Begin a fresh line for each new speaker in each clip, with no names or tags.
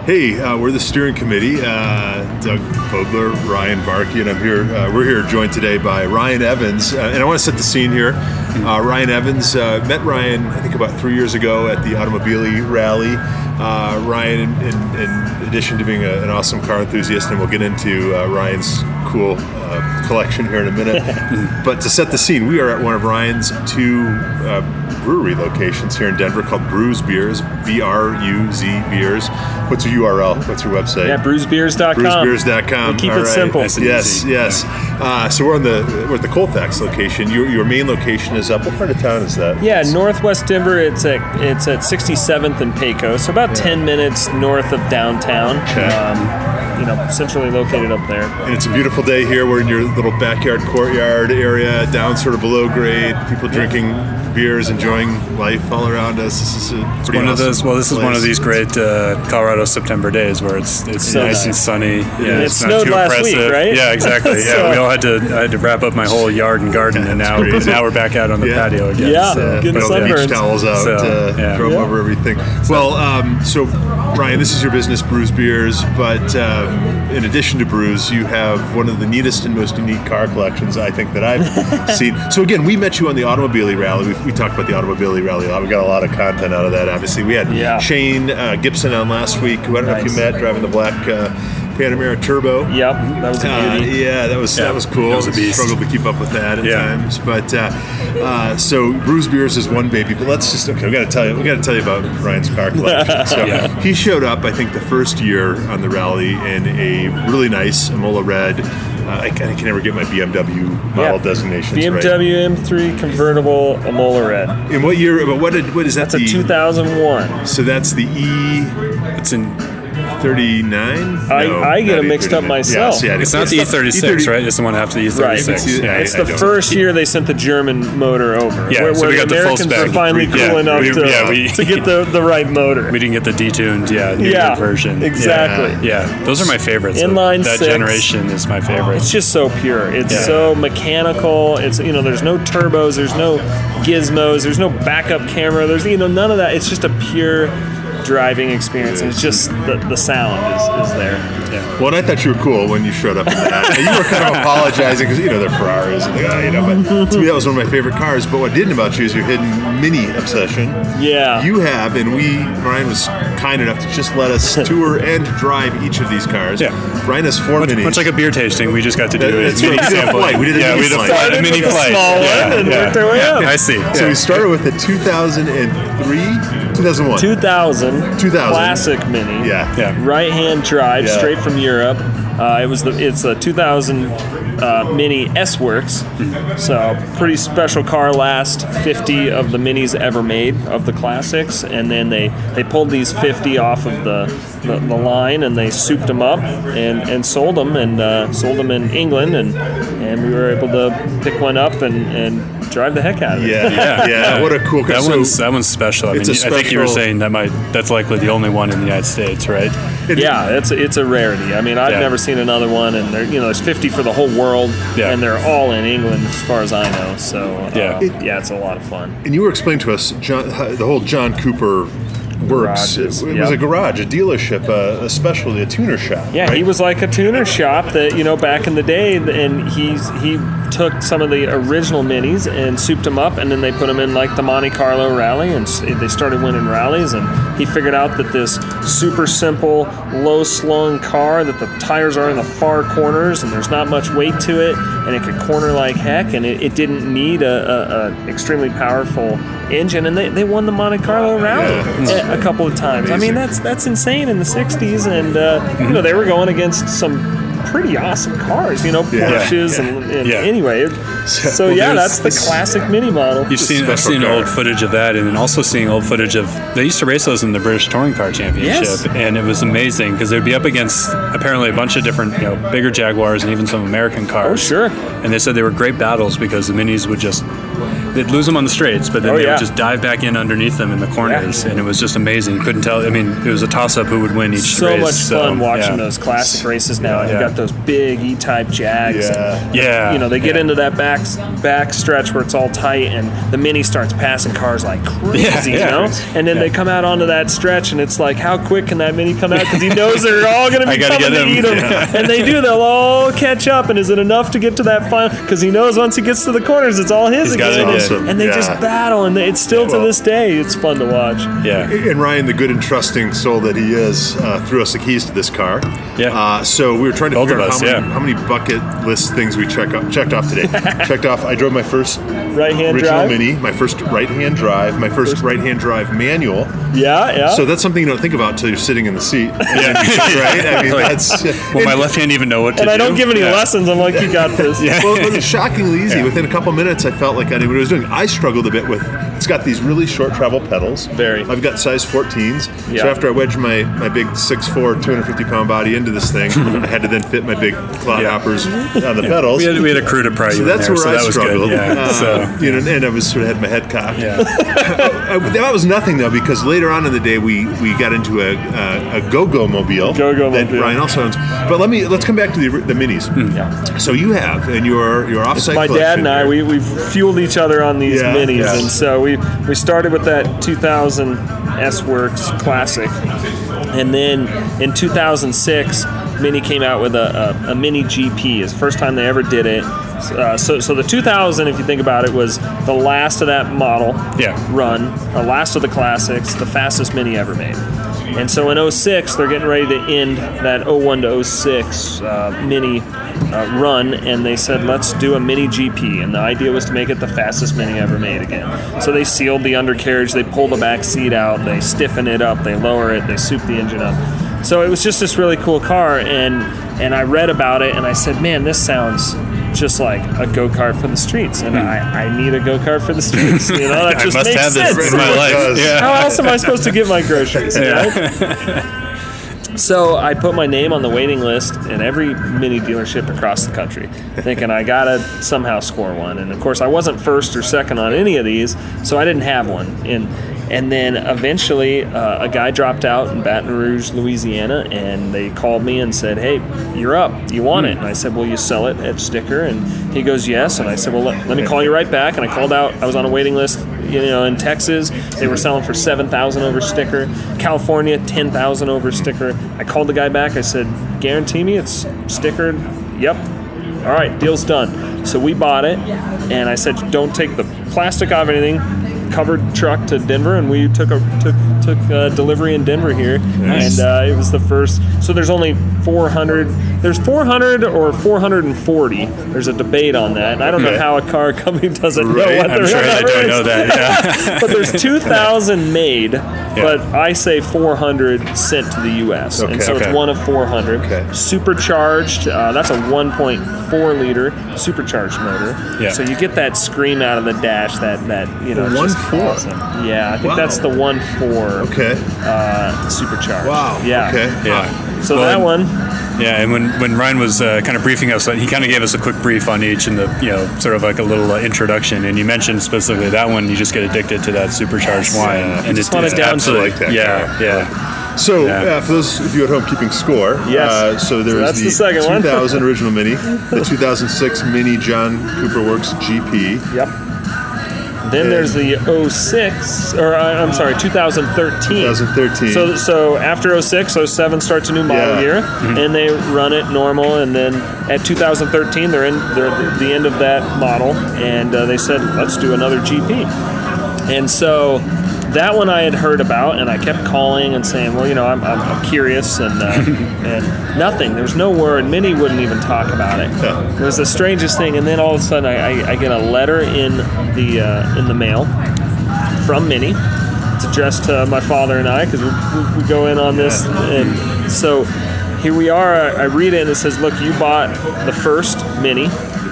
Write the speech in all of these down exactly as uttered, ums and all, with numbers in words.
Hey, uh, we're the steering committee, uh, Doug Fogler, Ryan Barkey, and I'm here. Uh, we're here joined today by Ryan Evans, uh, and I want to set the scene here. Uh, Ryan Evans, uh, met Ryan, I think about three years ago at the Automobili Rally. Uh, Ryan, in, in addition to being a, an awesome car enthusiast, and we'll get into uh, Ryan's cool uh, collection here in a minute, but to set the scene, we are at one of Ryan's two uh, brewery locations here in Denver called Bruz Beers, B R U Z Beers. What's your U R L? What's your website?
Yeah, bruz beers dot com.
bruz beers dot com.
We keep
All
it
right.
simple.
Nice yes, easy. yes. Uh, so we're on the we're at the Colfax location. Your your main location is up. What part of town is that?
Yeah, northwest Denver. It's at it's at sixty-seventh and Pecos, so about yeah. ten minutes north of downtown.
Okay.
Um, you know, centrally located up there.
And it's a beautiful day here. We're in your little backyard courtyard area, down sort of below grade. People drinking beers, enjoying life all around us. This is a
it's
pretty
one
awesome
of those. Well, this
place.
is one of these great uh, Colorado September days where it's it's
so
nice
nice.
and sunny. Yeah,
it
it's
snowed
not too
last
oppressive.
week, right?
Yeah, exactly.
so,
yeah, we all had to I had to wrap up my whole yard and garden, and now and now we're back out on the
yeah.
patio again.
Yeah,
so,
getting
put all the
sunburns.
beach towels out,
So,
uh,
yeah.
throw them
Yeah.
over everything. Well, um, so Ryan, this is your business, Bruz Beers, but um, in addition to Bruz, you have one of the neatest and most unique car collections I think that I've seen. So again, we met you on the Automobili Rally. We, we talked about the Automobili Rally a lot. We got a lot of content out of that. Obviously, we had
yeah.
Shane uh, Gibson on last week, who I don't know if you met, driving the black uh, Panamera Turbo.
Yep, that was a beauty.
Uh, yeah, that was
Yeah,
that was cool.
that was a beast.
Struggled to keep up with that at
Yeah.
times, but uh, uh, so Bruz Beers is one baby. But let's just okay. We got to tell you. We got to tell you about Ryan's car collection. So
Yeah.
he showed up, I think, the first year on the rally in a really nice Imola red. Uh, I, I can never get my B M W model
Yeah.
designations
B M W
right.
M three convertible Imola red.
In what year? But what did what is that?
That's a
the,
two thousand one.
So that's the E
It's in.
thirty-nine.
I,
No,
I get
not
them mixed up
E thirty-nine.
myself.
Yes, yeah,
It's not the E thirty-six, right? It's the one after the E
Right.
thirty-six.
It's-
Yeah.
It's
I
the
don't-
first year they sent the German motor over.
Yeah,
where,
so
where
we
the
got the full
Americans
spec.
are finally
Yeah,
cool enough
we-
to,
yeah, we-
to get the, the right motor.
We didn't get the detuned, yeah, new
Yeah,
version.
exactly.
Yeah, yeah, those are my favorites.
Inline
that
six.
generation is my favorite.
It's just so pure. It's
Yeah.
so mechanical. It's you know, there's no turbos, there's no gizmos, there's no backup camera. There's you know none of that. It's just a pure driving experience, and it's just the, the sound is, is there.
Yeah.
Well, and I thought you were cool when you showed up in that. And you were kind of apologizing because, you know, they're Ferraris and, uh, you know, but to me that was one of my favorite cars. But what I didn't about you is your hidden mini obsession.
Yeah.
You have, and we, Ryan was kind enough to just let us tour and drive each of these cars.
Yeah.
Ryan has four
Much,
minis.
much like a beer tasting, we just got to do
Uh,
a
it's
mini
right. We did a
sampling.
flight. We did a
yeah,
mini
we did a
flight.
flight, a mini
Took a
flight.
small
yeah,
one and
yeah.
worked our way
yeah.
up.
I see.
So
yeah.
we started with the two thousand three, two thousand one.
two thousand,
two thousand.
classic mini.
Yeah.
Yeah.
Right-hand drive,
Yeah.
straight from Europe. Uh, it was the it's a two thousand uh, Mini S-Works, so pretty special car. Last fifty of the minis ever made of the classics, and then they, they pulled these fifty off of the, the, the line, and they souped them up and, and sold them, and uh, sold them in England, and and we were able to pick one up and, and drive the heck out of it.
Yeah.
Yeah,
Yeah. What a cool car.
That
So-
one's that one's special. I mean,
It's a
I think you were
special-
saying that might that's likely the only one in the United States, right?
Yeah, it's a, it's a rarity. I mean, I've
Yeah.
never seen another one, and there, you know, there's fifty for the whole world,
Yeah.
and they're all in England, as far as I know. So, uh,
Yeah.
yeah, it's a lot of fun.
And you were explaining to us John, the whole John Cooper works. It,
Garages,
it
yep.
was a garage, a dealership, a, a specialty, a tuner shop.
Yeah,
right?
he was like a tuner shop that you know back in the day, and he's he took some of the original minis and souped them up, and then they put them in like the Monte Carlo Rally, and s- they started winning rallies. And he figured out that this super simple, low-slung car, that the tires are in the far corners, and there's not much weight to it, and it could corner like heck, and it, it didn't need a, a, a extremely powerful engine, and they, they won the Monte Carlo Rally
Yeah.
a, a couple of times. I mean, that's that's insane in the sixties, and uh, you know they were going against some pretty awesome cars, you know,
Yeah.
Porsches,
Yeah.
and, and
Yeah.
anyway. it- So
Well,
yeah,
there's
that's the
this-
classic mini model.
You've seen I've
special
seen
car.
old footage of that, and then also seeing old footage of they used to race those in the British Touring Car Championship,
Yes.
and it was amazing because they'd be up against apparently a bunch of different, you know, bigger Jaguars and even some American cars.
Oh, sure.
And they said they were great battles because the minis would just they'd lose them on the straights, but then
Oh,
they
yeah.
would just dive back in underneath them in the corners,
Yeah.
and it was just amazing. You couldn't tell. I mean, it was a toss-up who would win each
So
race.
much fun
so,
watching
yeah.
those classic races now. You
Yeah.
got those big E-type Jags.
Yeah.
and,
Yeah.
You know, they get
yeah.
into that back back stretch where it's all tight, and the Mini starts passing cars like crazy,
Yeah,
you
yeah.
know? And then
Yeah.
they come out onto that stretch, and it's like, how quick can that Mini come out? Because he knows they're all going to
I
be
gotta
coming
get
to
him.
eat him.
Yeah.
And they do. They'll all catch up, and is it enough to get to that final? Because he knows once he gets to the corners, it's all his
He's got
again.
it,
And-
awesome.
And they
Yeah.
just battle, and it's still to
Well-
this day, it's fun to watch.
Yeah.
And Ryan, the good and trusting soul that he is, uh, threw us the keys to this car.
Yeah.
Uh, so we were trying to
Both
figure
of
out
us,
how, many,
yeah.
how many bucket list things we check up, checked off today. checked off. I drove my first
Right-hand
original
drive?
Mini, my first right-hand drive, my first, right-hand drive manual.
Yeah, yeah.
So that's something you don't think about until you're sitting in the seat. Yeah. Right? I mean,
Like,
that's.
Will my left hand even know what to
and
do?
I don't give any
Yeah.
lessons. I'm like, you got this.
Yeah.
Well, it was shockingly easy.
Yeah.
Within a couple minutes, I felt like I knew what I was doing. I struggled a bit with. It's got these really short travel pedals.
Very.
I've got size fourteens.
Yeah.
So after I wedged my, my big six foot four, two hundred fifty pound body into this thing, I had to then fit my big cloud
Yeah.
hoppers on the pedals.
We had, we had a crew to pry you
so
in
that's
there,
where
so
I
that was
struggled.
good. Yeah.
Uh,
so
you know, and I was sort of had my head cocked.
yeah.
I, that was nothing though, because later on in the day we, we got into a, a, a Go-Go mobile
Go-Go
that
mobile.
Ryan also owns. But let me let's come back to the the minis.
Yeah.
So you have and your your offsite.
My dad and I, we, we've fueled each other on these
Yeah,
minis,
yeah.
and so we we started with that two thousand S-Works Classic, and then in two thousand six, Mini came out with a, a, a Mini G P. It's the first time they ever did it. Uh, so, so the two thousand, if you think about it, was the last of that model
Yeah.
run, the last of the classics, the fastest Mini ever made. And so in oh six, they're getting ready to end that oh one to oh six uh, Mini uh, run, and they said, let's do a Mini G P. And the idea was to make it the fastest Mini ever made again. So they sealed the undercarriage, they pull the back seat out, they stiffen it up, they lower it, they soup the engine up. So it was just this really cool car, and and I read about it, and I said, man, this sounds just like a go-kart for the streets, and I, I need a go-kart for the streets. You know, that
I
just
must
makes
have
sense.
this in my
It
life.
does.
Yeah.
How else am I supposed to get my groceries? Right? So I put my name on the waiting list in every Mini dealership across the country, thinking I gotta somehow score one. And of course, I wasn't first or second on any of these, so I didn't have one. And and then eventually, uh, a guy dropped out in Baton Rouge, Louisiana, and they called me and said, "Hey, you're up. You want it?" And I said, "Will you sell it at Sticker?" And he goes, "Yes." And I said, "Well, let, let me call you right back." And I called out. I was on a waiting list. You know, in Texas, they were selling for seven thousand over sticker. California, ten thousand over sticker. I called the guy back. I said, "Guarantee me it's stickered?" "Yep." "All right, deal's done." So we bought it, and I said, "Don't take the plastic off anything." Covered truck to Denver, and we took a took took a delivery in Denver here,
Nice.
and uh, it was the first. So there's only four hundred. There's four hundred or four hundred forty. There's a debate on that, and I don't know
Okay.
how a car company doesn't know
Right.
what
I'm
the
sure
real
they
number
don't
is.
know that. Yeah.
But there's two thousand made, but I say four hundred sent to the U S
Okay,
and so
okay.
it's one of four hundred.
Okay.
Supercharged. Uh, that's a one point four liter supercharged motor.
Yeah.
So you get that scream out of the dash. That that you know.
The
just
one four?
awesome. Yeah, I think
Wow.
that's the one four
Okay.
uh, supercharged.
Wow.
Yeah.
Okay.
Yeah.
So
Well,
that
and-
one.
Yeah, and when, when Ryan was uh, kind of briefing us, he kind of gave us a quick brief on each and the, you know, sort of like a little uh, introduction. And you mentioned specifically that one, you just get addicted to that supercharged wine.
Yeah.
And
just
it-
want
it's
it down to
absolutely,
like that
yeah,
car.
yeah.
So,
Yeah.
uh, for those of you at home keeping score,
Yes.
uh, so there's
So that's
the,
the second one.
two thousand original Mini, the two thousand six Mini John Cooper Works G P.
Yep. Then there's the oh six, or uh, I'm sorry, two thousand thirteen.
twenty thirteen.
So, so after oh six, oh seven starts a new model
Yeah.
year,
Mm-hmm.
and they run it normal. And then at two thousand thirteen, they're in they're at the end of that model, and uh, they said, let's do another G P. And so that one I had heard about, and I kept calling and saying, well, you know, I'm, I'm, I'm curious, and uh, and nothing. There was no word. Minnie wouldn't even talk about it.
Yeah.
It was the strangest thing. And then all of a sudden, I, I, I get a letter in the uh, in the mail from Minnie. It's addressed to my father and I because we, we, we go in on this. And so here we are. I read it, and it says, look, you bought the first Mini.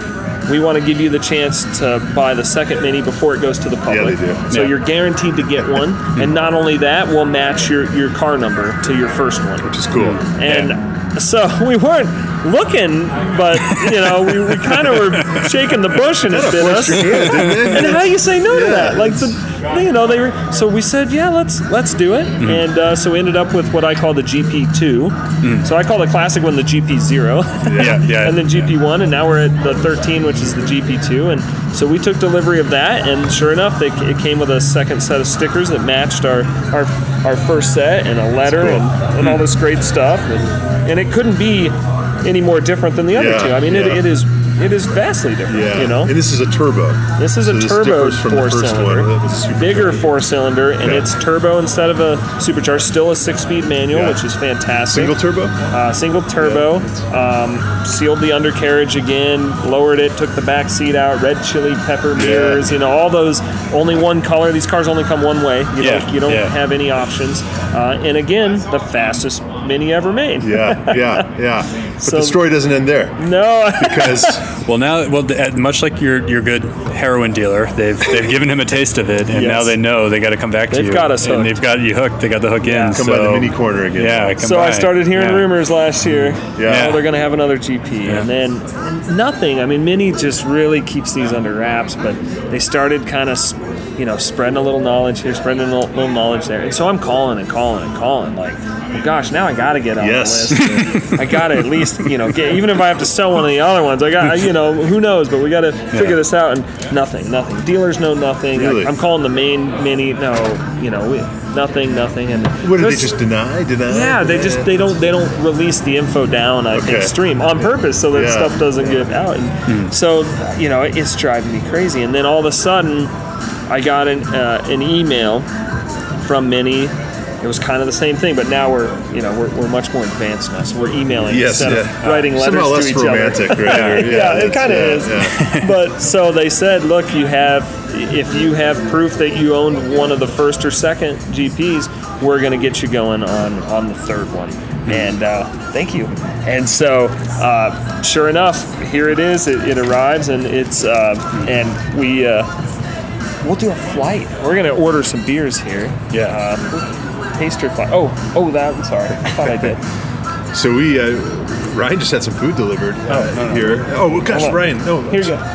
we want to give you the chance to buy the second Mini before it goes to the public.
Yeah, they do.
So
Yeah.
you're guaranteed to get one, and not only that, we'll match your, your car number to your first one.
Which is cool.
And so we weren't looking, but you know, we, we kind of were shaking the bush and it bit us. And how do you say no to
Yeah,
that? Like the, you know, they were. So we said, yeah, let's let's do it.
Mm-hmm.
And uh, so we ended up with what I call the G P two.
Mm.
So I call the classic one the G P zero.
Yeah, yeah.
And then G P one, and now we're at the thirteen, which is the G P two. And so we took delivery of that, and sure enough, they, it came with a second set of stickers that matched our our, our first set, and a letter,
cool.
and, and all this great stuff. And, and it couldn't be any more different than the other
Yeah,
two. I mean,
yeah.
it, it is it is vastly different.
Yeah.
You know,
And this is a turbo.
this is
So
a
this
turbo
differs from the
four
first
cylinder,
one. That was super
bigger
heavy.
four cylinder, and
Okay.
it's turbo instead of a supercharged. Still a six speed manual,
Yeah.
which is fantastic.
Single turbo?
Uh, single turbo, um, sealed the undercarriage again, lowered it, took the back seat out, red chili pepper mirrors, you know, all those, only one color. These cars only come one way. You
Yeah,
don't, you don't
yeah.
have any options. Uh, and again, the fastest Mini ever made.
Yeah, yeah, yeah. But
So-
the story doesn't end there.
No.
Because
Well, now, well, th- much like your your good heroin dealer, they've they've given him a taste of it, and
Yes.
now they know they got to come back to
They've
you.
got us
and
hooked.
they've got you hooked. They got the hook
Yeah.
in.
come
so,
by the mini corner again.
Yeah. Come
So I
by.
started hearing
Yeah.
rumors last year.
Yeah.
Oh, they're going to have another G P,
Yeah.
and then nothing. I mean, Mini just really keeps these under wraps, but they started kind of, you know, spreading a little knowledge here, spreading a little, little knowledge there, and so I'm calling and calling and calling, like, well, gosh, now I got to get on
Yes.
the list. I got to at least, you know, get, even if I have to sell one of the other ones, I got, you know, who knows, but we got to figure this out, and nothing, nothing. Dealers know nothing.
Really?
I, I'm calling the main Mini, no, you know, we, nothing, nothing, and
What did they
those-
just deny? Deny?
yeah, they just they don't they don't release the info down. I think
Okay.
stream on purpose so that
Yeah.
stuff doesn't get out. And so you know it's driving me crazy. And then all of a sudden, I got an uh, an email from Mini. It was kind of the same thing, but now we're you know we're, we're much more advanced now. So we're emailing
Yes,
instead
yeah.
of writing letters
Somehow
to
less
each
romantic,
other.
right? Or-
yeah, it
that's-
kind of
yeah,
is.
yeah.
But so they said, look, you have if you have proof that you owned one of the first or second G Ps, we're going to get you going on on the third one. And uh, thank you. And so, uh, sure enough, here it is. It, it arrives, and it's uh, and we uh, we'll do a flight. We're going to order some beers here.
Yeah.
Uh, taster flight. Oh, oh, that. I'm sorry. I thought I did.
So we, uh, Ryan just had some food delivered uh,
no, no.
here. Oh gosh,
Hold on.
Ryan, no.
Here you go.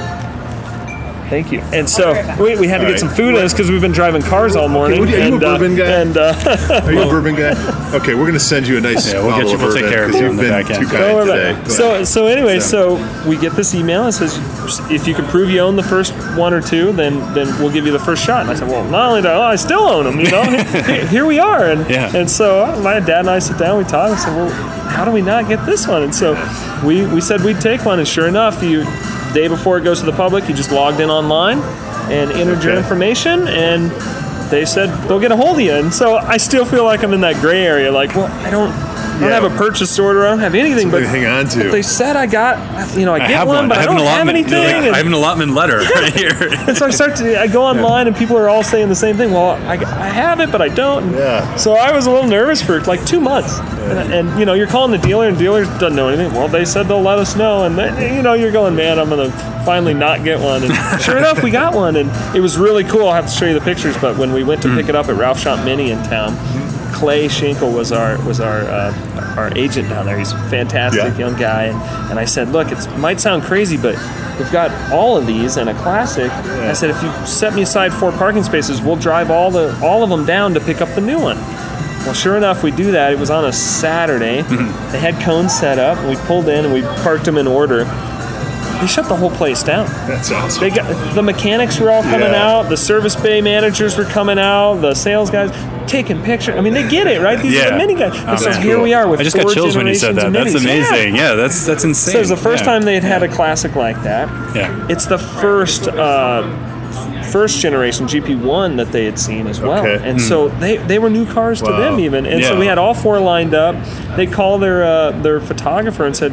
Thank you. And so we, we had to
All
get some
right.
food in us because we've been driving cars all morning.
what are you- are you a
and, uh,
bourbon guy?
And uh,
Are you a bourbon guy? Okay, we're going to send you a nice
Yeah, we'll get
bottle
you-
of
we'll take
bourbon
care of
because
you
you've
on the
been
back end.
too kind
Don't worry
today.
about it. So, so anyway, so. we get this email that says, if you can prove you own the first one or two, then then we'll give you the first shot. And I said, well, not only do I, I still own them, you know. here, here we are, and
Yeah.
and so uh, my dad and I sit down, we talk, and said, well, how do we not get this one? And so we we said we'd take one, and sure enough, you day before it goes to the public, you just logged in online and entered your
Okay.
information, and they said they'll get a hold of you. And so I still feel like I'm in that gray area, like, well, I don't. I don't
Yeah.
have a purchase order. I don't have anything.
Something
But
to hang on to.
but they said I got, you know, I
I
get
have
one,
one.
but I,
I have
don't
an
have
allotment.
anything.
like,
and,
I have an allotment letter right here.
and so I start to, I go online and people are all saying the same thing. Well, I, I have it, but I don't. And
Yeah.
So I was a little nervous for like two months. And, and, you know, you're calling the dealer and the dealer doesn't know anything. Well, they said they'll let us know. And, then, you know, you're going, man, I'm going to finally not get one. And sure enough, we got one. And it was really cool. I'll have to show you the pictures. But when we went to pick it up at Ralph Shop Mini in town, Clay Schinkel was our was our uh, our agent down there. He's a fantastic
Yeah.
young guy, and, and I said, look, it might sound crazy, but we've got all of these and a classic. I said, if you set me aside four parking spaces, we'll drive all the all of them down to pick up the new one. Well, sure enough, we do that. It was on a Saturday. They had cones set up, and we pulled in and we parked them in order. They shut the whole place down.
That's awesome.
They got the mechanics were all coming
Yeah.
out, the service bay managers were coming out, the sales guys taking pictures. I mean, they get it, right? These are
Yeah.
the mini guys. And so
that's
here
cool.
we are with
I just got
four
chills when you said that.
generations
That's
of minis.
amazing. Yeah, that's that's insane.
So it was the first
Yeah.
time they had had a classic like that.
Yeah.
It's the first uh, first generation G P one that they had seen as well.
Okay.
And so they, they were new cars to
Wow.
them even. And so
Yeah.
we had all four lined up. They called their uh, their photographer and said,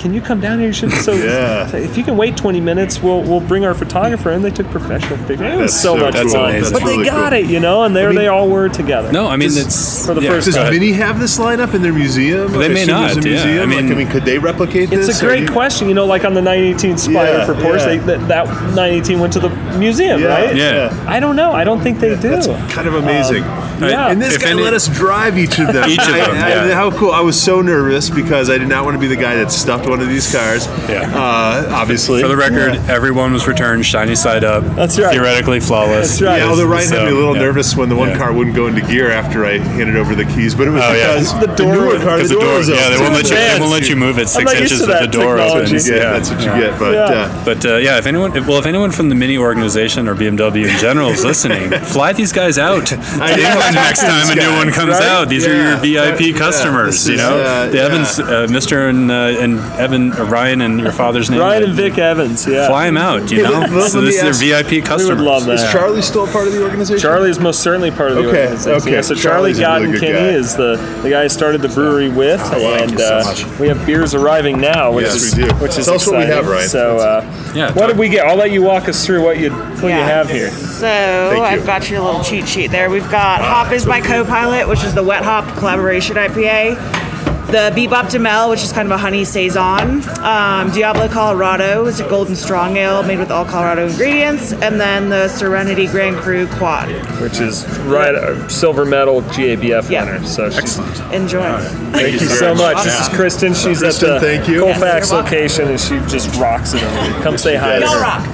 can you come down here? You should. So
Yeah.
so if you can wait twenty minutes, we'll we'll bring our photographer in. They took professional pictures. It was
That's
so,
so
much
cool.
fun.
That's
But they
really
got
cool.
it, you know, and there
I mean-
they all were together.
No, I mean
Does-
it's
for the
yeah,
first
Does
go ahead.
Mini have this lineup in their museum?
They
Like, I
may
assume there's
not,
a
yeah.
museum.
I mean-
like, I mean, could they replicate this?
It's a
or
great
do you-
question. You know, like on the nine eighteen Spider
Yeah,
for Porsche,
yeah.
they, that, that nine eighteen went to the museum,
Yeah,
right?
Yeah.
I don't know. I don't think they do.
That's kind of amazing.
yeah.
And this
If
guy
any-
let us drive each of them.
Each of them,
I- I-
yeah.
how cool! I was so nervous because I did not want to be the guy that stuffed one of these cars.
Yeah.
Uh, obviously.
For the record, everyone was returned shiny side up.
That's right.
Theoretically flawless.
That's right.
Yeah, although Ryan had me a
So,
little
yeah.
nervous when the one
Yeah.
car wouldn't go into gear after I handed over the keys, but it was
Oh, yeah.
because
The door
newer
was-
car,
Because
the
the
door
door,
was
yeah,
open.
they won't let you. They
Advanced.
won't let you move it
I'm
six
not used
inches
to
if the
that
door
technology.
opens.
Yeah,
Yeah,
that's what you
yeah.
get. But
Yeah.
uh,
But uh, yeah, if anyone, if, well, if anyone from the Mini organization or B M W in general is listening, fly these guys out to England next time a new one comes
Right?
out. These are
Yeah.
your V I P
Yeah.
customers.
This
You
is,
know,
uh,
the
yeah.
Evans, uh, Mister and uh, and Evan, uh, Ryan, and your father's name.
Ryan and Vic Evans, yeah.
Fly them out. You
Yeah,
know,
let- let
so
me
this is
ask-
their V I P customers.
love that.
is Charlie still a part of the organization?
Charlie is most certainly part of the
Okay,
organization.
okay.
Yeah, so Charlie
Charlie's a really
Gotten
good
Kenny
guy.
is the, the guy who started the brewery with,
thank
and
you so
uh,
much.
we have beers arriving now, which
Yes,
is
we do.
which is
Tell us what we
exciting.
have, Ryan.
So, uh,
Yeah,
what
talk-
did we get? I'll let you walk us through what you what you have here.
So
you.
I've got your little cheat sheet there. We've got Hop is my co-pilot, which is the wet hop collaboration I P A. The Bebop Demel, which is kind of a honey saison. Um, Diablo Colorado is a golden strong ale made with all Colorado ingredients, and then the Serenity Grand Cru Quad.
Which is right a silver medal G A B F
Yeah.
winner. So she's,
Excellent.
Enjoy.
thank you so much. This is Kristen. She's
Kristen,
at the
thank you.
Colfax
Yes, you're welcome.
location, and she just rocks it over here. Come say hi to
Y'all
her.
rock.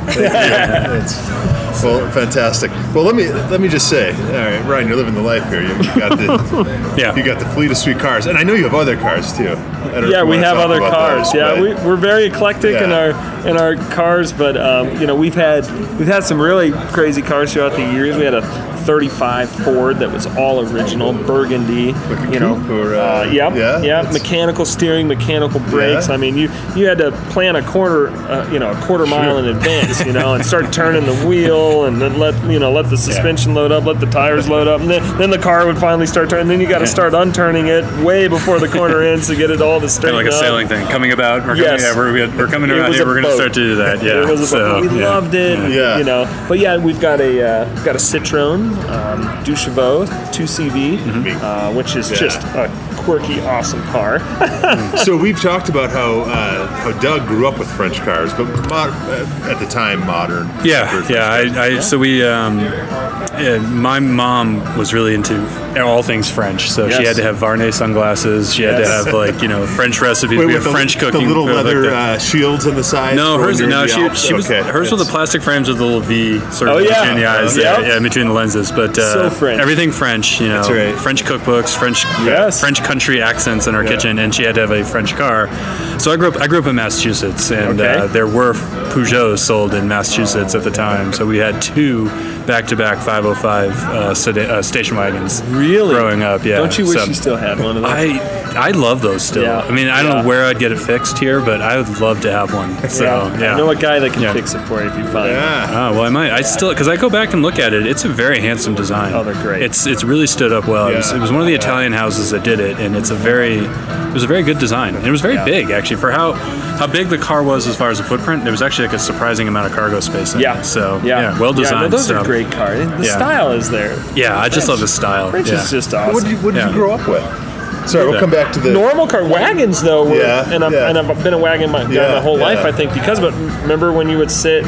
It's, well, fantastic. Well, let me let me just say, all right, Ryan, you're living the life here. You, you got the
Yeah.
you got the fleet of sweet cars, and I know you have other cars too. I don't know
Yeah,
if you
we
wanna
have
talk
other
about
cars.
those,
Yeah,
but-
we, we're very eclectic in
Yeah.
our in our cars, but um, you know we've had we've had some really crazy cars throughout the years. We had a thirty-five Ford that was all original, burgundy.
Like a
you know,
coupe or, uh,
uh, yep,
yeah,
yeah,
it's-
mechanical steering, mechanical brakes.
Yeah.
I mean, you you had to plan a quarter, uh, you know, a quarter mile in advance, you know, and start turning the wheel, and then let you know let the suspension load up, let the tires load up, and then then the car would finally start turning. Then you got to start unturning it way before the corner ends to get it all to
Kind
straighten
of like a
up.
sailing thing coming about. We're
Yes.
coming, yeah, we're, we're coming
It
around
was
here.
a
We're going to
boat.
start to do that. Yeah.
It was a
so,
we
yeah.
loved it,
Yeah.
you know. But yeah, we've got a uh, we've got a Citroen um, Duchevaux two C V,
Mm-hmm.
uh, which is
Yeah.
just a quirky, awesome car.
So we've talked about how uh, how Doug grew up with French cars, but mod- uh, at the time modern.
Yeah, yeah. I, I so we, um, yeah, my mom was really into all things French, so she
Yes.
had to have Varney sunglasses. She had to
Yes.
have like you know French recipes.
Wait,
we
with
have
the,
French
the
cooking.
little
uh, like
leather
the-
uh, shields on the side.
no,
for when
hers.
you're in
No,
the
she,
Alps?
she was.
Okay,
Hers were the
that's-
plastic frames with the little V sort of
Oh, yeah.
between the eyes.
Uh,
yeah,
yep.
yeah, in between the lenses. But uh,
So French.
everything French. You know,
That's right.
French cookbooks, French
Yes.
French country accents in our
Yeah.
kitchen, and she had to have a French car. So I grew up. I grew up in Massachusetts, and
Okay.
uh, there were Peugeots sold in Massachusetts at the time. So we had two back-to-back five oh five uh, seda- uh, station wagons.
Really?
Growing up, yeah.
Don't you wish
So-
you still had one of those?
I I love those still.
Yeah.
I mean, I don't
Yeah.
know where I'd get it fixed here, but I would love to have one. So yeah.
I know a guy that can
Yeah.
fix it for you if you find it.
Yeah.
Oh well, I might. I still because I go back and look at it. It's a very handsome design.
Oh, they're great.
It's it's really stood up well. It, was,
Yeah.
it was one of the Italian houses that did it, and it's a very it was a very good design. And it was very
Yeah.
big actually for how how big the car was as far as the footprint. There was actually like a surprising amount of cargo space in
Yeah.
it. So
yeah,
yeah, well designed.
Yeah, no, those
so,
are great cars. The
Yeah.
style is there.
Yeah, I just love the style.
French
yeah.
is just awesome.
What did you What did
Yeah.
you grow up with? Sorry, we'll
Yeah.
come back to the.
Normal car wagons though were,
Yeah,
and, I'm,
yeah.
and I've been a wagon my, guy
Yeah,
my whole
yeah.
life I think because but remember when you would sit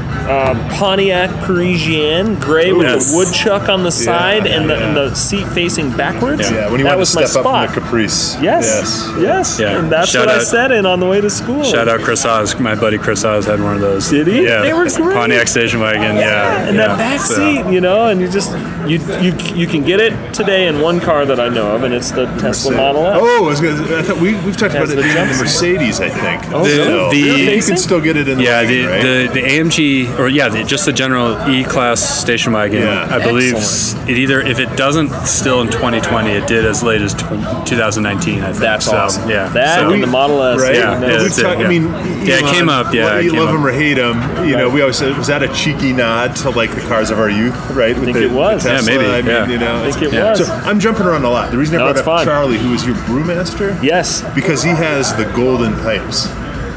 um, Pontiac Parisienne gray with
Yes.
the woodchuck on the side
Yeah,
and, the,
yeah.
and the seat facing backwards.
Yeah, when you
that
want
was
to
my
step up
spot.
from the Caprice.
Yes,
Yes.
yes,
Yeah.
and that's
Shout
what I
out-
sat in on the way to school.
Shout out Chris Oz. My buddy Chris Oz had one of those.
Did he?
Yeah.
They were great.
Pontiac station wagon. Yeah.
and
yeah.
that back
So-
seat, you know, and you just you you you can get it today in one car that I know of, and it's the Tesla Model S.
Oh, I was gonna. I thought we we've talked
Has
about it
the
being in
jump
the Mercedes. I think.
Oh,
The-
really?
the-
Rear
you
facing?
can still get it in.
Yeah,
the,
the,
wagon, right?
the the A M G or yeah, the, just the general E class station wagon.
Yeah.
I believe
Excellent.
it either if it doesn't still in twenty twenty, it did as late as twenty nineteen. I think.
That's
so,
awesome.
Yeah,
That
so-
and the Model S.
Right?
Yeah,
no,
yeah,
We've
that's it,
talked-
yeah.
I mean,
Yeah, it
Elon,
came up, yeah,
whether
it
you
came
love
up.
him or hate him, you know,
Right.
we always said, was that a cheeky nod to like the cars of our youth, right? With
think
the,
it was.
the
Yeah,
Tesla,
maybe,
I mean,
yeah.
you know,
I think it
Yeah.
was.
So I'm jumping around a lot. The reason I
No,
brought
it's
up
fine.
Charlie, who is your brewmaster,
Yes.
because he has the golden pipes.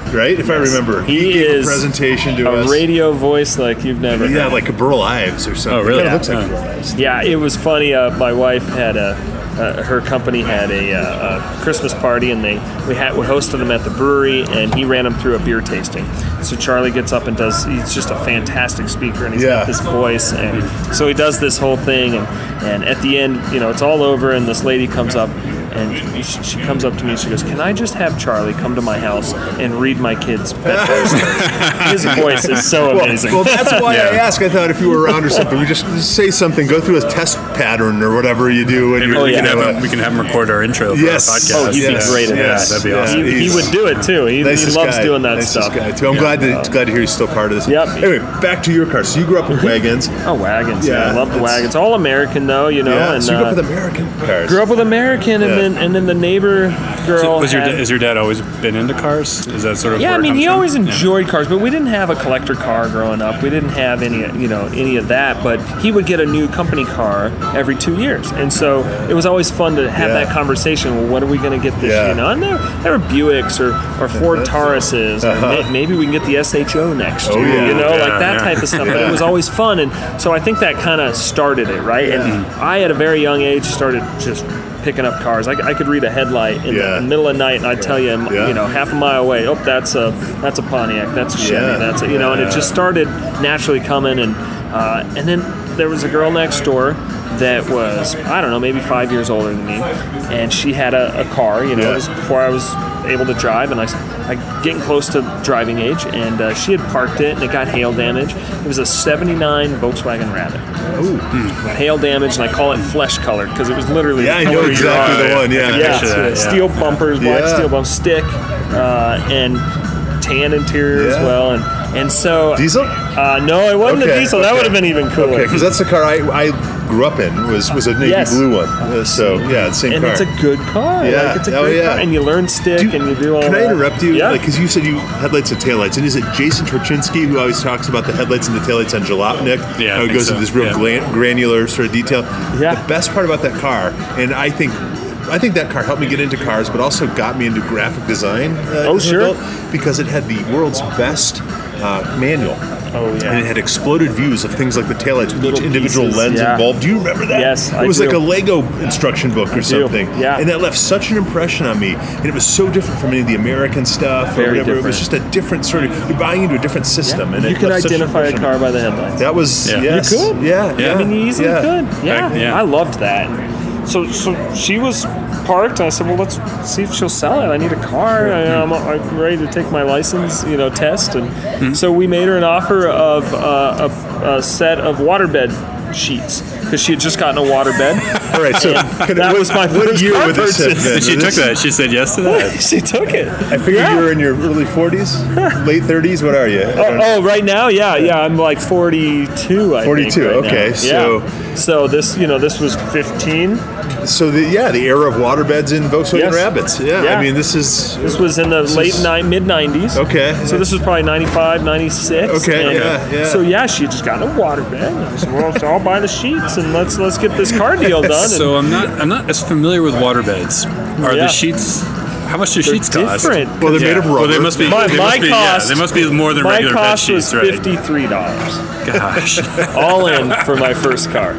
right? If I remember,
He
gave
is
a presentation to
a
us.
radio voice like you've never
Yeah,
heard.
like a Burl Ives or something.
Oh, really?
It kind of
Yeah.
looks like Burl Ives.
Yeah, it was funny. Uh, my wife had a, uh, her company had a, uh, a Christmas party, and they we had we hosted him at the brewery, and he ran them through a beer tasting. So Charlie gets up and does. He's just a fantastic speaker, and he's
Yeah.
got this voice, and so he does this whole thing, and and at the end, you know, it's all over, and this lady comes up. And she, she comes up to me and she goes, "Can I just have Charlie come to my house and read my kids' bedtime stories?" His voice is so
Well,
amazing.
well, that's why I
Yeah.
asked. I thought if you were around or something, we just, just say something, go through a test pattern or whatever you do. When
Maybe
you're,
we,
Oh,
can
yeah.
have him, we can have him record our intro for
Yes.
our podcast.
Oh, he'd be
Yes,
great at
yes,
that.
That'd be
yeah.
awesome.
he, he
He's-
would do it too. He, he
Nicest
loves
guy.
doing that
Nicest
stuff.
Guy too. I'm
Yeah.
glad that glad to hear he's still part of this.
Yep.
Anyway, back to your car. So you grew up with wagons.
Oh, wagons! Yeah,
Yeah,
I love the
that's-
wagons. All American though, you know.
Yeah.
And
So you grew up
uh,
with American cars.
grew up with American, and
Yeah.
then and then the neighbor girl.
So was your,
had-
da- has your dad always been into cars? Is that sort of
yeah,
where
I
it
mean,
comes
he
from?
always
Yeah.
enjoyed cars, but we didn't have a collector car growing up. We didn't have any, you know, any of that. But he would get a new company car every two years, and so it was always fun to have
Yeah.
that conversation. Well, what are we going to get this?
Yeah.
You know, and there, there were Buicks or, or Ford Tauruses, or
Uh-huh.
may, maybe we can get the S H O next
Oh,
year.
yeah.
You know,
Yeah,
like that
yeah.
type of stuff. But it was always fun, and so I think that kind of started it, right?
Yeah.
And I, at a very young age, started just picking up cars. I, I could read a headlight in
Yeah.
the middle of the night, and I'd tell you,
Yeah.
you know, half a mile away, oh, that's a that's a Pontiac, that's a Chevy,
Yeah.
that's a, you know, and it
Yeah.
just started naturally coming, and uh, and then there was a girl next door that was, I don't know, maybe five years older than me, and she had a, a car, you know,
Yeah.
it was before I was able to drive, and I, I getting close to driving age, and uh, she had parked it, and it got hail damage. It was a seventy-nine Volkswagen Rabbit.
Ooh.
With hail damage, and I call it flesh colored because it was literally
Yeah, I
the
know
color of your
exactly
eye.
the one. Yeah.
Yeah,
picture that, yeah.
steel bumpers, black
Yeah.
steel bumps, stick, uh, and tan interior as
Yeah.
well, and and so
Diesel?
Uh, no, it wasn't
Okay,
a diesel. That
okay.
would have been even cooler.
Okay, because that's the car I, I grew up in. Was was a navy
Yes.
blue one. Uh, so yeah, the same
and
car.
it's a good car.
Yeah.
Like, it's a
Oh,
great
yeah.
car, and you learn stick,
Do-
and you do all
Can
that.
I interrupt you?
Yeah.
Because you said you headlights and taillights, and is it Jason Torchinsky who always talks about the headlights and the taillights on Jalopnik?
Yeah, I
how it
think
goes
so.
into this real
Yeah.
glan- granular sort of detail.
Yeah.
The best part about that car, and I think. I think that car helped me get into cars, but also got me into graphic design. Uh,
Oh,
as an
sure.
adult, because it had the world's best uh, manual.
Oh, yeah.
And it had exploded views of things like the taillights with
Little
each individual
pieces,
lens
yeah.
and bulb. Do you remember that?
Yes,
It
I
was
do.
like a Lego instruction book or
do,
something.
yeah.
And that left such an impression on me. And it was so different from any of the American stuff
Very
or whatever. It was
different.
just a different sort of, you're buying into a different system. And
you
it
can
left such an
identify a
impression.
car by the headlights.
That was,
Yeah. You
yes.
could.
Yeah.
Yeah.
I mean, you easily
Yeah.
could. Yeah.
Back- yeah.
I loved that. So, so she was parked. And I said, "Well, let's see if she'll sell it. I need a car. I, I'm, I'm ready to take my license, you know, test." And
Mm-hmm.
so we made her an offer of uh, a, a set of waterbed sheets because she had just gotten a waterbed.
All right. So can
that
what,
was my
what
first
year
car
would this have
purchase.
been?
And she
Was
took
this-
that. She said yes to that.
She took it.
I figured
Yeah.
you were in your early forties, late thirties. What are you? I don't know.
Oh, oh, right now, yeah, yeah, I'm like forty-two. I
forty-two,
think, right
okay,
now.
so-
yeah. so this, you know, this was fifteen.
So the yeah, the era of waterbeds in Volkswagen
Yes.
Rabbits. Yeah,
Yeah.
I mean this is
This was in the late
is-
ni- mid nineties.
Okay.
So this was probably ninety-five, ninety-six.
Okay,
and,
yeah, yeah.
So yeah, she just got a waterbed. And I said, well, so I'll buy the sheets and let's let's get this car deal done. And
So I'm not I'm not as familiar with waterbeds. Are
Yeah.
the sheets? How much do
they're
sheets cost?
different.
well, they're made of rubber.
Well, they must be.
My-
they
my
must be,
cost-
Yeah, they must be more than
My
regular bed
cost
sheets,
was
right?
fifty-three dollars,
Gosh.
all in for my first car.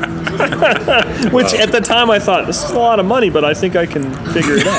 Which at the time I thought this is a lot of money, but I think I can figure it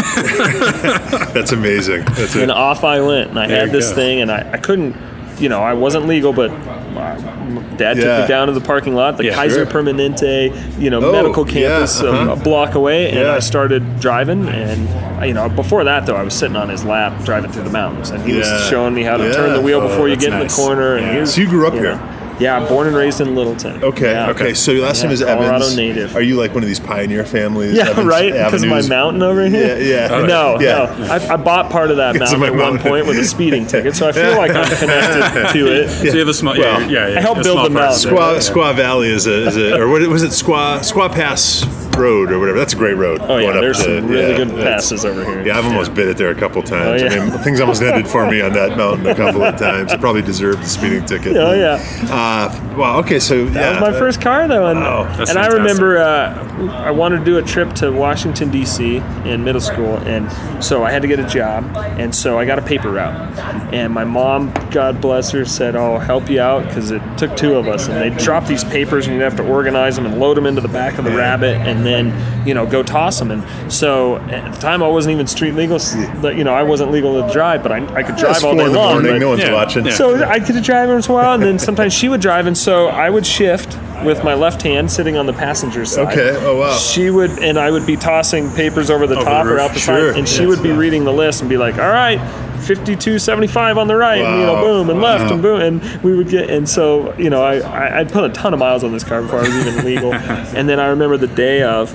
out.
That's amazing. That's
And
it.
off I went, and I
There
had
you
this
go.
thing, and I, I couldn't, you know, I wasn't legal, but uh, Dad took
Yeah.
me down to the parking lot, the
Yeah,
Kaiser
sure.
Permanente, you know,
Oh,
medical
yeah,
campus um,
uh-huh.
a block away, and
Yeah.
I started driving, and uh, you know, before that though, I was sitting on his lap driving through the mountains, and he
Yeah.
was showing me how to
Yeah.
turn the wheel
Oh,
before you
that's
get in
nice.
the corner, and
Yeah.
he was,
So you grew up
know,
here?
Yeah, born and raised in Littleton.
Okay,
Yeah.
okay. So your last
Yeah,
name is
Colorado
Evans.
native.
Are you like one of these pioneer families?
Yeah,
Evans
right. Because of my
Avenues?
mountain over here.
Yeah, yeah.
No,
Yeah.
no. I, I bought part of that
Because of
mountain
my
at one
mountain.
point with a speeding ticket, so I feel like I'm connected to it.
So you have a small.
Well,
yeah, yeah, yeah.
I helped
a
build
small
the
part.
mountain.
Squaw, Squaw Valley is a, is a or what was it? Squaw Squaw Pass Road or whatever. That's a great road.
Oh yeah,
going up
there's
to-
some really
yeah,
good
that's-
passes over here.
Yeah, I've almost bit it there a couple times.
Oh, yeah.
I mean, things almost ended for me on that mountain a couple of times. I probably deserved the speeding ticket.
Oh yeah.
Uh, well, okay, so
That
yeah,
was my first car though, and,
Wow,
that's
and I
fantastic.
remember uh, I wanted to do a trip to Washington D C in middle school, and so I had to get a job, and so I got a paper route, and my mom, God bless her, said, "Oh, I'll help you out," because it took two of us, and they dropped these papers, and you'd have to organize them and load them into the back of the Rabbit, and then you know go toss them. And so at the time I wasn't even street legal, but you know I wasn't legal to drive, but I, I could
it's
drive all
four
day
in the
long.
morning.
but-
No one's
Yeah,
watching.
yeah.
so I could drive once in a while, and then sometimes she would drive, and so I would shift with my left hand sitting on the passenger side.
Okay, oh, wow.
She would, and I would be tossing papers over the
Over
top
the
or
roof,
out the
sure,
side, and she
yes,
would be
yeah.
reading the list and be like, "All right, fifty-two seventy-five on the right," and you know,
Wow,
boom, and left,
wow.
and boom, and we would get, and so you know, I, I I'd put a ton of miles on this car before I was even legal, and then I remember the day of,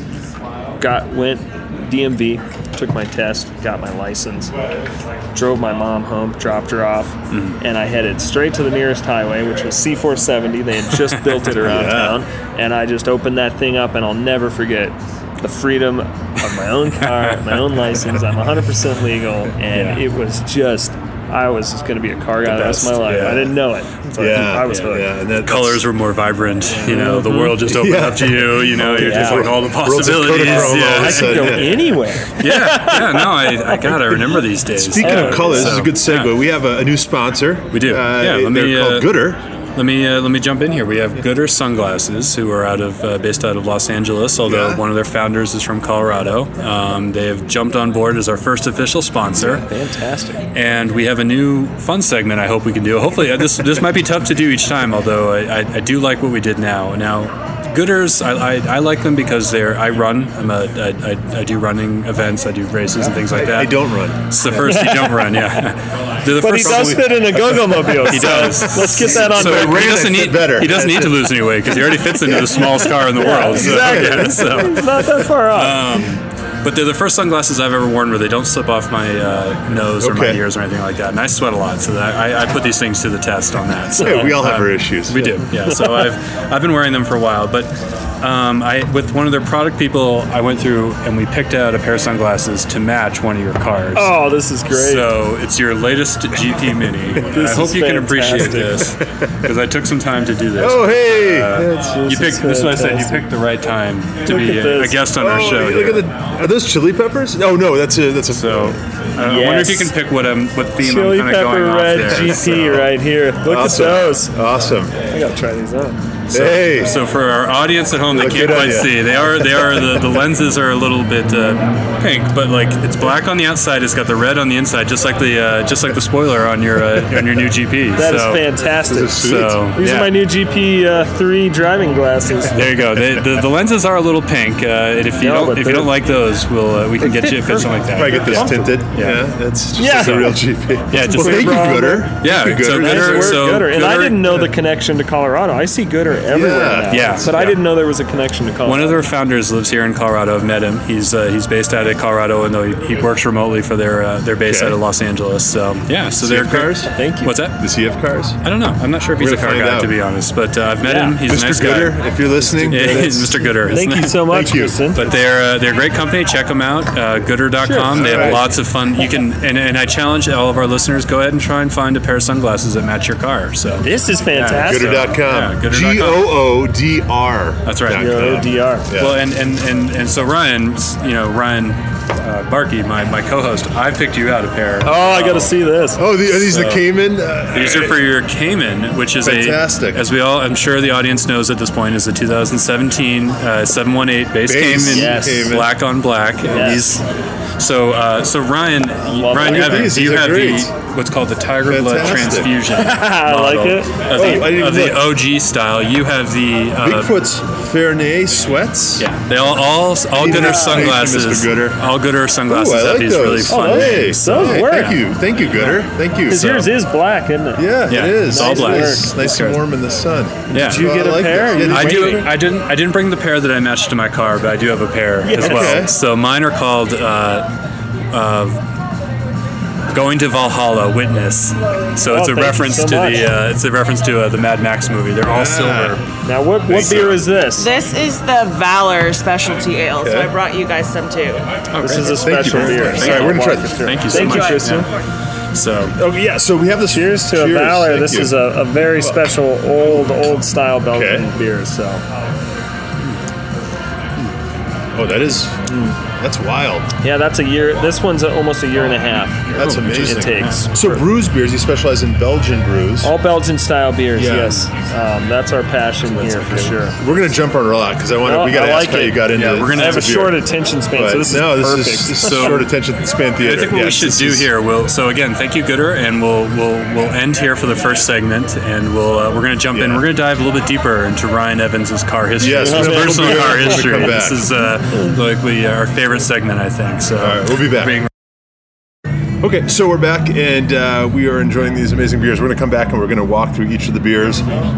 got went D M V, took my test, got my license, drove my mom home, dropped her off,
Mm-hmm.
and I headed straight to the nearest highway, which was C four seventy. They had just built it around
Yeah.
town, and I just opened that thing up, and I'll never forget the freedom of my own car, my own license. I'm one hundred percent legal, and
Yeah.
it was just, I was just going to be a car guy the rest of my
best,
life.
yeah.
I didn't know it. So
Yeah,
I was
yeah,
hooked.
yeah, and that,
Colors were more vibrant. You know, the world just opened
Yeah.
up to you. You know, you're just
yeah.
like all the
World's a
possibilities.
Kodachrome all of a
Yeah.
I could go
Yeah.
anywhere.
yeah, yeah. No, I, I God, I remember these days.
Speaking
Oh,
of colors, this is a good segue.
yeah.
We have a, a new sponsor.
We do.
Uh,
Yeah, let
they're
me,
called
uh,
Gooder.
Let me uh, let me jump in here. We have Gooder Sunglasses, who are out of uh, based out of Los Angeles, although
Yeah.
one of their founders is from Colorado. Um, they have jumped on board as our first official sponsor,
Fantastic.
and we have a new fun segment. I hope we can do. Hopefully, uh, this this might be tough to do each time, although I, I, I do like what we did now. Now. Gooders, I, I, I like them because they're. I run. I'm a. I, I, I do running events. I do races and things like that.
I don't run.
It's the first you don't run. Yeah, they're the
But he
first.
does fit in a go-go mobile.
He
so
does.
Let's get that on
So
record.
he doesn't
fit
need
better.
He doesn't need to lose any weight because he already fits into the smallest car in the world. So,
Exactly.
yeah, so.
It's not that far off.
But they're the first sunglasses I've ever worn where they don't slip off my uh, nose or my
Okay.
ears or anything like that. And I sweat a lot, so that I, I put these things to the test on that. So,
Hey, we all have
um,
our issues.
We do, yeah. So I've I've been wearing them for a while, but um, I with one of their product people, I went through and we picked out a pair of sunglasses to match one of your cars.
Oh, this is great.
So it's your latest G P Mini.
This
I hope
is
you can appreciate
fantastic.
this because I took some time to do this.
Oh, hey!
You picked. This is what I said. You picked the right time to
Look
be
at
a, a
this.
guest on our
Oh,
show.
look
here.
at the. Are those chili peppers? Oh no, that's a that's a.
So uh, I wonder if you can pick what um what theme
Chili
I'm kind of
pepper
going
red
off there.
G P
So-
right here. Look
awesome.
at those.
Awesome.
I gotta try these on.
Hey.
So for our audience at home, they
Look
can't
good on
quite
ya.
see. They are they are the, the lenses are a little bit uh, pink, but like it's black on the outside. It's got the red on the inside, just like the uh, just like the spoiler on your uh, on your new G P.
That is
so,
fantastic.
This is sweet.
So
These
yeah.
are my new G P uh, three driving glasses.
There you go. They, the, the lenses are a little pink. Uh, and if you
No,
don't
but
if you don't
they're-
like those, we'll uh, we can
They
get
fit
you a fit something like that.
Probably get this
Comfortable.
tinted.
Yeah.
Yeah, that's just
Yeah.
like a real G P.
Yeah, just
well,
like-
thank you,
Bravo.
Gooder.
Yeah,
Thank you,
so
Gooder.
Nice
Gooder-
work,
so
Gooder. And I
Gooder-
didn't know the connection to Colorado. I see Gooder everywhere
Yeah.
now.
Yeah.
But I
Yeah.
didn't know there was a connection to Colorado.
One of their founders lives here in Colorado. I've met him. He's uh, he's based out of Colorado, and though he, he works remotely for their uh, their base
Okay.
out of Los Angeles. So yeah, so
Does he
they're
have cars?
Thank you.
What's that?
Does he have cars?
I don't know. I'm not sure if he's
We're
a car
gonna
guy,
find
to
out.
be honest. But uh, I've met
Yeah.
him. He's a
Mister
nice
Gooder,
guy.
if you're listening.
Yeah, he's Mister Gooder.
Thank you so much,
Thank you.
Kristen.
But they're uh, they're a great company. Check them out. Uh, Gooder dot com.
Sure.
They have
All right.
lots of fun. You can and, and I challenge all of our listeners: go ahead and try and find a pair of sunglasses that match your car. So
This is fantastic.
Gooder dot
Yeah,
com.
Gooder dot com.
G O O D R.
That's right.
Yo, D R.
Yeah.
Well, and, and, and, and so Ryan, you know, Ryan uh, Barkey, my, my co-host, I picked you out a pair.
Oh, I got to see this.
Oh, the, are these the
So-
Cayman? Uh,
These are for your Cayman, which is
Fantastic.
a, as we all, I'm sure the audience knows at this point, is a two thousand seventeen uh, seven one eight base,
Base
Cayman,
Yes.
Cayman.
black on black. And
Yes.
these, so, uh, so Ryan,
love
Ryan
them.
Evans,
These
you
are
have
great.
the what's called the Tiger Blood
Fantastic.
Transfusion.
I like
model
it.
Of the,
Oh, I didn't
of the
look.
O G style. You have the uh,
Bigfoot's Fernay sweats.
Yeah, they all all all
Need
Gooder
that. Thank you,
sunglasses.
Mister Gooder.
All Gooder
Ooh,
sunglasses
I
have
like
these
those.
really fun.
Oh, hey,
names. Those
hey,
work.
Thank you, thank you, Gooder. Thank you.
Because yours is black, isn't it?
Yeah,
Yeah,
it is.
it's all
Nice,
black.
Nice, nice and warm in the sun.
Yeah.
Did you
Well,
get
I
a
like
pair?
that. Yeah,
I
did
do.
you-
I didn't. I didn't bring the pair that I matched to my car, but I do have a pair as well.
Okay.
So mine are called uh, uh, Going to Valhalla, Witness. So it's
Oh,
a
thank you
reference
so
to
much.
the uh, it's a reference to uh, the Mad Max movie. They're all silver.
Now, what, what beer is this?
This is the Valor Specialty Ale, so
Okay.
I brought you guys some too.
This is a
Thank you
special
very
beer.
much.
So
All right, we're gonna try
walk
this.
us through.
Thank you so
Thank
much.
you, Tristan.
So
Oh yeah, so we have this.
Cheers to a Valor.
Thank
This
you.
is a, a very special old, old style Belgian
Okay.
beer. So
Oh, that is. That's wild.
yeah, that's a year. This one's a, almost a year and a half.
That's
It
amazing.
takes.
So brews beers. You specialize in Belgian brews.
All Belgian style beers,
Yeah.
yes. Um, that's our passion here for sure.
We're gonna jump on a lot because I want to.
No,
we got to
I
ask
like
how
it.
you got into.
Yeah, we're gonna
I have a
beer.
short attention span,
But
so this is
no, this
perfect.
is this is
So-
short attention span theater.
I think what
Yes,
we should
this
do
is-
here, we'll so again, thank you, Gooder, and we'll we'll we'll end here for the first segment, and we'll uh, we're gonna jump in.
Yeah.
We're gonna dive a little bit deeper into Ryan Evans's car history.
Yes,
his
we'll
personal
be-
car
we'll
history.
come back.
This is uh, likely our favorite segment, I think. So
All right, we'll be back.
being-
Okay, so we're back and uh, we are enjoying these amazing beers. We're going to come back and we're going to walk through each of the beers.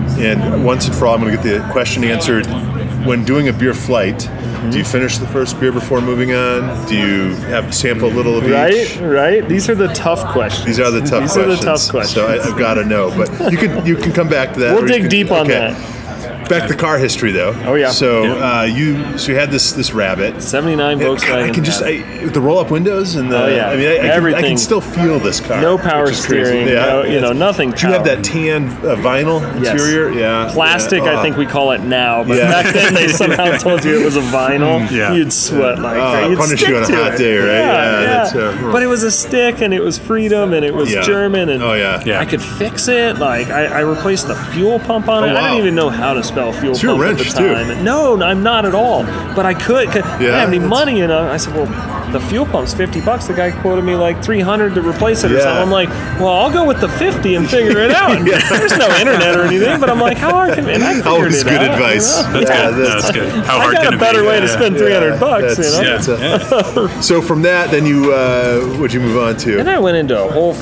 And once and for all, I'm going to get the question answered. When doing a beer flight, do you finish the first beer before moving on? Do you have sample a little of
Right,
each?
right. These are the tough questions.
These are the tough
These
questions.
are the tough questions.
So I, I've got to know. But you can you can come back to that.
We'll
or you
dig
can-
deep on
okay.
that.
Back to car history, though.
Oh, yeah.
So
Yeah.
uh, you so you had this this Rabbit.
seventy-nine
Yeah,
Volkswagen.
God, I can just
Rabbit.
I, with the roll up windows and the
Oh, yeah.
I mean I, I, can, I
Everything.
can still feel this car.
No power
which is crazy.
steering, no- you know, nothing
Do you have
power.
that tan uh, vinyl
Yes.
interior? Yeah.
Plastic,
yeah.
I think we call it now, but
Yeah.
back then they somehow told you it was a vinyl.
Yeah.
You'd sweat like
Oh,
crazy. You'd
punish
stick
you on a
to
hot
it.
day, right? Yeah, that's, uh,
but it was a stick, and it was freedom, and it was
Yeah.
German, and
Oh, yeah.
Yeah.
I could fix it. Like I, I replaced the fuel pump on
Oh,
it. I
wow.
didn't even know how to spell fuel
So you're a
pump
wrench,
at the time.
too.
No, I'm not at all. But I could. 'cause I didn't have any
that's-
money, and I said, well, the fuel pump's fifty bucks. The guy quoted me like three hundred to replace it or
Yeah.
something. I'm like, well, I'll go with the fifty and figure it out. And
Yeah.
There's no internet or anything, but I'm like, how hard can? And I figured
Always
it
good
out,
advice.
you know?
That's
Yeah,
good.
that's-
That's good. How
I
hard
got
can
a
it
better
be?
way to
Yeah,
spend three hundred bucks,
that's-
you know.
Yeah.
that's a-
yeah.
So from that, then you uh, what'd you move on to?
And I went into a whole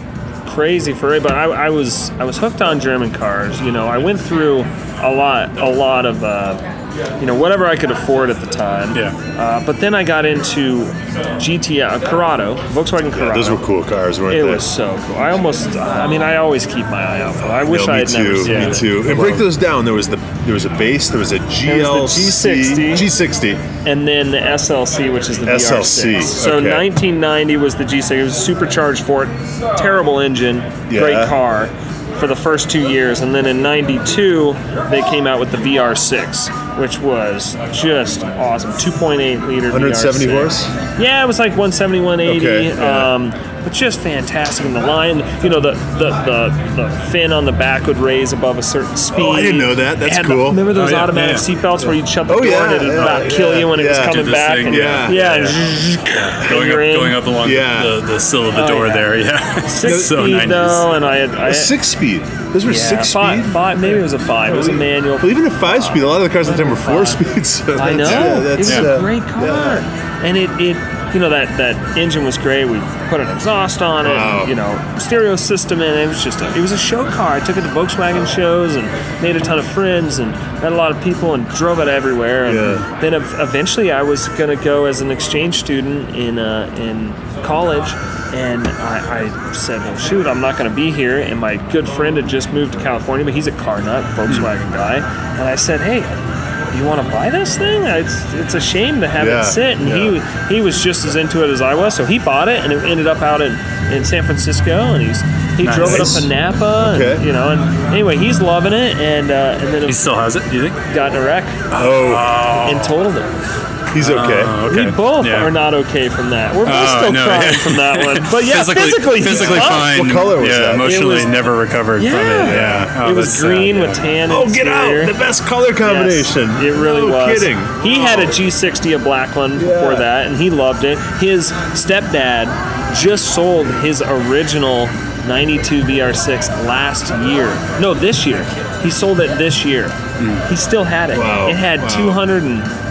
crazy foray, but I, I was I was hooked on German cars. You know, I went through a lot a lot of uh, you know whatever I could afford at the time.
Yeah.
Uh, but then I got into G T I, Corrado, Volkswagen Corrado.
Those were cool cars, weren't
It
they?
was so cool. I almost, I mean, I always keep my eye out for it. I wish
No,
I
me
had
too.
never seen
Me
it.
too. And break those down. There was the there was a base. There was a G L C,
G sixty.
G sixty.
And then the S L C, which is the
S L C,
V R six. So
okay.
nineteen ninety was the G sixty. It was supercharged Ford, terrible engine,
Yeah.
great car for the first two years. And then in ninety-two, they came out with the V R six, which was just awesome. two point eight liter
one hundred seventy
V R six.
horse.
Yeah, it was like one seventy, one eighty.
Okay, yeah.
um, but just fantastic. And the line, you know, the, the, the, the fin on the back would raise above a certain speed.
Oh, I didn't know that. That's
It had the-
cool.
remember those
Oh, yeah,
automatic
yeah.
seatbelts where you'd shut the
Oh,
door
yeah,
and it'd
yeah,
about kill
yeah,
you when it was
yeah.
coming
Do this
back?
thing,
and,
yeah.
yeah,
Yeah. Going
you're
up,
in.
going up along
Yeah.
the, the sill of the
Oh,
door
yeah.
there. Yeah.
Six
so
speed
nineties.
though, and I had I
A
had,
six speed. Those were
yeah,
six
five,
speed.
five, maybe it was a five. It was a manual.
Well, even a five speed. A lot of the cars at the time were four
Five.
speeds. So
I know.
that's, yeah,
it
that's,
was
uh,
a great car,
yeah.
and it, it you know that, that engine was great. We put an exhaust on it,
Wow.
and, you know, stereo system in it. It was just a, it was a show car. I took it to Volkswagen shows and made a ton of friends and met a lot of people and drove it everywhere. And
Yeah.
then ev- eventually I was gonna go as an exchange student in uh, in college. And I, I said, well, shoot, I'm not going to be here. And my good friend had just moved to California, but he's a car nut, Volkswagen guy. And I said, hey, you want to buy this thing? It's it's a shame to have
Yeah,
it sit. And
yeah.
he he was just as into it as I was, so he bought it, and it ended up out in, in San Francisco. And he's he
Nice.
drove it up to Napa.
Okay.
And, you know, and anyway, he's loving it. And uh, and then
He
it
still has it, do you think?
got in a wreck
Oh,
and totaled it.
he's okay.
Oh, okay.
We both
Yeah.
are not okay from that. We're both
Oh,
still
no,
crying
yeah.
from that one. But yeah, physically,
physically,
he's
physically
fine.
fine.
What color was
yeah,
that?
emotionally
It was-
never recovered
Yeah.
from it. Yeah, Oh,
it was
that's
green
sad,
with
yeah.
tan.
Oh, get
exterior.
out! The best color combination.
Yes, it really
no
was.
kidding.
He had a G sixty, a black one, before that, and he loved it. His stepdad just sold his original ninety-two V R six last year. No, this year. He sold it this year. He still had it.
Wow,
It had
wow.
two hundred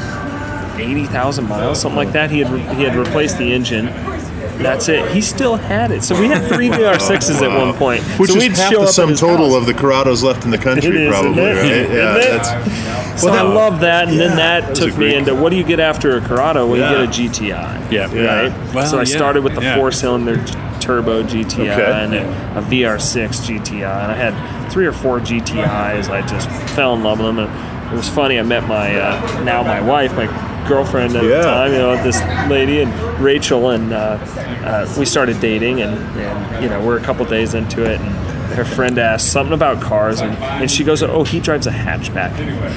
eighty thousand miles, something like that. He had re- he had replaced the engine. That's it. He still had it. So we had three V R sixes at one point.
Which
so
is
we'd
half
show
the
up at
sum
his
total
house.
of the Corrados left in the country,
It is,
probably,
isn't it?
right?
Isn't
Yeah,
it?
that's.
So I
Well,
love that, and then
yeah,
that
was
took
a
me
great
into what do you get after a Corrado? Well,
Yeah.
you get a G T I.
Yeah.
Yeah.
Right?
Well,
so I
yeah,
started with the
yeah.
four-cylinder t- turbo G T I
Okay.
and a, a V R six G T I, and I had three or four G T Is. I just fell in love with them. And it was funny. I met my uh, now my wife, my girlfriend at
Yeah.
the time, you know, this lady and Rachel, and uh, uh, we started dating, and, and you know, we're a couple days into it, and her friend asked something about cars, and, and she goes, "Oh, he drives a hatchback."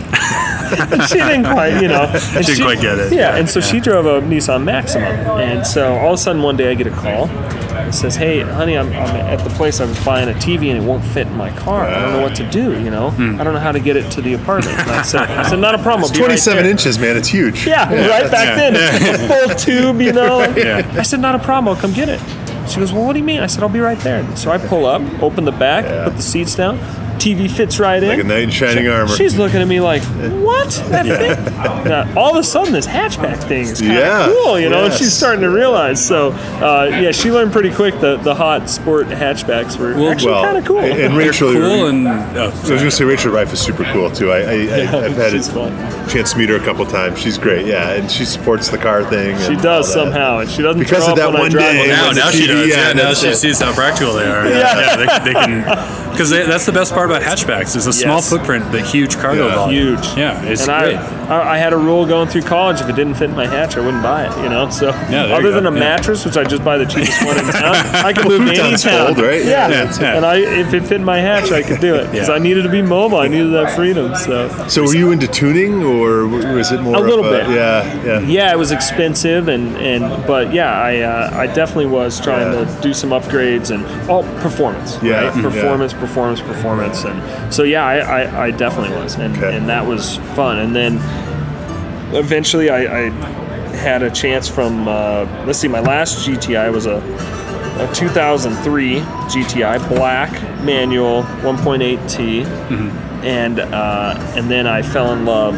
She didn't quite, you know. And
Didn't quite get it.
Yeah,
Yeah,
and so she drove a Nissan Maxima, and so all of a sudden one day I get a call. It says, "Hey, honey, I'm, I'm at the place. I was buying a T V and it won't fit in my car. I don't know what to do. You know, I don't know how to get it to the apartment." And I said, "I said, not a problem. I'll be right
twenty-seven
there."
inches, man. It's huge.
Yeah, right back
Yeah.
then, a full tube, you know.
Yeah.
I said, "Not a problem. I'll come get it." She goes, "Well, what do you mean?" I said, "I'll be right there." So I pull up, open the back,
Yeah.
put the seats down. T V fits right in.
Like a knight in shining armor.
She's looking at me like, "What? That thing?" Now, all of a sudden, this hatchback thing is kind of
Yeah,
cool, you know. And
yes.
she's starting to realize. So, uh, yeah, she learned pretty quick that the hot sport hatchbacks were actually
Well,
kind of cool.
and, and Rachel,
Cool and oh,
I was going to say Rachel Rife is super cool too. I, I, I I've had
she's
a
fun.
chance to meet her a couple times. She's great, yeah, and she supports the car thing.
She
and
does
all that.
somehow, and she doesn't
Because
throw
of
up
that
when I
one
drive
day.
on
now,
on the
now
T
she
V,
does.
yeah,
Yeah, now
that's
she
it.
sees how practical they are.
Yeah.
Yeah, they, they can. Because that's the best part about hatchbacks is a small
Yes.
footprint, but huge cargo
Yeah.
volume.
Huge.
Yeah, it's
and
great.
I, I I had a rule going through college: if it didn't fit in my hatch, I wouldn't buy it. You know, so
Yeah, there you
other
go.
than a
Yeah.
mattress, which I just buy the cheapest one in town, I could move to any
Futon's
town.
fold, right?
Yeah,
Yeah,
that's it.
and I if it fit in my hatch, I could do it because
Yeah.
I needed to be mobile. I needed that freedom. So
So were you into tuning, or was it more
A little
of a,
bit.
Yeah, yeah.
yeah, it was expensive, and, and but yeah, I uh, I definitely was trying
Yeah.
to do some upgrades and all performance.
Yeah,
right?
yeah.
performance, performance, performance, and so yeah, I, I, I definitely was, and
Okay.
and that was fun. And then eventually, I, I had a chance from uh, let's see, my last G T I was a, a two thousand three G T I black manual one point eight T, and uh, and then I fell in love.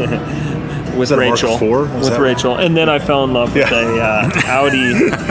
With
that a Mark
Rachel,
four? Was
with
that-
Rachel, and then I fell in love with
Yeah.
a uh, Audi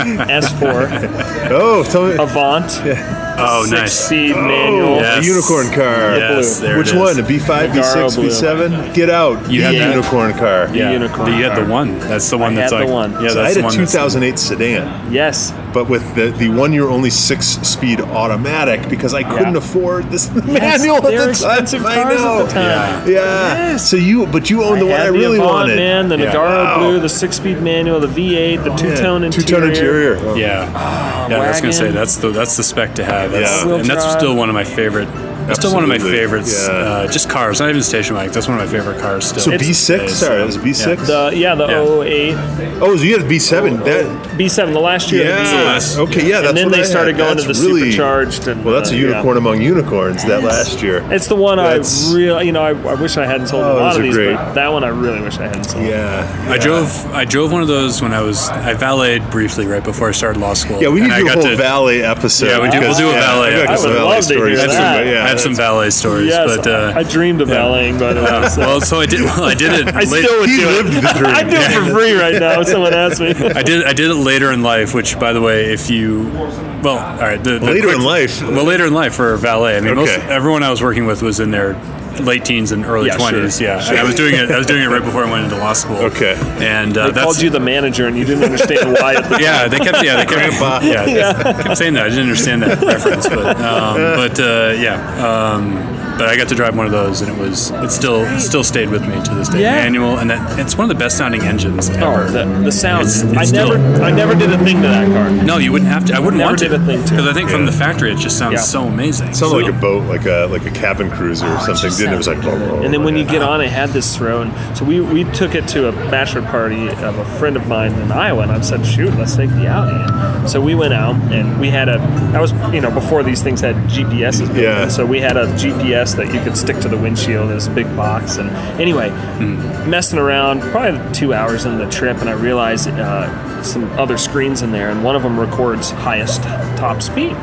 S four
Oh, tell me.
Avant,
Oh, nice.
six-speed
Oh,
manual.
Yes.
a unicorn car.
Yes,
blue.
there
Which
it is.
one? A B five, B
Nagaro
six,
blue.
B seven? Get out.
You
the
had that?
unicorn car.
The unicorn
You had
car.
the one. That's the one
I
that's
had the
like.
one.
Yeah,
So
that's
I had
the
a
one.
two
that's-
thousand eight sedan,
Yes,
but with the, the one year only six speed automatic because I couldn't
Yeah.
afford this
Yes,
manual at
they were
the time.
expensive
I
cars
know.
at the time.
Yeah.
Yes.
So you, but you owned the
I
one
had
I
the
really
Avant,
wanted.
man, the
Yeah.
Nagaro
Wow.
blue, the six-speed manual, the V eight, the two-tone
Yeah.
interior.
Two-tone interior. Oh.
Yeah, yeah. I was gonna say
wagon.
that's the that's the spec to have. That's,
Yeah.
Wheel
and that's
drive.
still one of my favorite. That's still one of my
Absolutely.
favorites.
Yeah.
Uh, just cars, not even station wagon. That's one of my favorite cars still.
So
It's-
B six,
It's,
sorry,
uh,
it was a B six.
The yeah, the
Yeah.
oh eight,
Oh, so you had a B seven. That,
B seven, the last year. of the V eight.
yeah. Okay, yeah. That's
and then
what
they
I
started
had.
going
That's
to the
really,
supercharged. And,
Well, that's a
uh, yeah.
unicorn among unicorns. That last year.
It's the one
That's-
I really, you know, I, I wish I hadn't sold
Oh,
a
those
lot of
are
these,
great.
but that one I really wish I hadn't sold.
Yeah.
I
yeah.
drove I drove one of those when I was I valeted briefly right before I started law school.
Yeah, we need
And
to do
I
a
got
whole
to-
valet episode.
Yeah, we do- we'll
because-
do a
yeah,
valet
I got
episode.
some
I would
valet
love to hear
stories.
that.
too, but yeah,
I have some valet stories,
Yes,
but uh,
I dreamed of valeting, by the way.
uh,
so-
well, so I did. Well, I did it.
I
late-
still would
He
do
lived
it.
the dream.
I'd do it for free right now if someone asked me.
I did. I did it later in life. Which, by the way, if you, well, all right. The, the
Later
quick-
in life?
Well, later in life for valet. I mean, most
Okay.
everyone I was working with was in their late teens and early
Yeah,
twenties.
sure.
Yeah, and I was doing it. I was doing it right before I went into law school.
Okay.
and uh,
They
that's
called you the manager, and you didn't understand why. At the
yeah. They kept yeah. They kept
Grandpa.
yeah. They kept saying that. I didn't understand that reference, but um, but uh, yeah. Um, but I got to drive one of those, and it was it still it still stayed with me to this day.
Yeah.
Manual, and that it's one of the best sounding engines ever.
Oh, the, the sound.
It's- it's
I
still-
never, I never did a thing to that car.
No, you wouldn't have to. I wouldn't
Never
want to
did a thing to it.
because I think from
Yeah.
the factory it just sounds
Yeah.
so amazing.
It sounded
So-
like a boat, like a like a cabin cruiser or something.
just
Didn't it? It was like,
sounds-
whoa, whoa,
And then when
whoa,
you get on, it had this throw, and so we we took it to a bachelor party of a friend of mine in Iowa, and I said, shoot, let's take the Audi. And so we went out, and we had a that was you know before these things had G P S's. built
Yeah.
in. So we had a G P S that you could stick to the windshield in this big box, and anyway, messing around, probably two hours into the trip, and I realized uh, some other screens in there, and one of them records highest top speed.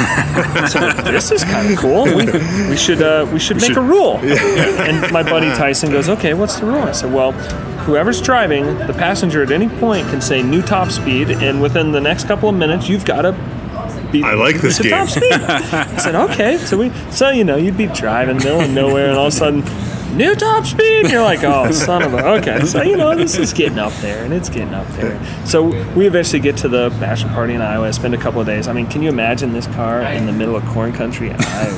So this is kind of cool. We, we should uh, we should make
should-
a rule. And my buddy Tyson goes, okay, what's the rule? I said, well, whoever's driving, the passenger at any point can say new top speed, and within the next couple of minutes, you've got to be.
I like this
to
game.
Top speed. I said, okay. So we, so you know, you'd be driving middle of nowhere, and all of a sudden, new top speed. And you're like, oh, son of a. Okay, so you know this is getting up there, and it's getting up there. So we eventually get to the bachelor party in Iowa. Spend a couple of days. I mean, can you imagine this car in the middle of corn country,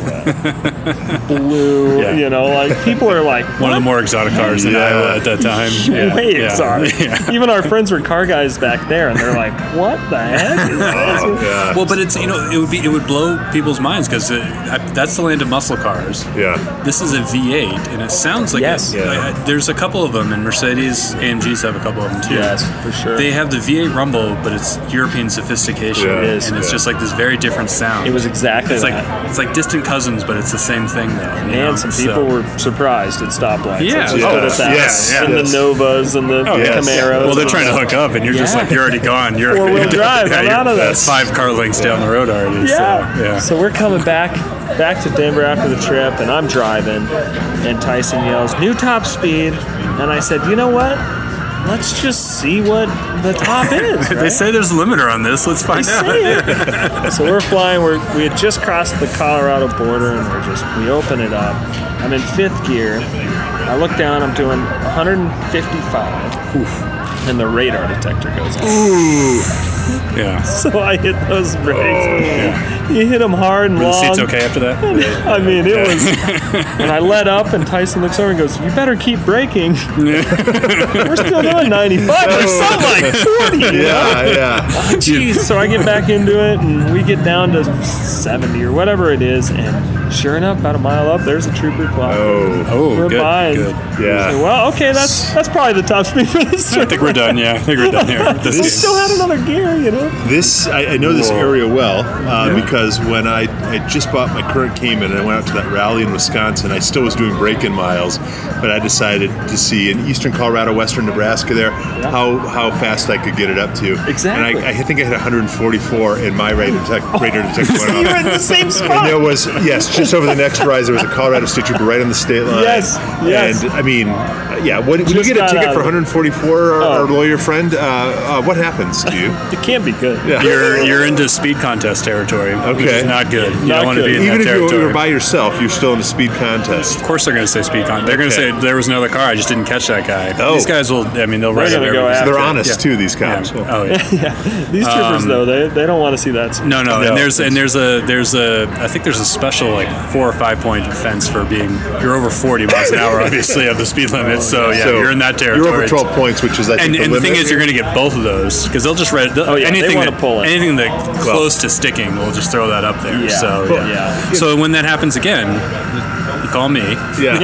Iowa? Blue,
Yeah.
you know, like people are like,
One of the
"What?"
more exotic cars in
Yeah.
Iowa at that time. Yeah.
Way
yeah.
exotic.
Yeah.
Even our friends were car guys back there, and they're like, "What the heck?" Is this?
Oh, yeah.
Well, but it's you know it would be it would blow people's minds because that's the land of muscle cars.
Yeah.
This is a V eight, and it sounds like
Yes.
it,
Yeah.
like, uh, there's a couple of them, and Mercedes A M Gs have a couple of them too.
Yes, for sure.
They have the V eight Rumble, but it's European sophistication,
Yeah. It
is,
and it's
yeah.
just like this very different sound.
It was exactly
It's like
that.
it's like distant cousins, but it's the same thing though. you know?
And some
So-
people were surprised at stoplights.
Yeah.
Let's just
Oh,
put it that
yes,
way. And
yes.
the Novas and the
Oh,
yes.
Camaros.
Well, they're trying to hook up, and you're just
Yeah.
like you're already gone. You're
Four-wheel drive,
Yeah,
I'm
you're
out of this.
Five car lengths down the road already.
Yeah.
So, yeah.
So we're coming back back to Denver after the trip, and I'm driving, and Tyson yells, "New top speed!" And I said, "You know what? Let's just see what the top is."
They
right?
say there's a limiter on this. Let's find
They
out.
say it. So we're flying. We're, we had just crossed the Colorado border, and we're just we open it up. I'm in fifth gear. I look down. I'm doing one fifty-five. Oof. And the radar detector goes off.
Yeah.
So I hit those brakes. You hit them hard and
Were the
long.
seats okay after that?
I mean, it was. And I let up, and Tyson looks over and goes, "You better keep braking." We're still doing ninety-five. We're still like forty. You know?
Yeah, yeah.
Jeez. So I get back into it, and we get down to seventy or whatever it is, and sure enough, about a mile up, there's a trooper clock.
Oh,
Oh,
We're
good.
behind.
Good.
yeah.
So, well, okay, that's that's probably the top speed for this
I
trip.
think we're done. Yeah, I think we're done here. This
We
is-
still had another gear, you know.
This I, I know this
Whoa.
area well uh,
Yeah.
because when I, I just bought my current Cayman and I went out to that rally in Wisconsin, I still was doing break-in miles, but I decided to see in eastern Colorado, western Nebraska there how how fast I could get it up to.
Exactly.
And I, I think I hit one forty-four, and my radar, detect, radar detector went
You were
off.
in the same
And
spot.
there was yes, just over the next rise, there was a Colorado State Trooper right on the state line.
Yes, yes.
And I mean, yeah. What, when you
Just
get a
got
ticket
out
for
of it.
one forty-four, our,
Oh.
our lawyer friend, uh, uh, what happens to you?
It can't be good.
Yeah.
You're you're into speed contest territory, which
Okay.
is not good. You
Not
don't want to
good.
be in
Even
that
if you
territory.
were by yourself, you're still in a speed contest.
Of course, they're going to say speed contest. They're going to
Okay.
say there was another car. I just didn't catch that guy.
Oh.
These guys will. I mean, they'll write
gonna
it
go
every-
after
They're
it.
honest
Yeah.
too, these cops.
Yeah. Oh yeah.
These troopers,
Um,
though, they, they don't want to see that.
No, no,
No.
and there's and there's a there's a I think there's a special like four or five point offense for being you're over forty miles an hour, obviously, of the speed limit. So yeah,
So
you're in that territory.
You're over twelve points, which is I think
And,
the
and the
limit.
thing is, you're going to get both of those because they'll just write
Oh, yeah, they
anything
wanna
that
pull it.
anything that close to sticking. We'll just throw that up there.
Yeah.
So
Cool.
yeah.
Yeah.
So when that happens again, you call me.
yeah.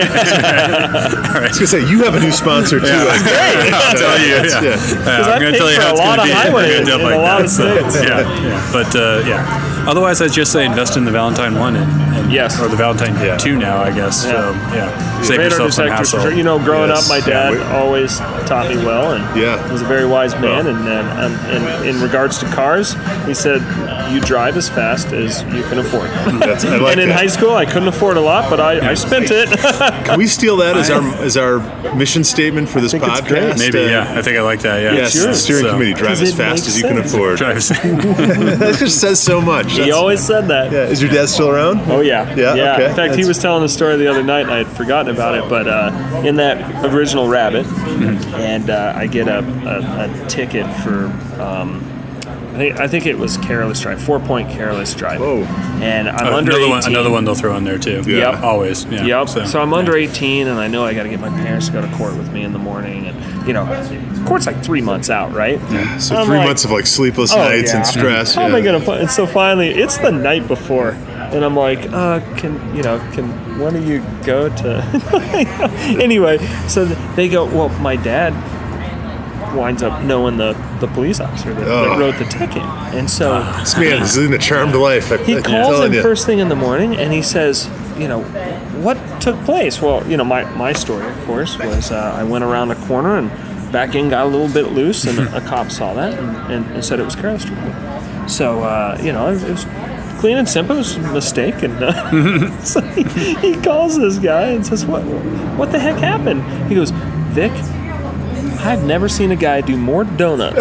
I was gonna say you have a new sponsor too.
I'll tell you.
That's-
Yeah.
yeah.
Yeah,
I
I'm going
paid
to tell you
for
how
a
it's
lot
going to
of
be.
highway
We're gonna do it
in
like
a lot
that.
of
So,
states.
yeah, yeah. But uh, yeah. Otherwise, I'd just say invest in the Valentine one and, and
Yes.
or the Valentine
Yeah.
two now, I guess. So yeah, save
Radar
yourself some
detectors, for
hassle.
sure. You know, growing
Yes.
up, my
Yeah,
dad
we-
always taught me well, and
Yeah.
was a very wise man.
Well.
And, and, and in regards to cars, he said, "You drive as fast as you can afford."
That's, I like
and in
that.
high school, I couldn't afford a lot, but I, I spent it.
Can we steal that as our as our mission statement for this
think it's
podcast?
great.
Maybe,
Uh,
yeah. I think I like that. Yeah.
Yes, the
yours.
steering
So-
committee drive
'Cause
as
it
fast
makes
as you can
sense.
afford.
Drives-
That just says so much.
he
That's-
always said that.
Yeah. Is your dad still around?
Oh yeah,
Yeah, okay.
In fact, he
That's-
was telling a story the other night, and I had forgotten about it. But uh, in that original Rabbit, and uh, I get a, a, a ticket for. Um, I think, I think it was careless drive, four point careless drive.
Whoa.
And I'm
Uh,
under
another
eighteen.
one, another one they'll throw in there too.
Yeah.
Yep.
always. Yeah.
Yep. So, I'm
yeah.
under eighteen, and I know I got to get my parents to go to court with me in the morning, and you know, court's like three months out, right?
So
I'm
three
like-
months of like sleepless
Oh,
nights
yeah.
and stress.
How am
yeah.
I gonna put? And so finally, it's the night before, and I'm like, uh, can you know, can one of you go to? Anyway, so they go. Well, my dad winds up knowing the, the police officer that, that
Oh.
wrote the ticket, and so
This man is in a charmed life. I,
he
I'm
calls
telling
him
you.
first thing in the morning, and he says, you know, what took place? Well, you know, my, my story, of course, was uh, I went around a corner and back end got a little bit loose, and a cop saw that and, and, and said it was careless driving. So, uh, you know, it was, it was clean and simple. It was a mistake. And uh, so he, he calls this guy and says, what, what the heck happened? He goes, Vic, I've never seen a guy do more donuts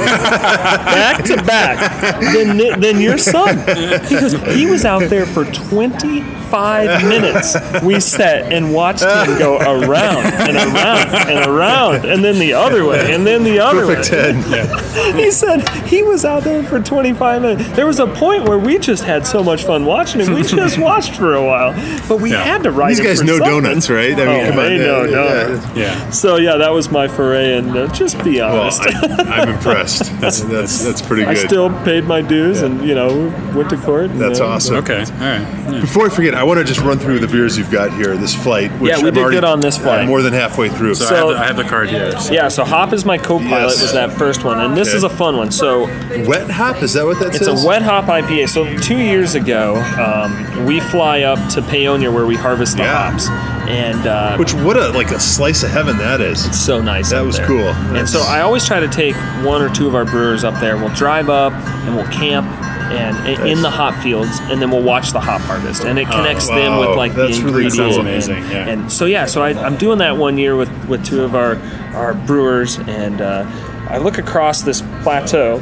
back to back than than your son. He goes, he was out there for twenty-five minutes. We sat and watched him go around and around and around, and then the other way, and then the other
Perfect
way.
ten. Yeah.
He said he was out there for twenty-five minutes. There was a point where we just had so much fun watching him. We just watched for a while, but we
Yeah.
had to write
These
him
guys
for
know
something.
donuts, right? I mean,
Oh,
come on.
they
yeah,
know
yeah,
donuts.
yeah.
Yeah.
So yeah, that was my foray, and uh, just be
Well,
honest.
I, I'm impressed. That's that's that's pretty
I
good.
still paid my dues, and you know, went to court. And,
That's
uh,
awesome.
Okay. All right. Yeah.
Before I forget, I want to just run through the beers you've got here. This flight. Which
Yeah, we
I'm
did
already,
good on this flight.
uh, more than halfway through.
So,
So-
I, have the, I have the card here. So.
Yeah, so Hop is my co-pilot
Yes.
was that first one, and this
Okay.
is a fun one. So
Wet hop, is that what that
it's
says?
a wet hop I P A. So two years ago, um, we fly up to Paonia where we harvest the
Yeah.
hops, and uh,
Which what a like a slice of heaven that is.
it's so nice.
That
up
was
there.
cool.
And
That's-
so I always try to take one or two of our brewers up there. We'll drive up and we'll camp. And in- in the hop fields, and then we'll watch the hop harvest, and it connects them
wow.
with like
That's
the
really
ingredients.
cool.
Sounds
and-
amazing, yeah.
And so yeah, so I, I'm doing that one year with with two of our our brewers, and uh, I look across this plateau,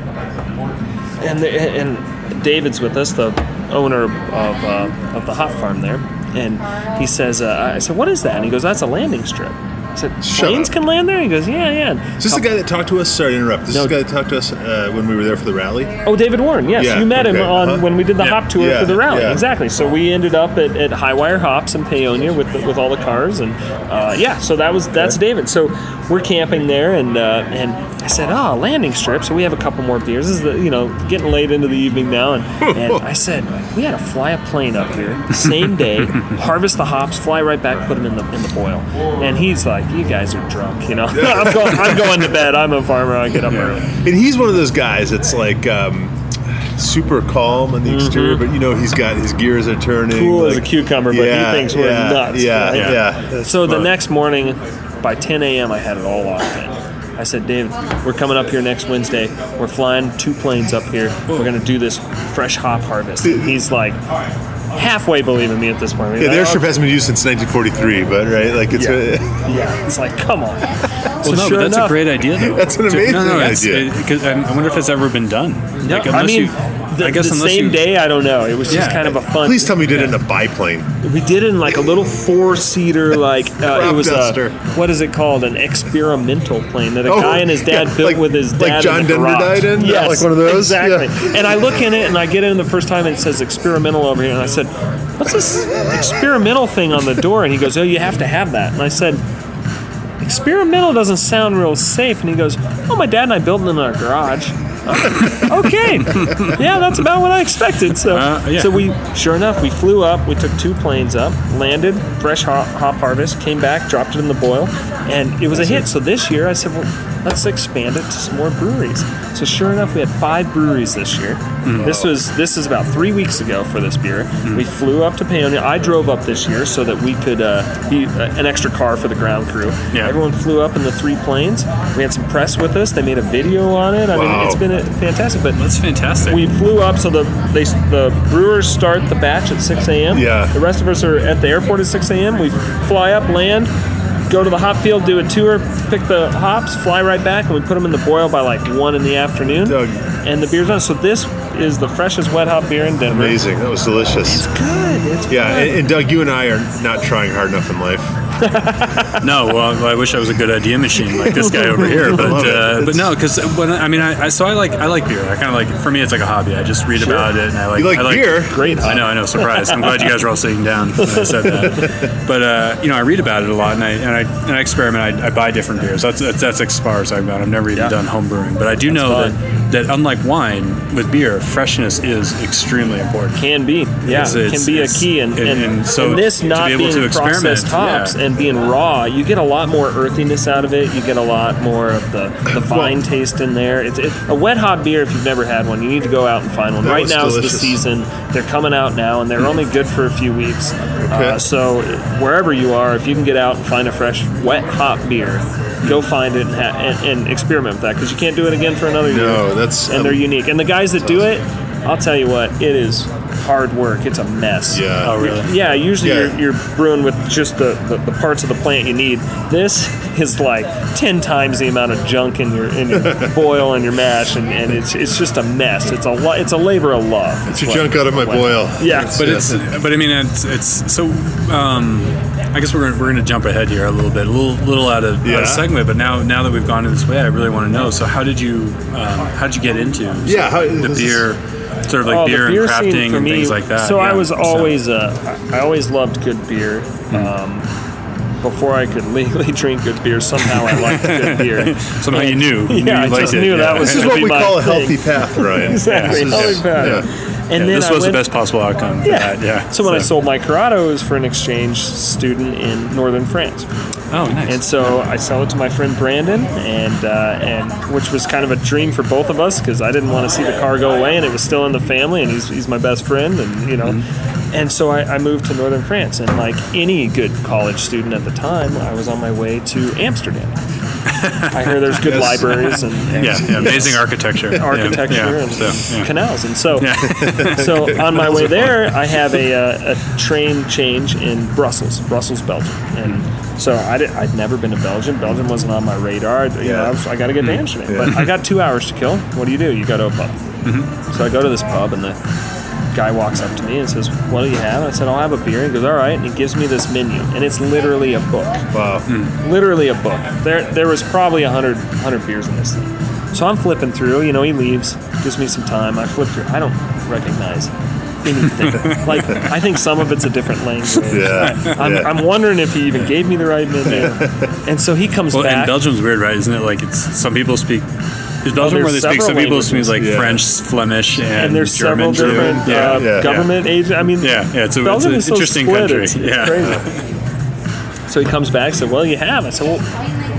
and the, and David's with us, the owner of uh, of the hop farm there, and he says, uh, I said, "What is that?" And he goes, "That's a landing strip." I said,
Shut
"Planes
up.
can land there?" He goes, "Yeah, yeah."
Is this the guy that talked to us? Sorry to interrupt. This
No.
is the guy that talked to us uh, when we were there for the rally?
Oh, David Warren. Yes,
Yeah,
you met him
okay,
on
uh-huh.
when we did the
Yeah.
hop tour
Yeah,
for the rally.
yeah.
Exactly. So we ended up at, at Highwire Hops in Paonia with the, with all the cars, and uh, yeah. So that was that's David. So we're camping there, and uh, and I said, "Oh, landing strip." So we have a couple more beers. This is the you know getting late into the evening now, and and I said we had to fly a plane up here same day, harvest the hops, fly right back, put them in the in the boil. And he's like, "You guys are drunk, you know." I'm going. I'm going to bed. I'm a farmer. I get up early.
And he's one of those guys that's like um, super calm on the exterior, but you know he's got his gears are turning.
Cool as
like-
a cucumber, but he thinks we're
yeah,
nuts.
Yeah,
Yeah.
yeah. That's
So the
fun.
next morning, by ten a.m., I had it all locked in. I said, "Dave, we're coming up here next Wednesday. We're flying two planes up here. We're going to do this fresh hop harvest." And he's like, halfway believing me at this point. He's
Yeah, the
like,
airstrip hasn't been used since nineteen forty-three, but right, like it's
Yeah. yeah, it's like, come on.
Well, no,
sure
but that's
enough-
a great idea, though.
That's an
To-
amazing
no, no, it's-
idea.
it- 'cause I I wonder if it's ever been done.
No,
Like,
I
unless
mean,
you,
the,
I guess
the
unless
same
you,
day, I don't know. It was just
Yeah.
kind of a fun.
Please tell me you did it in a biplane.
We did it in like a little four-seater, like uh,
Crop
it was
duster.
a what is it called? An experimental plane that a
Oh,
guy and his dad
yeah,
built
like-
with his dad.
like John
in the
Denver
garage.
died in?
Yes,
Like one of those?
exactly.
Yeah.
And I look in it and I get in the first time and it says experimental over here, and I said, "What's this experimental thing on the door?" And he goes, "Oh, you have to have that." And I said, "Experimental doesn't sound real safe." And he goes, "Oh, my dad and I built it in our garage." Okay, yeah, that's about what I expected. So,
Uh, yeah.
so we, sure enough, we flew up. We took two planes up, landed, fresh hop, hop harvest, came back, dropped it in the boil, and it was a hit. So this year, I said, well, let's expand it to some more breweries. So sure enough, we had five breweries this year. This was this is about three weeks ago for this beer. We flew up to Paonia. I drove up this year so that we could uh, be uh, an extra car for the ground crew.
Yeah.
Everyone flew up in the three planes. We had some press with us. They made a video on it. I
Wow.
mean, it's been a, fantastic. But
That's fantastic.
we flew up, so the they the brewers start the batch at six a.m.
Yeah.
The rest of us are at the airport at six a.m. We fly up, land, go to the hop field, do a tour, pick the hops, fly right back, and we put them in the boil by like one in the afternoon.
Doug.
And the beer's done. So this is the freshest wet hop beer in Denver.
Amazing. That was delicious.
Good. It's
Yeah,
good.
and, and Doug, you and I are not trying hard enough in life.
No, well, I wish I was a good idea machine like this guy over here, but
Love it.
uh, but
It's-
no, because when I mean, I, I so I like I like beer. I kind of like for me, it's like a hobby. I just read about it, and I like
You like
I like
beer?
Great
I know, I know. Surprise! I'm glad you guys are all sitting down when I said that. But uh, you know, I read about it a lot, and I and I and I experiment. I, I buy different beers. That's that's, that's as far as I've gone. I've never even
Yeah.
done home brewing, but I do know
fun.
that that unlike wine, with beer, freshness is extremely important.
Can be, yeah,
It's- it's-
can be a
it's-
key, and,
and-
and,
and so
and this
to
not
be able
being
to experiment,
processed hops
yeah.
and being raw, you get a lot more earthiness out of it. You get a lot more of the, the vine taste in there. It's it, a wet hop beer. If you've never had one, you need to go out and find one.
That
Right
was
now is the
delicious.
season. They're coming out now, and they're only good for a few weeks. Uh, so wherever you are, if you can get out and find a fresh wet hop beer, go find it and, ha- and, and experiment with that, because you can't do it again for another year.
No, that's
and they're unique. And the guys that do it, I'll tell you what, it is hard work. It's a mess.
Yeah.
Oh, really?
Yeah, usually
Yeah.
You're, you're brewing with just the, the, the parts of the plant you need. This is like ten times the amount of junk in your in your boil and your mash, and, and it's it's just a mess. It's a lo- it's a labor of love.
It's your junk out of my boil.
Yeah.
But it's, but I mean, it's, it's so. Um, I guess we're gonna, we're going to jump ahead here a little bit, a little little out of,
Yeah.
out of segment. But now now that we've gone in this way, I really want to know. So how did you um, how did you get into
Yeah, how-
the
this is-
beer, sort of like
Oh,
beer,
the beer
and
scene
crafting
for
and
me,
things like that?
So
yeah.
I was
So-
always uh, I always loved good beer. Um, before I could legally drink good beer, somehow I liked good beer.
somehow you knew. you
Yeah, I
liked
just
it,
knew
yeah.
that was
This is
gonna
what
be
we
my
call a
thing.
healthy path, Ryan.
Exactly.
Yeah.
Healthy path.
Yeah.
And
Yeah,
then
this
I
was
went,
the best possible outcome. For
Yeah.
that. yeah.
So when I sold my Corrado, it was for an exchange student in northern France.
Oh, nice.
And so I sell it to my friend Brandon, and uh, and which was kind of a dream for both of us because I didn't want to see the car go away, and it was still in the family, and he's, he's my best friend, and you know.
Mm-hmm.
And so I, I moved to northern France, and like any good college student at the time, I was on my way to Amsterdam. I hear there's good
Yes.
libraries and, and
yeah, yeah, amazing architecture. Yeah,
architecture
yeah,
and
so, yeah.
canals. And so, so on my way there, I have a, uh, a train change in Brussels, Brussels, Belgium. And so I did, I'd never been to Belgium. Belgium wasn't on my radar. You know,
Yeah.
I, was, I got to get to Amsterdam. But I got two hours to kill. What do you do? You go to a pub. So I go to this pub, and the guy walks up to me and says, "What do you have?" And I said, "I'll have a beer." He goes, "All right." And he gives me this menu, and it's literally a book.
Wow.
Literally a book. There there was probably a hundred hundred beers in this thing. So I'm flipping through. You know, he leaves, gives me some time. I flip through. I don't recognize anything. Like I think some of it's a different language.
Yeah.
I'm,
yeah.
I'm wondering if he even gave me the right menu. And so he comes
Well,
back.
and Belgium's weird, right? Isn't it? Like it's some people speak. Is Belgium
there's
where they speak?
several
Some people speak
languages.
like
Yeah.
French, Flemish, and,
and there's
German.
several different
German.
uh,
yeah, yeah.
government agents. I mean,
Yeah, yeah, it's a-
Belgium
it's
is
an
so
interesting
split,
country.
It's, it's
Yeah.
crazy. So he comes back and said, "Well, you have." I said, "Well,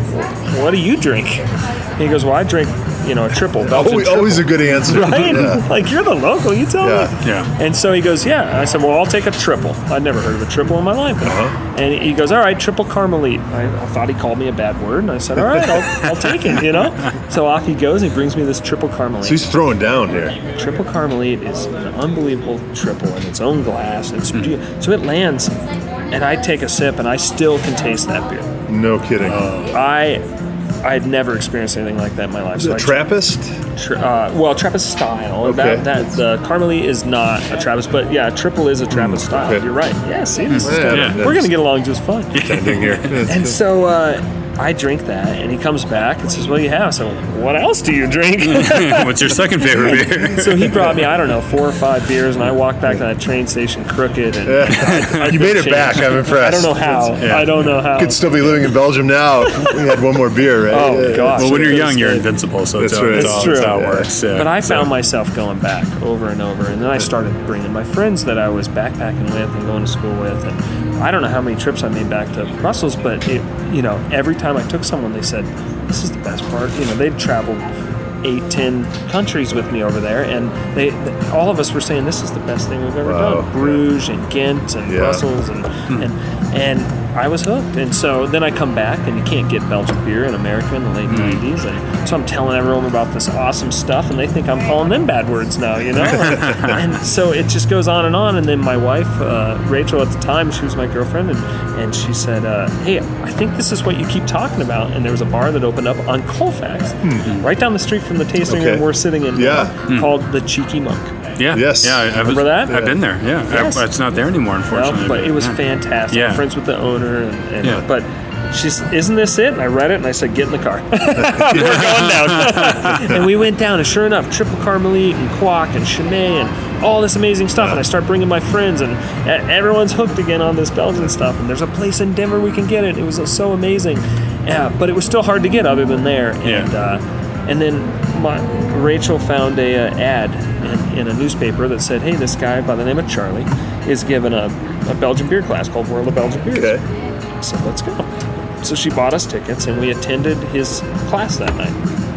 what do you drink?" And he goes, "Well, I drink, you know, a triple Belgian
Always,
triple."
always a good answer.
Right?
Yeah.
Like, you're the local, you tell
Yeah.
me.
Yeah.
And so he goes, "Yeah." And I said, "Well, I'll take a triple." I'd never heard of a triple in my life.
Uh-huh.
And he goes, "All right, triple Carmelite." I, I thought he called me a bad word, and I said, "All right, I'll, I'll take it," you know? So off he goes, and he brings me this triple Carmelite.
So he's throwing down here.
Triple Carmelite is an unbelievable triple in its own glass. It's be- So it lands, and I take a sip, and I still can taste that beer.
No kidding.
I I had never experienced anything like that in my life.
Is
So
it
I
Trappist?
Tr- uh, well, Trappist style.
Okay.
That, that the Carmelie is not a Trappist, but yeah, triple is a Trappist style.
okay.
You're right. Yeah, see, this is
Yeah,
good.
yeah.
We're gonna get along just fine.
Ending here.
And so uh, I drink that, and he comes back and says, "What do you have?" So what else do you drink?
What's your second favorite beer?
So he brought me, I don't know, four or five beers, and I walked back to that train station crooked. And I, I
You made it
changed.
back. I'm impressed.
I don't know how.
Yeah.
I don't know how.
Could still be living in Belgium now if we had one more beer, right?
Oh,
Yeah.
gosh.
Well, when you're young, you're
That's
invincible. So
That's
it's,
right.
it's,
It's
all,
true.
it's how it
Yeah.
works. Yeah.
But I
So-
found myself going back over and over, and then I started bringing my friends that I was backpacking with and going to school with, and I don't know how many trips I made back to Brussels, but it, you know, every time I took someone, they said, "This is the best part." You know, they'd traveled eight, ten countries with me over there, and they, all of us were saying, "This is the best thing we've ever
Wow.
done." Bruges and Ghent and
Yeah.
Brussels, and and and I was hooked. And so then I come back, and you can't get Belgian beer in America in the late nineties, and so I'm telling everyone about this awesome stuff, and they think I'm calling them bad words now, you know. and, and so it just goes on and on. And then my wife, uh, Rachel, at the time, she was my girlfriend, and and she said, uh, "Hey, I think this is what you keep talking about." And there was a bar that opened up on Colfax, right down the street from the tasting
Okay.
room we're sitting in,
Yeah.
now, called the Cheeky Monk.
Yeah.
Yes.
Yeah. I, I was,
Remember that?
I've been there. Yeah.
Yes.
I, it's not there anymore, unfortunately.
Well, but it was
yeah.
fantastic.
Yeah.
I'm friends with the owner, and, and
Yeah.
but she's, "Isn't this it?" And I read it, and I said, "Get in the car. We're going down." And we went down, and sure enough, triple Carmelite and Quack and Chimay and all this amazing stuff. And I start bringing my friends, and e- everyone's hooked again on this Belgian stuff. And there's a place in Denver we can get it. It was so amazing. Yeah, but it was still hard to get other than there.
Yeah.
And uh, and then my, Rachel found a uh, ad in, in a newspaper that said, "Hey, this guy by the name of Charlie is giving a, a Belgian beer class called World of Belgian Beers."
Okay.
I said, "Let's go." So she bought us tickets, and we attended his class that night.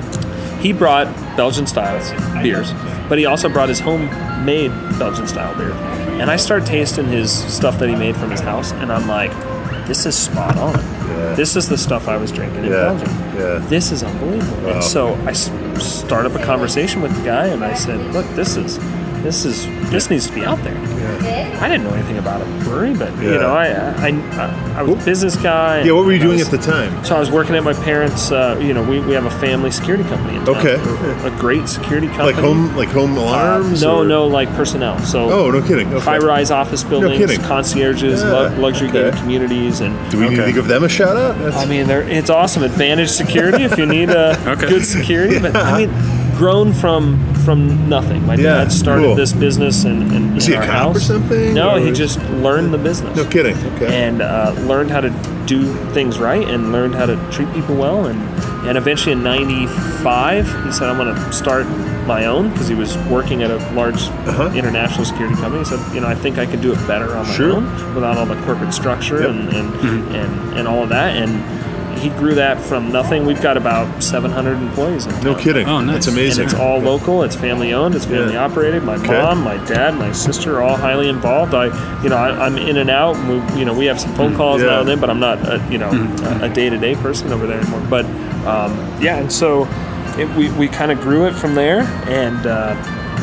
He brought Belgian styles beers, but he also brought his homemade Belgian style beer. And I started tasting his stuff that he made from his house, and I'm like, "This is spot on.
Yeah.
This is the stuff I was drinking in
Yeah,
Belgium.
yeah.
This is unbelievable."
Wow.
And so I s- start up a conversation with the guy, and I said, "Look, this is this is this needs to be out there. I didn't know anything about a brewery, but you
Yeah.
know, I I, I, I was a business guy.
Yeah, what were you
and I
doing
was-
at the time?
So I was working at my parents'. Uh, you know, we, we have a family security company in town.
Okay.
a, a great security company.
Like home, like home
Uh,
alarms?
no,
or-
no, like personnel. So
Oh, no kidding. Okay.
high-rise office buildings,
kidding.
concierges,
Yeah,
lu- luxury
okay.
gated communities, and
Do we need to
Okay.
give them a shout out? That's,
I mean, they're, it's awesome. Advantage Security if you need uh,
Okay.
good security. But I mean, grown from from nothing. My
Yeah,
dad started
cool.
this business in, in,
Was
in
he a
our
cop
house.
or something,
No,
or
he
was-
just learned the business.
no kidding. Okay.
And uh, learned how to do things right, and learned how to treat people well, and and eventually in ninety-five he said, I'm going to start my own, because he was working at a large
Uh-huh.
international security company. He said, you know, I think I could do it better on my
Sure.
own without all the corporate structure
Yep.
and and, and and all of that. And he grew that from nothing. We've got about seven hundred employees in
no
town.
kidding.
Oh, nice.
That's
And
amazing.
it's all local. It's family owned. It's family
Yeah.
operated. My
Okay.
mom, my dad, my sister are all highly involved. I, you know, I, I'm in and out. And we, you know, we have some phone calls
Yeah.
now and then, but I'm not, a, you know, a day to day person over there anymore. But um, yeah, and so it, we we kind of grew it from there, and uh,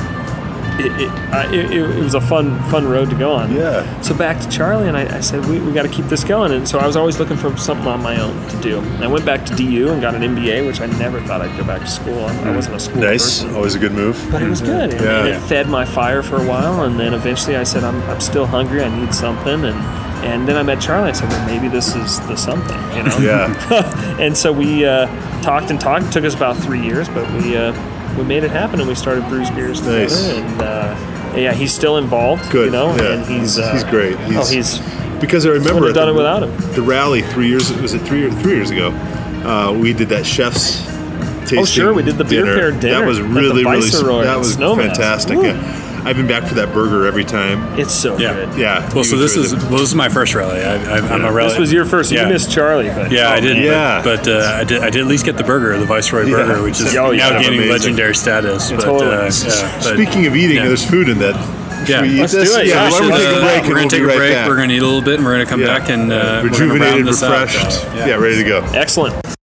it, it, I, it it was a fun fun road to go on.
Yeah.
So back to Charlie, and I, I said we, we got to keep this going, and so I was always looking for something on my own to do. And I went back to D U and got an M B A, which I never thought I'd go back to school. I, I wasn't a school
Nice.
person.
Always a good move.
But it was good. And,
Yeah.
and it fed my fire for a while, and then eventually I said, I'm, I'm still hungry. I need something. And and then I met Charlie. I said, well, maybe this is the something, you know?
Yeah.
And so we uh, talked and talked. It took us about three years, but we uh, we made it happen, and we started Brews Beers together.
Nice.
And uh, yeah, he's still involved.
Good.
You know,
Yeah.
and he's uh,
He's great.
oh,
He's-
he's
Because I remember
wouldn't have
at
done
the,
it without him.
the rally three years was it three three years ago. Uh, we did that chef's tasting.
Oh, sure, we did the beer pair dinner
That was
at the
really really
Viceroy
that
at
was
Snowmass.
fantastic.
Woo.
Yeah. I've been back for that burger every time.
It's so
Yeah.
good.
Yeah.
Well, so
you
this is
enjoyed
well, this is my first rally. I, I, I'm a rally.
This was your first. You
Yeah.
missed Charlie, but
Yeah, I
oh,
did.
man.
Yeah.
But, but uh, I did. I did at least get the burger, the Viceroy
Yeah.
burger, which is
Oh, yeah.
now gaining
Amazing.
legendary status. But,
Totally.
uh, yeah, but-
Speaking of eating,
yeah.
there's food in that. Should
Yeah.
we eat
Let's
this?
do it.
Yeah,
Yeah,
why don't we
sure.
take a
Uh,
break?
we're
and
gonna
we'll
take
be
a
right
break.
back.
We're gonna eat a little bit, and we're gonna come
Yeah.
back and uh, we're gonna
rejuvenated,
round this out.
refreshed.
Yeah.
Yeah, ready to go.
Excellent.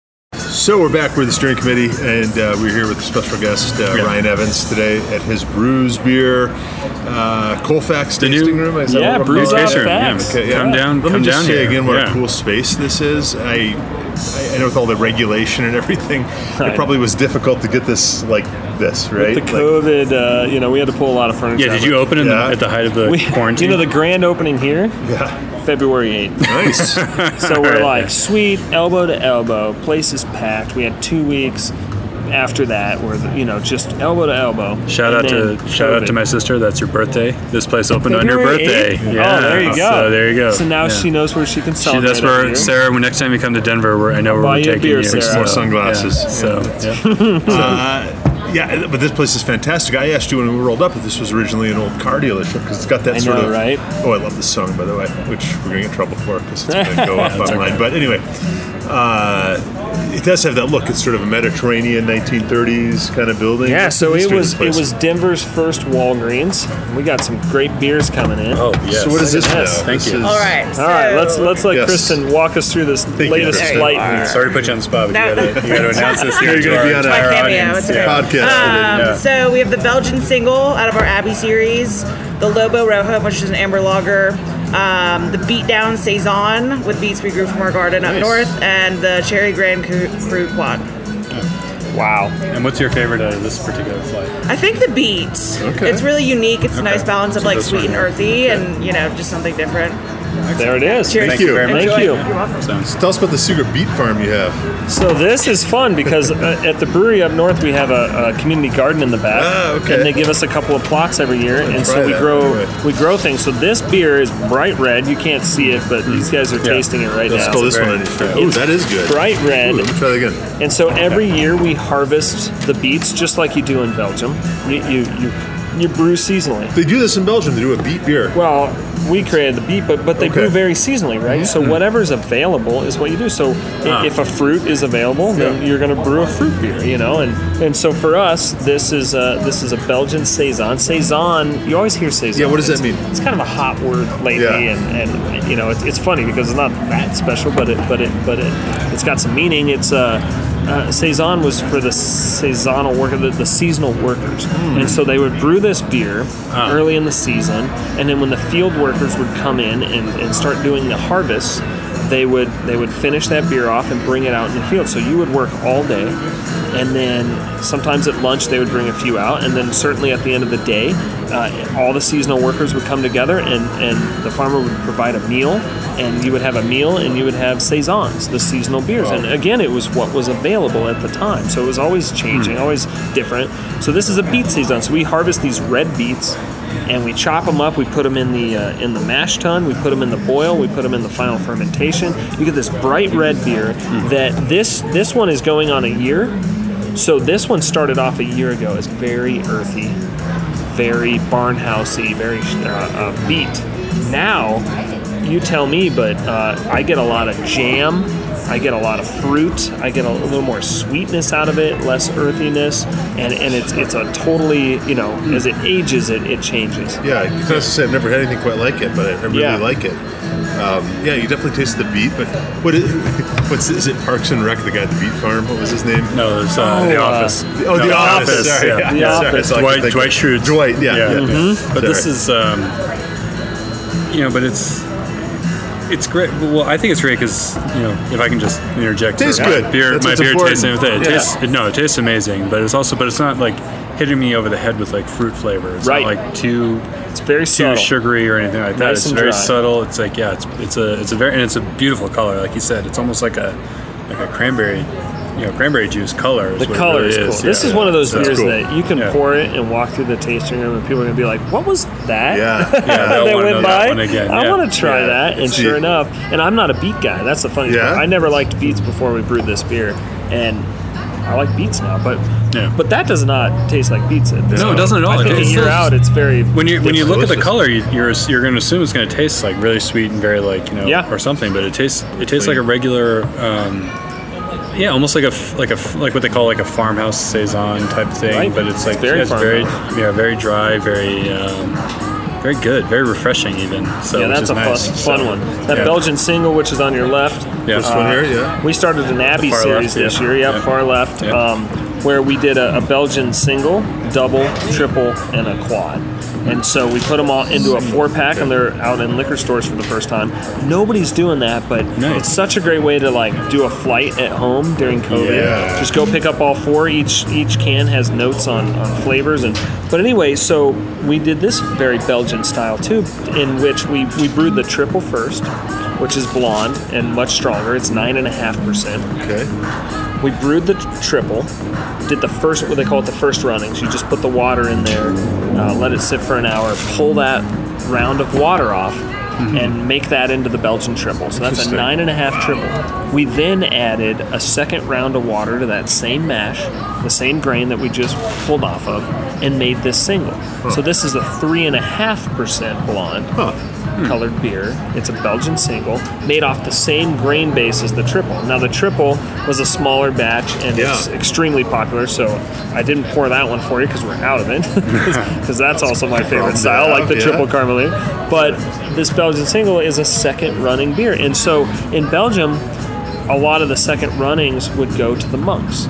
So we're back with the steering committee, and uh, we're here with the special guest uh,
Yeah.
Ryan Evans today at his Brews Beer uh, Colfax
The new-
tasting room. Is that
Yeah,
what we're
Brews
calling it?
Off
Room, yeah.
Facts.
Okay, yeah.
Come down,
Let
come
me just
down
say
here.
again what
Yeah.
a cool space this is. I, I know with all the regulation and everything,
Right.
it probably was difficult to get this like this, right?
The
Like-
COVID, uh, you know, we had to pull a lot of furniture.
Yeah. Did
out.
you open in
Yeah.
the, at the height of the
We,
quarantine?
you know, the grand opening here,
yeah,
February eighth.
nice.
So we're
Right.
like, sweet, elbow to elbow. Place is packed. We had two weeks after that where, the, you know, just elbow to elbow.
Shout
And
out to
then
shout out to
COVID.
my sister. That's your birthday. This place opened on your
February
birthday.
eighth?
Yeah.
Oh, there you go.
So there you go.
So now
Yeah.
she knows where she can
She,
celebrate.
that's
every
where
year.
Sarah. When next time you come to Denver, we're, I know where
buy
we're
you a
taking
beer,
you.
Sarah.
so,
More sunglasses.
Yeah. So yeah.
Uh, yeah, but this place is fantastic. I asked you when we rolled up if this was originally an old car dealership because it's got that
I
sort
know,
of.
right?
Oh, I love this song, by the way, which we're gonna get in trouble for because it's gonna go up online. But anyway, uh, it does have that look. It's sort of a Mediterranean nineteen thirties kind of building.
Yeah,
What's
so
the
it
history of
was
this
it
place?
was Denver's first Walgreens. We got some great beers coming in.
Oh yes.
So what is this
Look
now?
at this.
Thank
This
you.
is-
All right. So
All right, let's let's let
Yes.
Kristen walk us through this
you,
latest
Kristen.
flight
There you
here.
are.
Sorry to put you on the spot, but
No,
you gotta, you gotta announce this here
You're
to
gonna
our
be on a-
My
entire
cameo,
audience.
it's okay.
Yeah.
podcast.
Um,
Yeah.
So we have the Belgian single out of our Abbey series, the Lobo Rojo, which is an amber lager, um, the Beatdown Saison with beets we grew from our garden up
Nice.
north, and the Cherry Grand Cru Cru Quad.
Wow.
And what's your favorite out of this particular flight?
I think the beets.
Okay.
It's really unique. It's a nice balance of
So
like
this
sweet
one.
and earthy, and you know, just something different.
There it is.
Cheers.
Thank you.
very much.
Thank
Enjoy.
you.
You're welcome.
Sounds
Tell us about the Secret Beet Farm you have.
So this is fun because uh, at the brewery up north we have a, a community garden in the back,
Ah, okay.
and they give us a couple of plots every year, and
try
so we
that.
grow
Right.
we grow things. So this beer is bright red. You can't see it, but these guys are tasting it right
Let's
now.
spill this
very
one on you. Oh,
It's
that is good.
bright red.
Ooh, let me try that again.
And so every year we harvest the beets just like you do in Belgium. You you you, you brew seasonally.
They do this in Belgium. They do a beet beer.
Well, we created the beet, but but they
Okay.
brew very seasonally, right? So whatever's available is what you do. So i
Ah.
if a fruit is available, then
Yeah.
you're going to brew a fruit beer, you know. And and so for us, this is a this is a Belgian saison. Saison, you always hear saison.
Yeah, what does that
It's-
mean?
It's kind of a hot word lately,
Yeah.
and, and you know it's, it's funny because it's not that special, but it but it but it it's got some meaning. It's uh uh, saison was for the seasonal worker, the, the seasonal workers,
Mm.
and so they would brew this beer
Ah.
early in the season, and then when the field workers would come in and, and start doing the harvest, they would they would finish that beer off and bring it out in the field. So you would work all day, and then sometimes at lunch they would bring a few out, and then certainly at the end of the day, uh, all the seasonal workers would come together, and, and the farmer would provide a meal, and you would have a meal, and you would have saisons, the seasonal beers. And again, it was what was available at the time, so it was always changing, always different. So this is a beet saison. So we harvest these red beets, and we chop them up. We put them in the uh, in the mash tun. We put them in the boil. We put them in the final fermentation. You get this bright red beer. That this this one is going on a year. So this one started off a year ago as very earthy, very barnhousey, very uh, uh, beet. Now, you tell me, but uh, I get a lot of jam. I get a lot of fruit. I get a little more sweetness out of it, less earthiness, and, and it's it's a totally, you know, as it ages, it, it changes.
Yeah, I was to say I've never had anything quite like it, but I, I really
Yeah.
like it. Um, yeah, you definitely taste the beet, but what is, what's is it? Parks and Rec, the guy at the beet farm. What was his name?
No, there's uh,
Oh,
The
uh,
Office.
Oh, The
No,
Office. Sorry,
yeah.
yeah.
The
yeah, sorry,
Office.
that's all I could
Dwight,
think
Dwight
of.
Schrute.
Dwight, yeah.
Yeah.
yeah.
But this
Sorry.
is, um, you know, but it's it's great. Well, I think it's great because, you know, if I can just interject,
Tastes
for my
good.
beer,
That's
my
what's
beer
important.
tasting with it. It
Yeah.
tastes it, no, it tastes amazing. But it's also, but it's not like hitting me over the head with like fruit flavor. It's
Right.
not like too
It's very
too
subtle.
sugary or anything like that.
Nice
it's
and
very
dry.
subtle. It's like yeah, it's it's a it's a very and it's a beautiful color, like you said. It's almost like a like a cranberry, you know, cranberry juice color. Is
The
what it
color
really
is cool.
is.
This
Yeah.
is one of those
So-
beers
cool.
that you can
Yeah.
pour it and walk through the tasting room, and people are going to be like, "What was that?"
Yeah.
Yeah,
that
they'll wanna
went
know
by.
that one again.
I
yeah.
want to try
Yeah.
that, and
See-
sure enough, and I'm not a beet guy. That's the funny
Yeah?
part. I never liked beets before we brewed this beer, and I like beets now. But
Yeah.
but that does not taste like beets. At this
No, it
point.
doesn't at all.
I
It
think a
tastes
year
so-
out, it's very
When you when you look at the
delicious.
color, you, you're you're going to assume it's going to taste like really sweet and very like you know
Yeah.
or something, but it tastes it tastes like a regular, um, yeah, almost like a f- like a f- like what they call like a farmhouse saison type thing.
Right.
But it's like
It's very
yeah, it's very
farmhouse.
yeah very dry, very um, very good, very refreshing even. So
yeah,
which
that's
is
a
nice.
fun, fun
So,
one. That
yeah.
Belgian single, which is on your left.
Yeah.
This one here, yeah.
We started an Abbey
far
series
left,
this
yeah.
year, yep,
Yeah.
far left,
Yeah.
um, where we did a, a Belgian single, double, triple, and a quad. And so we put them all into a four pack, and they're out in liquor stores for the first time. Nobody's doing that, but
Nice.
it's such a great way to like do a flight at home during COVID.
Yeah.
Just go pick up all four. Each each can has notes on, on flavors, and but anyway, so we did this very Belgian style too, in which we we brewed the triple first, which is blonde and much stronger. It's nine and a half percent.
Okay.
We brewed the t- triple, did the first, what they call it, the first runnings. You just put the water in there, uh, let it sit for an hour, pull that round of water off, and make that into the Belgian triple. So that's a
Interesting.
nine and a half triple. We then added a second round of water to that same mash, the same grain that we just pulled off of, and made this single. So this is a three and a half percent blonde.
Huh.
Colored beer. It's a Belgian single made off the same grain base as the triple. Now the triple was a smaller batch and
Yeah.
it's extremely popular, so I didn't pour that one for you because we're out of it. Because that's also my favorite
Problem
style,
to
like the
have,
triple
yeah.
Carmelit. But this Belgian single is a second running beer, and so in Belgium, a lot of the second runnings would go to the monks.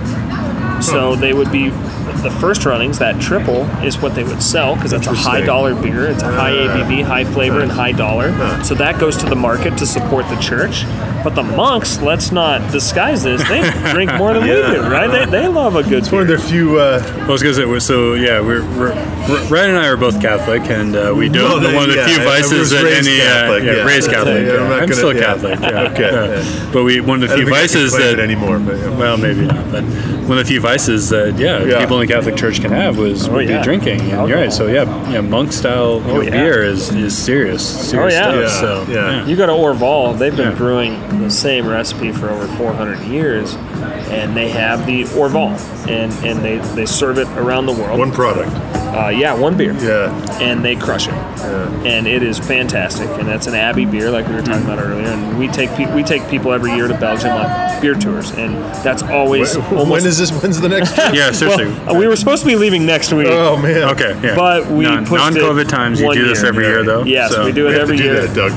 So they would be the first runnings. That triple is what they would sell because it's a high
Interesting.
dollar beer. It's a high A B V, high flavor, and high dollar. So that goes to the market to support the church. But the monks, let's not disguise this. They drink more than we do, right? They, they love a good
One of
beer.
their few. Uh,
I was gonna say we're- so yeah. We're, we're, we're Ryan and I are both Catholic, and uh, we do
Well, then,
one of the
yeah,
few
I- I
vices
was
that
raised
any
Catholic,
uh, yeah,
yeah.
raised Catholic.
Yeah, I'm
yeah.
not
I'm
gonna-
still
yeah.
Catholic. Yeah.
Okay,
Yeah.
yeah.
But we one of the
I don't
few
think I can
vices
claim
that
it anymore. But, yeah.
well maybe not, but one of the few vices that yeah,
Yeah.
people in the Catholic Church can have was
Oh,
would
yeah.
be drinking. And
Alcohol.
you're right. So yeah, yeah, monk style you know,
Oh, yeah.
beer is is serious. serious
Oh, yeah.
stuff.
Yeah,
So
yeah.
You go to Orval, they've been
Yeah.
brewing the same recipe for over four hundred years, and they have the Orval, and, and they, they serve it around the world.
One product.
Uh, yeah, one beer.
Yeah.
And they crush it. And it is fantastic. And that's an Abbey beer, like we were talking about earlier. And we take pe- we take people every year to Belgium on beer tours, and that's always
When,
almost.
when is this? When's the next? trip?
yeah, seriously.
Well, uh, we were supposed to be leaving next week.
Oh man.
Okay, yeah.
But we
non,
pushed it
non-COVID times, you
one
do this
year.
every year, though.
Yes,
so.
we do it
We have
every
to do
year.
that, Doug.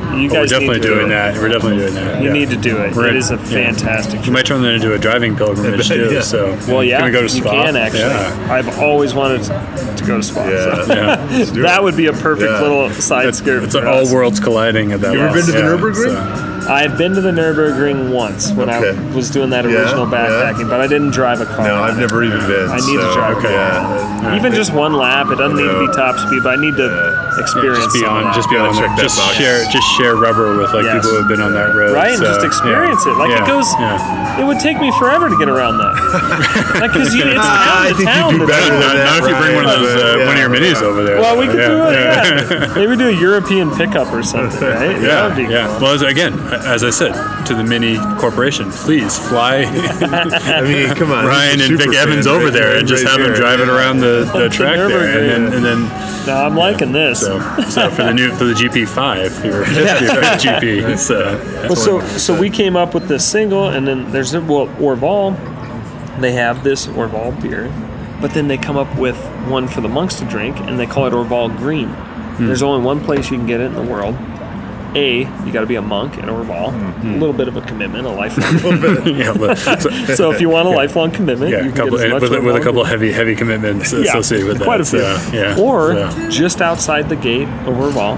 You
Oh, we're
guys
definitely
need to
doing
do it.
that. We're definitely doing that.
You
yeah.
need to do it.
We're
It
in-
is a
yeah.
fantastic
You
trip.
might turn that into a driving pilgrimage too.
Yeah.
So
Well, yeah,
gonna go to
you
Spa.
can actually.
Yeah.
I've always wanted to go to Spa.
Yeah.
so.
Yeah.
Let's do
That
it.
would be a perfect
Yeah.
little side
It's,
skirt.
it's
for
all
us.
worlds colliding at that.
You ever
level.
been to the
Yeah,
Nürburgring?
so-
I've been to the Nürburgring once when
Okay.
I was doing that
Yeah,
original
yeah.
backpacking, but I didn't drive a car.
No,
on
I've
it.
never even been.
I need to
so,
drive.
Okay. Yeah.
Even just one lap. It doesn't need to be top speed, but I need to
Yeah.
experience
Just be
some of
on,
that.
just be on
Gotta
there.
check that
Just
box.
share, just share rubber with like
Yes.
people who have been on that road.
Right, and
so,
just experience
yeah.
it. Like
Yeah.
it goes.
Yeah.
It would take me forever to get around that. Like because it's
I
town to
think you
town.
do
to
better
town.
than
Not,
that,
not if you bring one of
Ryan,
those, uh,
but,
one of your
yeah.
minis over there.
Well, we could
yeah.
do it. Yeah, maybe do a European pickup or something, right? That
Yeah,
would be
yeah.
cool.
Well, as, again, as I said, to the Mini Corporation, please fly
I mean, come on.
Ryan
he's a
and Vic
super
Evans
fan,
over
right?
there and just
Right
have them
here.
driving
Yeah.
around the, the track there,
Nürburgring.
and then and then
No, I'm liking this.
so so for the new for the G P five, your fifth, your fifth G P. So
Well, so so we came up with this single, and then there's the well, Orval. They have this Orval beer, but then they come up with one for the monks to drink, and they call it Orval Green.
Hmm.
There's only one place you can get it in the world. A, you got to be a monk at Orval.
Hmm.
A little bit of a commitment, a lifelong.
yeah, but, so,
So if you want a lifelong commitment,
yeah,
you
a
can
couple,
get as much
with, with a
Orval
couple heavy heavy commitments
Yeah,
associated with that.
quite a few.
So, yeah,
Or
so.
just outside the gate of Orval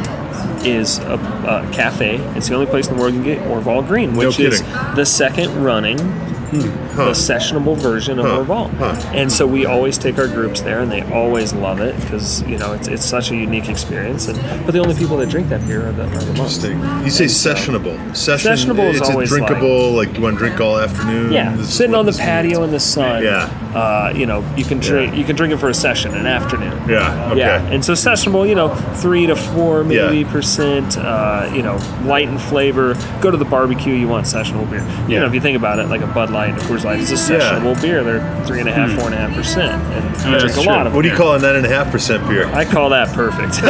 is a, a cafe. It's the only place in the world you can get Orval Green, which is
kidding.
the second running, the sessionable version of
Huh.
Orval.
Huh.
And so we always take our groups there, and they always love it because you know it's, it's such a unique experience. And but the only people that drink that beer are the, are the monks.
Interesting. You say sessionable. Session,
Sessionable is
it's
always
a drinkable, like, you want to drink all afternoon?
Yeah,
This is
sitting
what
on the
this
patio
means.
in the sun.
Yeah.
Uh, you know, you can drink.
Yeah.
You can drink it for a session, an afternoon.
Yeah, okay.
Yeah, and so sessionable, you know, three to four maybe
Yeah.
percent. Uh, you know, light in flavor. Go to the barbecue, you want sessionable beer. You
Yeah.
know, if you think about it, like a Bud Light, and a Coors Light, it's a sessionable beer. They're three and a half, four and a half percent, and you drink a
That's
lot
true.
of.
What do you
beer.
call a nine and a half percent beer?
I call that perfect.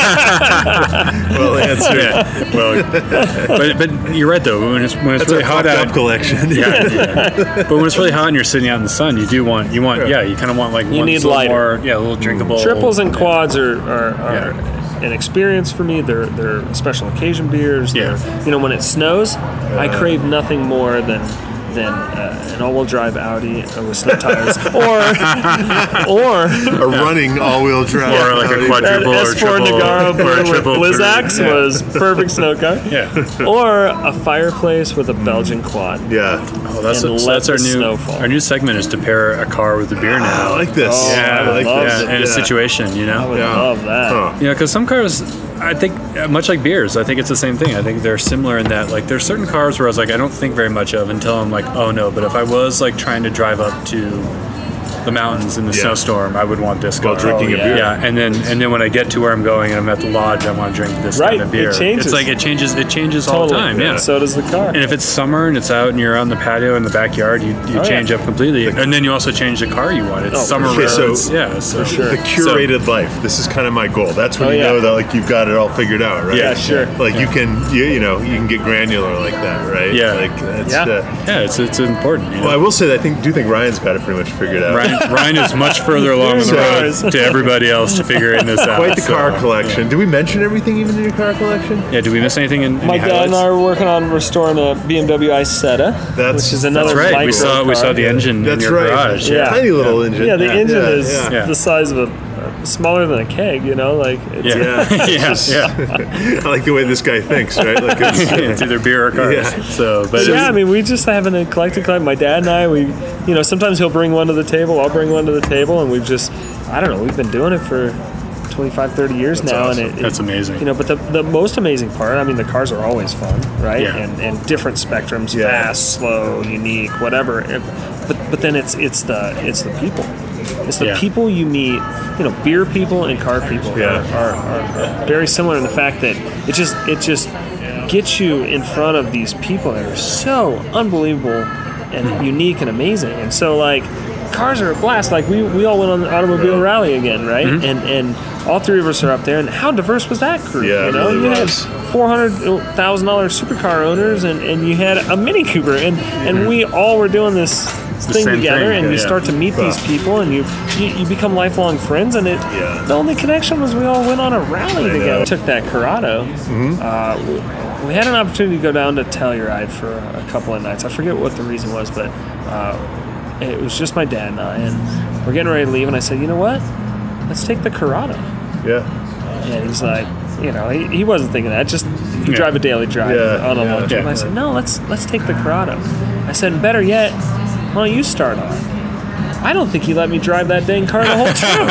Well answered.
Yeah, well, but but you're right though. When it's when it's
That's
really
a
hot
fucked
out,
up collection.
yeah, yeah. But when it's really hot and you're sitting out in the sun, you do want you want yeah, you kind of want like
You
one
need
little
lighter.
more yeah, a little drinkable.
Triples and quads are, are, are
Yeah.
an experience for me. They're they're special occasion beers.
Yeah.
They're, you know, when it snows, I crave nothing more than than uh, an all-wheel drive Audi uh, with snow tires, or or
A running all-wheel drive.
Or like a
that
quadruple or
S four
triple
Nagaro
or
beer with
triple
Blizzaks
yeah.
was perfect snow car.
Yeah.
Or a fireplace with a Belgian quad.
Yeah.
Oh, that's,
And
so
let
that's our
the
new
snow fall.
our new segment is to pair a car with a beer
I
now.
like this.
Oh,
yeah,
I
I like
love
this.
yeah, in a
Yeah.
situation, you
I
know.
would
Yeah.
love that.
Huh.
You know, because some cars, I think, uh, much like beers, I think it's the same thing. I think they're similar in that, like, there's certain cars where I was like, I don't think very much of until I'm like, oh no. But if I was like trying to drive up to the mountains in the
Yeah.
snowstorm, I would want this car.
While drinking
Oh,
a
yeah.
beer.
Yeah, and then and then when I get to where I'm going and I'm at the lodge, I want to drink this
Right,
kind of beer.
it changes.
It's like it changes. It changes all the time. Yeah.
So does the car.
And if it's summer and it's out and you're on the patio in the backyard, you, you
Oh,
change
yeah.
up completely. And then you also change the car you want. It's
Oh,
summer
okay, so-
roads. yeah, so,
sure.
The curated life. This is kind of my goal. That's when
Oh,
you
yeah.
know that like you've got it all figured out, right?
Yeah,
sure.
Like you can, you, you know, you can get granular like that, right?
Yeah.
Like that's.
Yeah.
Uh,
Yeah, it's it's important. You know?
well, I will say that I think do think Ryan's got it pretty much figured out.
Ryan, Ryan is much further along the
Here's
road
ours.
to everybody else to figuring this out.
Quite the
so-
car collection. Did we mention everything even in your car collection?
Yeah, did we miss anything in any
My dad and
highlights?
I are working on restoring a B M W Isetta,
That's-
which is another
That's right.
micro
We saw we
car.
saw the engine
That's
in your
right.
garage.
Yeah.
Tiny little engine.
Yeah, the
Yeah.
engine
Yeah,
is
yeah.
Yeah.
the size of a uh, smaller than a keg. You know, like it's,
Yeah,
Yeah.
yeah,
It's
yeah.
I like the way this guy thinks, right? Like it's,
It's either beer or cars.
Yeah.
So, but
yeah, I
it's-
mean, we just have an eclectic life. My dad and I, we, you know, sometimes he'll bring one to the table, I'll bring one to the table, and we've just, I don't know, we've been doing it for twenty-five, thirty years now,
awesome.
and it, it-
That's amazing.
You know, but the, the most amazing part, I mean, the cars are always fun, right?
Yeah.
And and different spectrums,
Yeah.
fast, slow, unique, whatever. It- but but then it's it's the it's the people. It's the
Yeah.
people you meet. You know, beer people and car people
Yeah.
are, are, are very similar in the fact that it just it just gets you in front of these people that are so unbelievable and unique and amazing. And so like cars are a blast. Like we, we all went on the automobile rally again, right? And and all three of us are up there, and how diverse was that crew?
Yeah,
you know,
it really
you
was.
had four hundred thousand dollars supercar owners, and, and you had a Mini Cooper, and, and we all were doing this thing
same
together,
thing,
and
yeah,
you
yeah.
start to meet
Wow.
these people, and you, you you become lifelong friends, and it
Yeah.
the only connection was we all went on a rally
I
together.
know.
Took that Corrado. Uh, we, we had an opportunity to go down to Telluride for a couple of nights. I forget what the reason was, but uh, it was just my dad and I, and we're getting ready to leave, and I said, you know what? Let's take the Corrado.
Yeah.
And he's like, you know, he, he wasn't thinking that. Just you
Yeah.
drive a daily drive
Yeah,
on a
yeah,
long trip.
yeah.
And I said, no, let's let's take the Corrado. I said, better yet, why don't you start off? I don't think he let me drive that dang car the whole trip.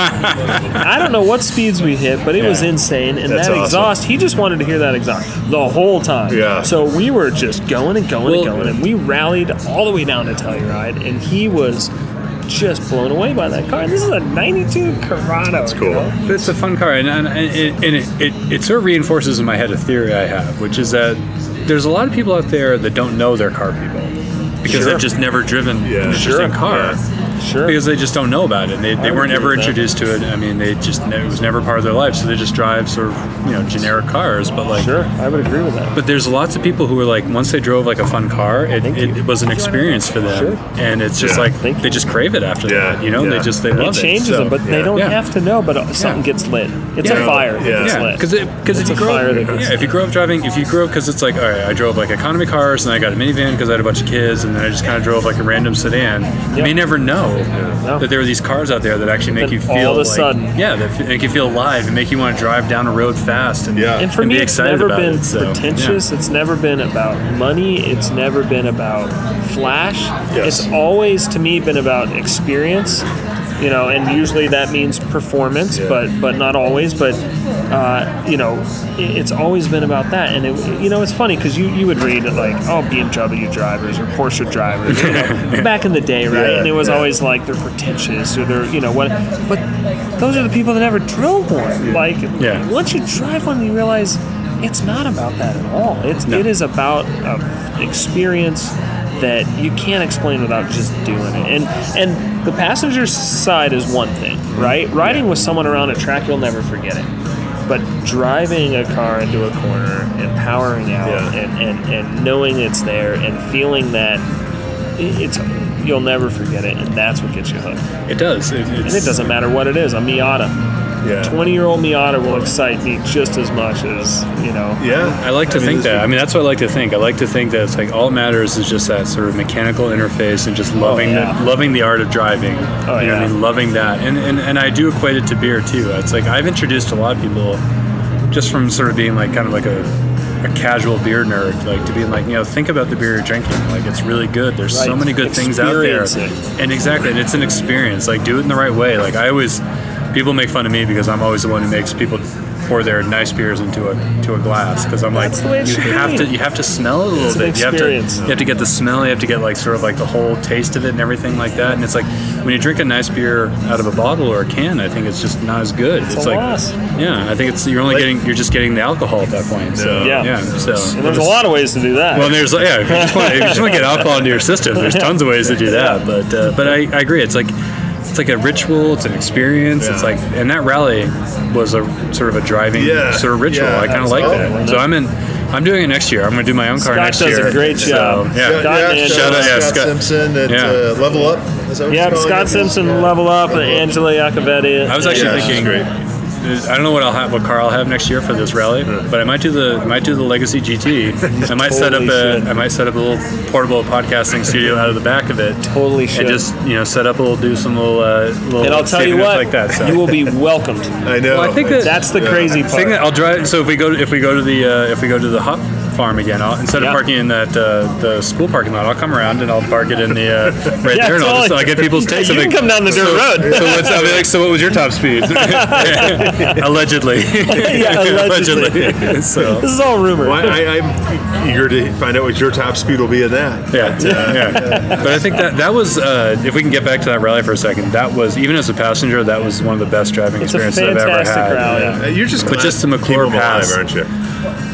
I don't know what speeds we hit, but it was
Yeah.
insane. And
That's
that
awesome.
exhaust, he just wanted to hear that exhaust the whole time.
Yeah.
So we were just going and going
Well-
and going, and we rallied all the way down to Telluride, and he was just blown away by that car. And this is a ninety-two Corrado. That's
cool.
But it's a fun car, and, and, and, it, and it, it, it sort of reinforces in my head a theory I have, which is that there's a lot of people out there that don't know they're car people because
Sure.
they've just never driven
Yeah.
an interesting
Sure.
car.
Sure.
Because they just don't know about it. They, they
would
weren't
agree
ever
with that.
introduced to it. I mean, they just it was never part of their life, so they just drive sort of you know generic cars. But like,
Sure, I would agree with that.
but there's lots of people who are like, once they drove like a fun car, it,
Thank
it,
you.
it was an experience for them,
Sure.
and it's just
Yeah.
like
Thank
they
you.
just crave it after
Yeah,
that. You know,
yeah.
they just they
It
love it.
changes
So,
them, but they
yeah.
don't
Yeah.
have to know. But something gets lit. It's
Yeah.
a fire that
Yeah.
gets
Yeah,
lit.
because because if
It's
you
a
grow
fire
up,
that gets
yeah, if you grow up driving, if you grow up because it's like, all right, I drove like economy cars and I got a minivan because I had a bunch of kids, and then I just kind of drove like a random sedan. You
Yeah.
may never know
No.
that there are these cars out there that actually make
Then
you feel
all of a
like,
sudden-
yeah, that f- make you feel alive and make you want to drive down a road fast. And,
Yeah.
And for
and
me,
be
it's
excited
never
about
been
it, so,
pretentious. It's never been about money. It's never been about flash.
Yes.
It's always, to me, been about experience. You know, and usually that means performance,
Yeah.
but but not always. But uh, you know, it, it's always been about that. And it, you know, it's funny because you, you would read it like, oh, B M W drivers or Porsche drivers, you know, back in the day, right?
Yeah,
and it was
yeah.
always like they're pretentious or they're you know what. But those are the people that never drove one. Like,
Yeah.
once you drive one, you realize it's not about that at all. It's
No.
it is about uh, experience that you can't explain without just doing it. And and the passenger side is one thing, right? Riding with someone around a track, you'll never forget it. But driving a car into a corner and powering out
Yeah.
and, and, and knowing it's there and feeling that it- it's you'll never forget it, and that's what gets you hooked.
It does. It,
And
it's,
it doesn't matter what it is. A Miata.
Yeah.
twenty-year-old Miata will excite me just as much as, you know.
Yeah.
I like to
I mean,
think
this
that.
would-
I mean, that's what I like to think. I like to think that it's like all it matters is just that sort of mechanical interface and just loving
yeah.
the loving the art of driving.
Oh,
you know what
yeah.
I mean? Loving that. And, and and I do equate it to beer too. It's like I've introduced a lot of people just from sort of being like kind of like a a casual beer nerd, like to being like, you know, think about the beer you're drinking. Like it's really good. There's so
Right.
many good things out there.
Experience it.
And exactly, and it's an experience. Like do it in the right way. Like I always people make fun of me because I'm always the one who makes people pour their nice beers into a to a glass because I'm
That's
like
the way it
you
should
have
be.
to you have to smell it a little
It's an
bit. You have to
experience.
you have to get the smell. You have to get like sort of like the whole taste of it and everything like that. And it's like when you drink a nice beer out of a bottle or a can, I think it's just not as good.
It's
It's,
a
like
loss.
yeah, I think it's you're only
Like-
getting you're just getting the alcohol at that point. So
Yeah.
yeah, so.
And there's a lot of ways to do that.
Well, and there's yeah. If you just want, if you just want to get alcohol into your system, there's tons of ways to do that. But uh, but I, I agree. It's like it's like a ritual. It's an experience. It's
Yeah.
like and that rally was a sort of a driving
Yeah.
sort of ritual.
Yeah,
I kind of like
absolutely.
that. So I'm in. I'm doing it next year. I'm going to do my own car
Scott
next
does
year.
a great
So,
job.
yeah.
Yeah,
Scott
yeah,
and-
shout
Shout
out
out, yeah,
Scott,
Scott.
Simpson at
Yeah.
uh, Level Up. Is that what
yeah,
you're calling
Scott
it?
Simpson,
Yeah.
Level Up, and Angela Iacovetti.
I was actually
Yeah, she's
thinking.
great.
I don't know what I'll have, what car I'll have next year for this rally, but I might do the might do the Legacy G T. I might set up
Totally
a
should.
I might set up a little portable podcasting studio out of the back of it.
Totally should.
And just you know set up a little do some little uh, little
And I'll tell you
saving
what,
like that. So.
you will be welcomed.
I know.
Well, I think that-
That's the
Yeah.
crazy
I think that
part.
I'll drive. So if we go to, if we go to the uh, if we go to the hop farm again, I'll, instead
Yeah.
of parking in that uh, the school parking lot, I'll come around and I'll park it in the uh, right
Yeah,
there, and I'll just
totally.
I'll get people's takes.
You
I'm
can
like,
come down the dirt
so,
road.
So what's I'll be like? So what was your top speed? Allegedly.
Yeah, allegedly.
So.
This is all rumor.
Well, I, I'm eager to find out what your top speed will be in that.
Yeah, yeah. But I think that that was, uh, if we can get back to that rally for a second, that was, even as a passenger, that was one of the best driving
It's a
experiences I've ever
fantastic
had.
rally.
Yeah.
Uh, You're just
But
glad
just the
to keep
McClure
them alive,
Pass.
aren't you?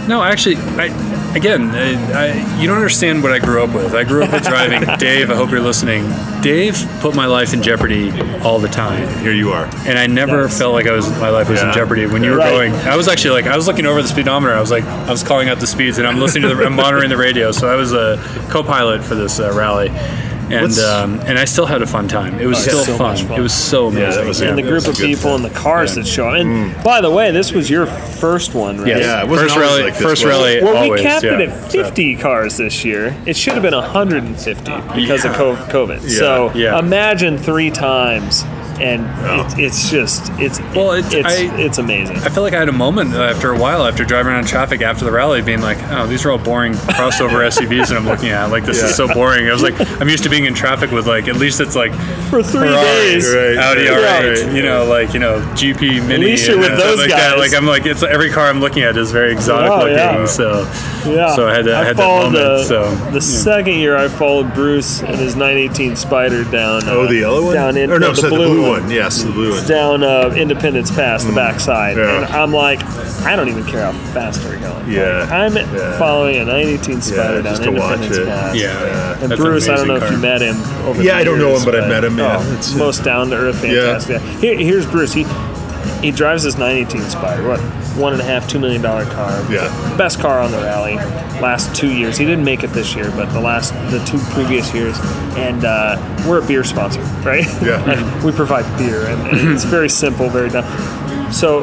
No, actually, I, again, I, I, you don't understand what I grew up with. I grew up with driving. Dave, I hope you're listening. Dave put my life in jeopardy all the time.
Here you are.
And I never
Yes.
felt like I was my life was
Yeah.
in jeopardy when you were
Right.
going. I was actually like I was looking over the speedometer. I was like I was calling out the speeds and I'm listening to the I'm monitoring the radio. So I was a co-pilot for this uh, rally, and
What's-
um, and I still had a fun time. It was
Oh,
still
so
fun.
much fun.
It was so amazing.
that was-
and the
Yeah,
group
that's a
of
good
people
thing.
and the cars that show up. And by the way, this was your first one, right?
Yes.
Yeah, it wasn't
First
always
rally.
like this,
first
was it?
rally.
Well,
always,
we capped
yeah.
it at fifty cars this year. It should have been one hundred fifty because of co- COVID. So
Yeah.
imagine three times, and it, it's just it's
Well, it-
it's
I-
it's amazing.
I feel like I had a moment after a while, after driving around traffic after the rally, being like, "Oh, these are all boring crossover S U Vs that I'm looking at. Like, this
Yeah.
is so boring." I was like, "I'm used to being in traffic with like at least it's like
For three
Ferrari,
days.
Right.
Audi
Yeah.
R eight, you know, like you know G P Mini."
least you're
and
with
stuff
those
like that.
guys.
Like I'm like it's every car I'm looking at is very exotic
Oh,
looking.
yeah.
So
Yeah.
so I had to- I had that
followed
moment,
The,
so,
the second year I followed Bruce and his nine eighteen Spider down.
Oh,
uh,
the yellow one?
Down in
or no,
the,
sorry,
blue
the blue
one.
one. Yes, the blue one.
Down uh, Independence Pass, the backside,
Yeah.
and I'm like, I don't even care how fast we're going.
Yeah.
Like, I'm
Yeah.
following a nine eighteen Spider
Yeah,
down
just to watch
Independence
it.
Pass.
yeah,
And
that's an
Bruce, I don't
amazing
know if
car.
you met him over
Yeah,
the
I don't know
years,
him, but I've met him, yeah.
oh,
It's-
most down to earth, fantastic. Here, here's Bruce. He he drives this nine eighteen Spider. What, one and a half, two million dollar car.
Yeah.
Best car on the rally. Last two years, he didn't make it this year, but the last the two previous years. And uh, we're a beer sponsor, right?
Yeah.
Like, we provide beer, and, and it's very simple, very dumb. So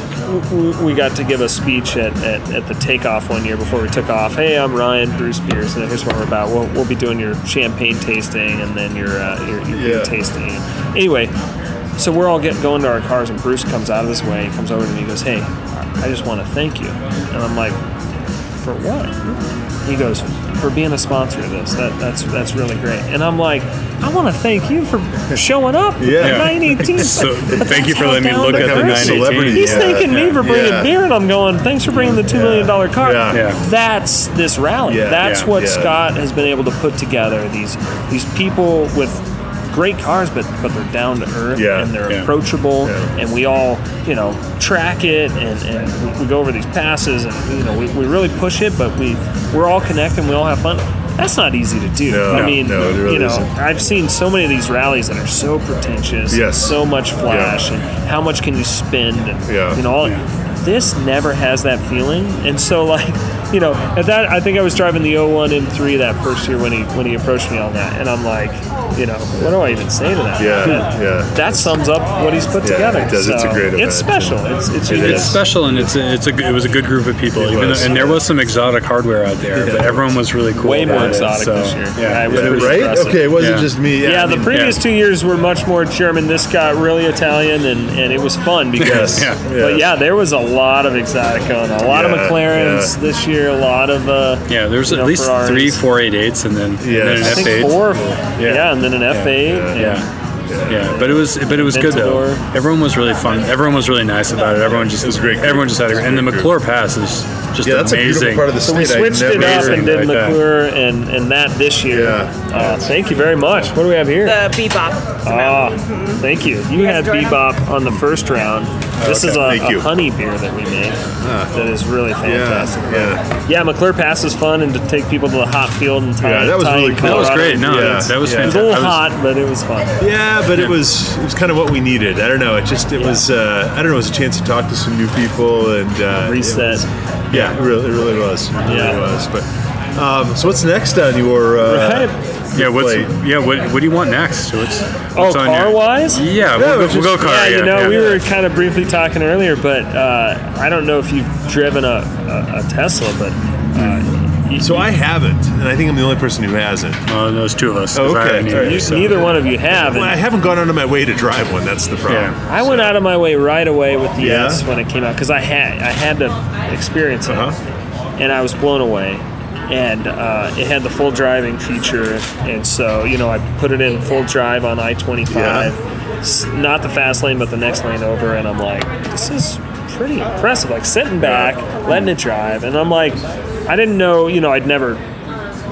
we, we got to give a speech at, at, at the takeoff one year before we took off. Hey, I'm Ryan, Bruce Beers, and here's what we're about. We'll, we'll be doing your champagne tasting and then your uh, your, your beer
Yeah.
tasting. Anyway, so we're all getting going to our cars, and Bruce comes out of his way, he comes over to me, and he goes, "Hey, I just want to thank you." And I'm like, "For what?" He goes, "For being a sponsor of this. That that's that's really great." And I'm like, "I want to thank you for showing up." with
Yeah.
the nine eighteen.
So thank you for letting me
Down
look
to
at the
earth.
nine
Celebrity.
eighteen.
He's
Yeah,
thanking me
yeah,
for bringing
yeah.
beer, and I'm going, "Thanks for bringing the two million dollar car."
Yeah.
Yeah.
That's this rally.
Yeah,
That's
yeah,
what
yeah.
Scott has been able to put together. These these people with great cars, but but they're down to earth
Yeah,
and they're
yeah.
approachable,
Yeah.
and we all you know track it, and, and we, we go over these passes, and you know we, we really push it, but we we're all connected, and we all have fun. That's not easy to do.
No,
I
no,
mean,
no, it really
you know,
isn't.
I've seen so many of these rallies that are so pretentious,
Yes.
so much flash, and how much can you spend, and
Yeah.
you know, all, this never has that feeling, and so like, you know, at that I think I was driving the oh one M three that first year when he when he approached me on that, and I'm like, you know, what do I even say to that?
Yeah,
that,
yeah.
that sums up what he's put
Yeah,
together.
it does. It's a
So,
great event.
It's special. It's it's
It
unique.
It's
is.
special, and it's a, it's a it was a good group of people.
It
Even
was.
though, and there was some exotic hardware out there, but everyone was really cool.
Way more
about it,
exotic
so,
this year.
Yeah,
it was
but
pretty
Right?
impressive.
Okay, it wasn't
Yeah.
just me.
Yeah,
I
the
mean,
previous
yeah.
two years were much more German. This got really Italian, and, and it was fun because.
Yes,
Yeah.
But
yes.
yeah, there was a lot of exotic going on. A lot
Yeah,
of McLarens
yeah.
this year. A lot of uh,
Yeah, there was
you
at
know,
least
Ferraris.
three four eight eights, and then, and
Yes.
then an
I
F
think
eight.
four. Yeah. and then an F eight. and-
Yeah. Yeah, but it was but it was good though.
Ventador.
Everyone was really fun. Everyone was really nice about it. Everyone just
It was a great group.
Everyone just had a
It was
great.
a
And the
great
McClure Pass is just
Yeah, that's a beautiful
amazing.
part of the
So we
state. I
switched it
never-
up and did
like that.
McClure and, and that this year.
Yeah.
Uh, thank you very much. What do we have here?
The Bebop.
Ah, thank you. You
guys
had
enjoy them?
Bebop on the first round. This
okay.
is a,
Thank you.
a honey beer that we made that is really fantastic.
yeah.
Yeah, McClure Pass is fun, and to take people to the hot field and tie,
Yeah, that was
tie
really
in
cool.
That was
Colorado.
great. No,
Yeah.
that was
Yeah.
It was
fantastic.
a little
I was-
hot, but it was fun.
Yeah, but it was it was kind of what we needed. I don't know. It just it was uh, I don't know. It was a chance to talk to some new people and uh, it
Reset.
was- yeah, it really, it really was. It really
Yeah.
was. But um, so what's next on your uh,
Right.
Yeah, what's
plate?
yeah? What what do you want next? What's,
Oh,
what's on your-
car-wise?
Yeah, we'll,
Yeah,
go,
we'll
we'll go
just-
car.
Yeah,
Yeah,
you know,
yeah.
we were kind of briefly talking earlier, but uh, I don't know if you've driven a, a, a Tesla, but uh, you,
So I haven't, and I think I'm the only person who hasn't.
Oh, those two of us. 'cause
Oh,
I
okay.
haven't
All right.
either,
you-
so.
neither one of you have.
Well, I
And
haven't gone out of my way to drive one. That's the problem.
Yeah.
I went out of my way right away with the
Yeah?
S when it came out because I had I had to experience it,
Uh-huh.
and I was blown away. And uh, it had the full driving feature, and so you know I put it in full drive on I twenty-five, S- not the fast lane, but the next lane over, and I'm like, this is pretty impressive. Like sitting back, letting it drive, and I'm like, I didn't know, you know, I'd never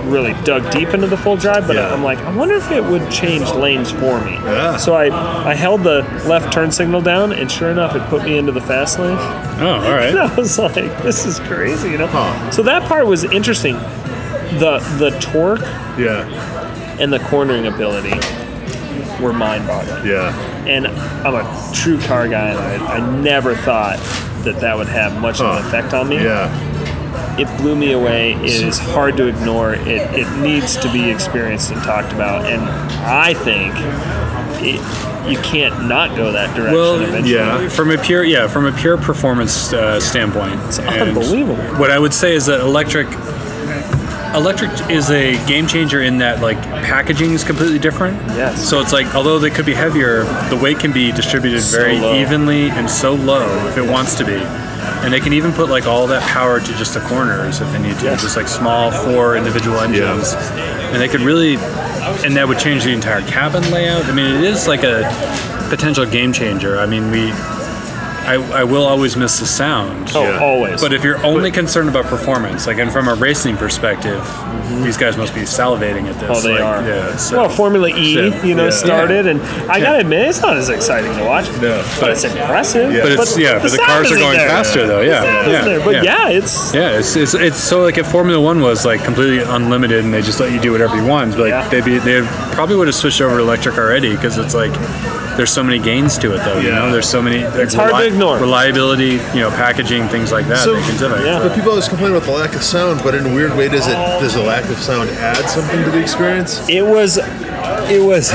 really dug deep into the full drive, but
Yeah.
I'm like, I wonder if it would change lanes for me.
Yeah.
So I, I held the left turn signal down, and sure enough, it put me into the fast lane.
Oh, all right.
And I was like, this is crazy, you know?
Huh.
So that part was interesting. The the torque
Yeah.
and the cornering ability were mind-boggling.
Yeah.
And I'm a true car guy, and I, I never thought that that would have much of an
Huh.
effect on me.
Yeah.
It blew me away. It is hard to ignore. It, it needs to be experienced and talked about. And I think it, you can't not go that direction
Well,
eventually.
yeah.
From a pure, yeah, from a pure performance uh, standpoint, it's
unbelievable.
What I would say is that electric, electric is a game changer in that like packaging is completely different.
Yes.
So it's like although they could be heavier, the weight can be distributed
So
very
low.
evenly and so low if it wants to be. And they can even put like all that power to just the corners if they need to,
Yes.
just like small four individual engines. And they could really, and that would change the entire cabin layout. I mean, it is like a potential game changer. I mean, we, I, I will always miss the sound.
Oh,
Yeah.
always.
But if you're only concerned about performance, like, and from a racing perspective, these guys must be salivating at this.
Oh, they
like,
are.
Yeah. So,
Well, Formula E,
so,
you know,
yeah.
started, and I
Yeah.
gotta admit, it's not as exciting to watch.
No.
but it's impressive.
Yeah.
but it's yeah, but the
sound
cars are
isn't
going
there.
faster though.
The
Yeah,
sound isn't
yeah,
there. But
yeah.
yeah, it's
Yeah, it's, it's it's so like if Formula One was like completely unlimited and they just let you do whatever you want, but like
Yeah.
they'd be they probably would have switched over to electric already because it's like there's so many gains to it though. You
Yeah.
know, there's so many. Like,
It's hard to ignore.
Reliability, you know, packaging, things like that.
So-
they can do it.
Yeah.
But people always complain about the lack of sound, but in a weird way, does it does the lack of sound add something to the experience?
it was it was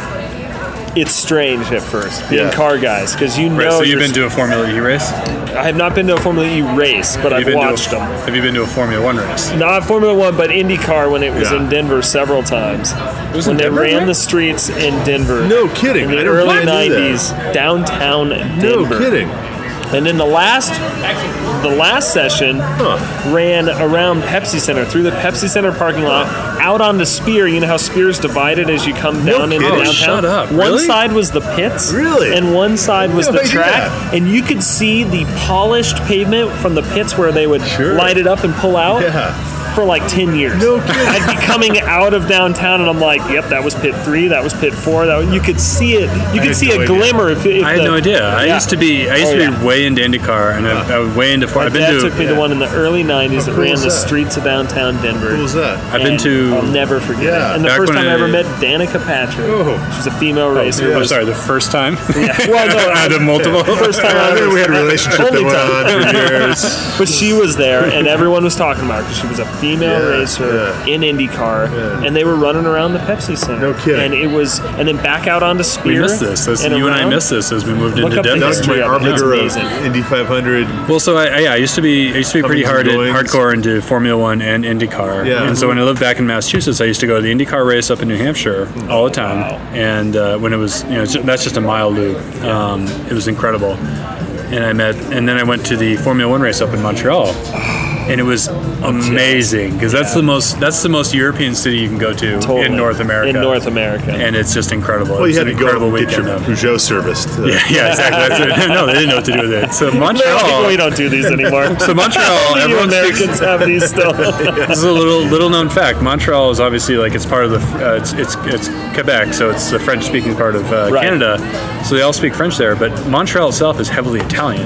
it's strange at first being
Yeah.
car guys because you know
Right, so you've
you're-
been to a Formula E race?
I have not been to a Formula E race, but
Have
I've
you been to a-
watched them.
Have you been to a Formula One race?
Not Formula One, but IndyCar when it was
Yeah.
in Denver several times.
was
when
in
they
Denver,
ran
right?
the streets in Denver.
No kidding.
In the
I don't
early
think I knew that.
nineties, downtown
No
Denver.
kidding.
And then the last, the last session
Huh.
ran around Pepsi Center through the Pepsi Center parking lot, out onto Spear. You know how Spear's divided as you come
No
down into
kidding.
downtown.
Shut up.
One
Really?
side was the pits,
Really?
and one side was
No
the
idea.
track, and you could see the polished pavement from the pits where they would
Sure.
light it up and pull out.
Yeah.
For like ten years.
No kidding.
I'd be coming out of downtown and I'm like, yep, that was pit three, that was pit four. That was, you could see it. You could
had
see
no
a
idea.
glimmer. If, if
I had
the-
no idea. I
Yeah.
used to be I used
Oh,
to be
yeah.
way into IndyCar, and I, I was way into.
My
I've been
dad
to.
took me to one in the early nineties that
cool
ran
is
the
that?
streets of downtown Denver.
What was that?
I've been
And
to.
I'll never forget
Yeah.
it. And the
Back
first
when
time I,
I-
ever met Danica Patrick.
Oh.
She's a female racer.
yeah.
I'm
Was-
sorry, the first time.
Yeah. Well, no, I-
the multiple.
First time I
I
ever
mean, we had a relationship
Only
that
time.
went on for years.
But she was there, and everyone was talking about her because she was a female
Yeah,
racer
yeah.
in IndyCar,
Yeah.
and they were running around the Pepsi Center.
No kidding.
And it was, and then back out onto Spear.
We missed this. As
and
you and I
around.
missed this as we moved
Look
into
up the
Denver.
That was
history
my
of it. It's
arbiter of
amazing.
Indy five hundred.
Well, so I, I, yeah, I used to be I used to be pretty hard
Comings
at,
and goings.
hardcore into Formula One and IndyCar.
Yeah.
And so when I lived back in Massachusetts, I used to go to the IndyCar race up in New Hampshire all the time.
Wow.
And uh, when it was, you know, it's ju- that's just a mile loop. Um, it was incredible. And I met, and then I went to the Formula One race up in Montreal. And it was amazing because that's the most that's the most European city you can go to
Totally.
in North America.
In North America.
and it's just incredible.
Well,
It
you
was
had
an
to go
incredible
and get your
weekend. though.
Peugeot serviced. uh,
Yeah, yeah, exactly. That's it. No, they didn't know what to do with it. So Montreal,
we don't do these anymore.
so Montreal,
You
everyone speaks.
Americans have these still.
This is a little little known fact. Montreal is obviously like it's part of the uh, it's, it's it's Quebec, so it's the French speaking part of uh,
Right.
Canada. So they all speak French there, but Montreal itself is heavily Italian.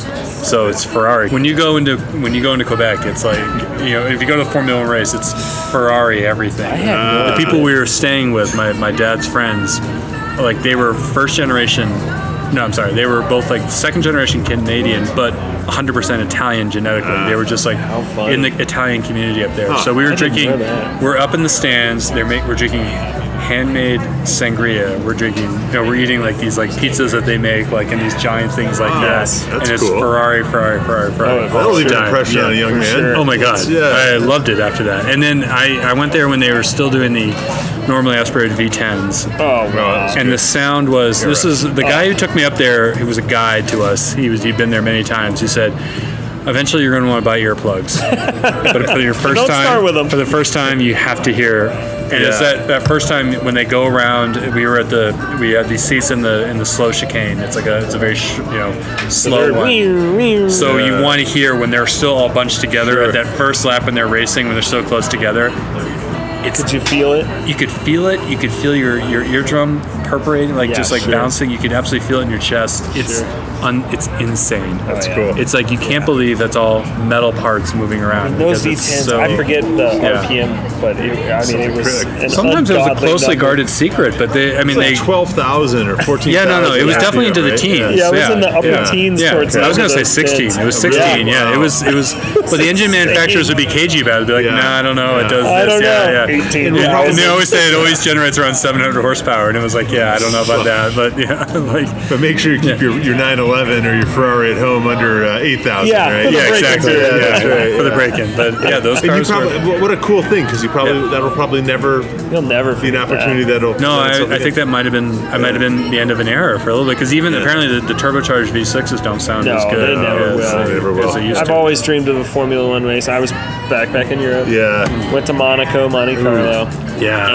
So it's Ferrari. When you go into when you go into Quebec, it's like you know if you go to a Formula One race, it's Ferrari everything.
had no
the people we were staying with, my my dad's friends, like they were first generation. No, I'm sorry. They were both like second generation Canadian, but one hundred percent Italian genetically. They were just like
How funny.
in the Italian community up there. So we were
I didn't
drinking.
know that.
We're up in the stands. They're make, we're drinking handmade sangria. We're drinking. You know, we're eating like these like pizzas that they make like in these giant things like
Oh,
that.
that's
and it's
cool.
Ferrari, Ferrari, Ferrari, Ferrari.
Oh,
That'll leave an
Time.
impression on a young
for
man.
sure.
Oh my god!
Yeah.
I loved it after that. And then I, I went there when they were still doing the normally aspirated V tens.
Oh, wow.
And the sound was this is the guy who took me up there. He was a guide to us. He was he'd been there many times. He said, "Eventually, you're going to want to buy earplugs, but for your first
Don't
time,
start with 'em.
for the first time, you have to hear." And it's
Yeah.
that, that first time when they go around. We were at the we had these seats in the in the slow chicane. It's like a it's a very sh- you know slow one. So
Yeah.
you want to hear when they're still all bunched together
Sure.
at that first lap when they're racing when they're so close together. it's
Did you feel it?
you could feel it. You could feel your, your eardrum perforating, like
Yeah,
just like
sure.
bouncing. You could absolutely feel it in your chest. It's
Sure.
un, it's insane.
That's
cool.
It's like you can't believe that's all metal parts moving around.
Those
because
V
it's
tens,
so-
I forget the
Yeah.
R P M, but it, I mean, it was an
Sometimes it was a
ungodly
closely
number.
guarded secret, but they, I mean,
It's like
they.
twelve thousand or fourteen
Yeah,
thousand.
no, no, it was definitely into the
right?
teens.
Yeah, it was in the upper
yeah.
teens
Yeah,
towards
I was
the
gonna
end
say
of the
sixteen.
tens.
It was sixteen.
Yeah,
Yeah,
wow.
it was. It was. But the engine
insane.
manufacturers would be cagey about it. Be like,
Yeah.
nah, I don't know. It does
I
this.
don't
yeah,
know.
yeah.
eighteen
And, yeah.
thousand.
and they always say it always generates around seven hundred horsepower, and it was like, yeah, I don't know about that, but yeah, like.
But make sure you keep your, your nine eleven or your Ferrari at home under uh, eight thousand,
Yeah,
right?
for the
Yeah,
break-in
exactly.
period.
Yeah,
That's right,
for the
yeah.
break-in. But yeah, those
And you
cars
probably,
were.
what a cool thing, because you probably
Yeah.
that'll probably never
You'll never
be an
forget
opportunity
that.
that'll.
No,
that'll-
I, I think that might have been I might have been the end of an era for a little bit because even
Yeah.
apparently the, the turbocharged V sixes don't sound
No,
as good.
they never
as,
will.
They never
as
will.
they used
I've
to.
always dreamed of a Formula One race. I was back back in Europe.
Yeah.
Went to Monaco, Monte Carlo.
Yeah.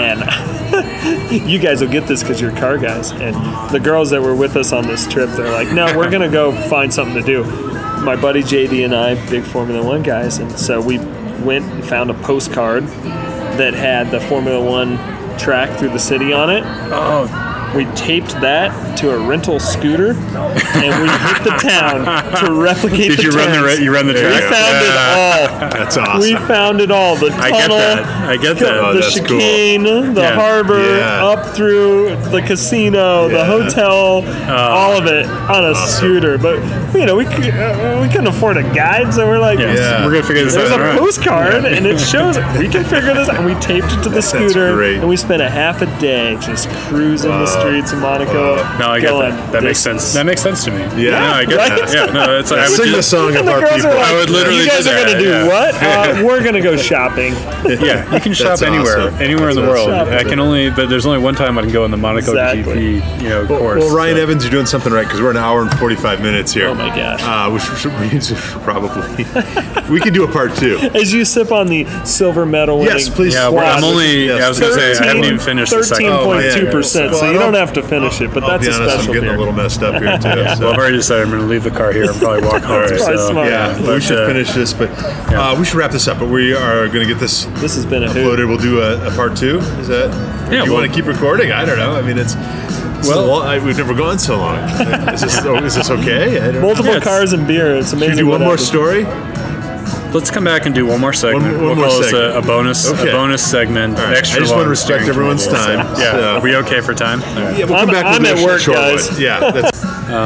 And you guys will get this because you're car guys. And the girls that were with us on this trip, they're like, no, we're going to go find something to do. My buddy J D and I, big Formula One guys. And so we went and found a postcard that had the Formula One track through the city on it.
Oh,
We taped that to a rental scooter, and we hit the town to replicate
did
the
you run the
turns.
ra- you run the
There
track?
you
We found
Yeah.
it all.
That's awesome.
We found it all. The tunnel,
I get that. I get that.
Oh,
the
that's cool.
chicane, the
Yeah.
harbor,
Yeah.
up through the casino, the
Yeah.
hotel, all of it on a scooter. But you know, we could, uh, we couldn't afford a guide, so we're like,
Yes.
Yeah.
We're gonna figure this
there's
out.
a
Right.
postcard, and it shows it. We can figure this out. And we taped it to the scooter,
great.
and we spent a half a day just cruising the streets of Monaco.
No, I get
going,
that. That makes
"This
sense.
is-
That makes sense to me.
Yeah.
no, I get
Right?
that. Yeah, no, it's like I would
Sing the
just,
song of
And the
our
girls
people.
are like,
I would literally
you guys
do
are
that,
gonna do
yeah.
what? Uh, we're gonna go shopping.
Yeah, you can shop
That's
anywhere,
awesome.
anywhere in the
That's
world.
awesome.
I can only, but there's only one time I can go in the Monaco
Exactly.
G P, you know,
Well,
course.
well, Ryan
so.
Evans, you're doing something right because we're an hour and forty-five minutes here.
Oh my gosh.
Uh, which should- means probably we can do a part two.
As you sip on the silver medal winning
Yes, please.
Yeah, well, I'm
Squad.
only.
Yes.
I was gonna say I haven't even finished the second.
Oh,
thirteen point two
yeah.
percent, so
Well,
you
I'll-
don't have to finish it, but
I'll
that's
be
a
honest,
special
I'm getting
beer.
a little messed up here too.
Well,
So.
I've already decided I'm going to leave the car here and probably walk home.
Right.
Probably
so,
smart.
Yeah,
but,
we should
uh,
finish this, but uh, we should wrap this up. But we are going to get this
This has been a hoot.
uploaded. We'll do a, a part two. Is that?
Yeah,
Do you
well-
want to keep recording? I don't know. I mean, it's. it's
Well-
so long. I, we've never gone so long. Is this, oh, is this okay? I don't know.
Multiple
Yeah, it's-
cars and beer. It's
Should
amazing.
we do one
what
more
happens.
story?
Let's come back and do one more segment.
One- one
we'll
more
call this
segment.
a, a bonus,
Okay.
a bonus segment.
All
An
right.
extra
I just
long
want to respect
steering
everyone's
committee, so-
time.
Yeah,
So-
are we okay for time? All right.
Yeah, we'll
I'm-
come back
I'm
with
at
a
work,
short
guys.
one. Yeah, that's,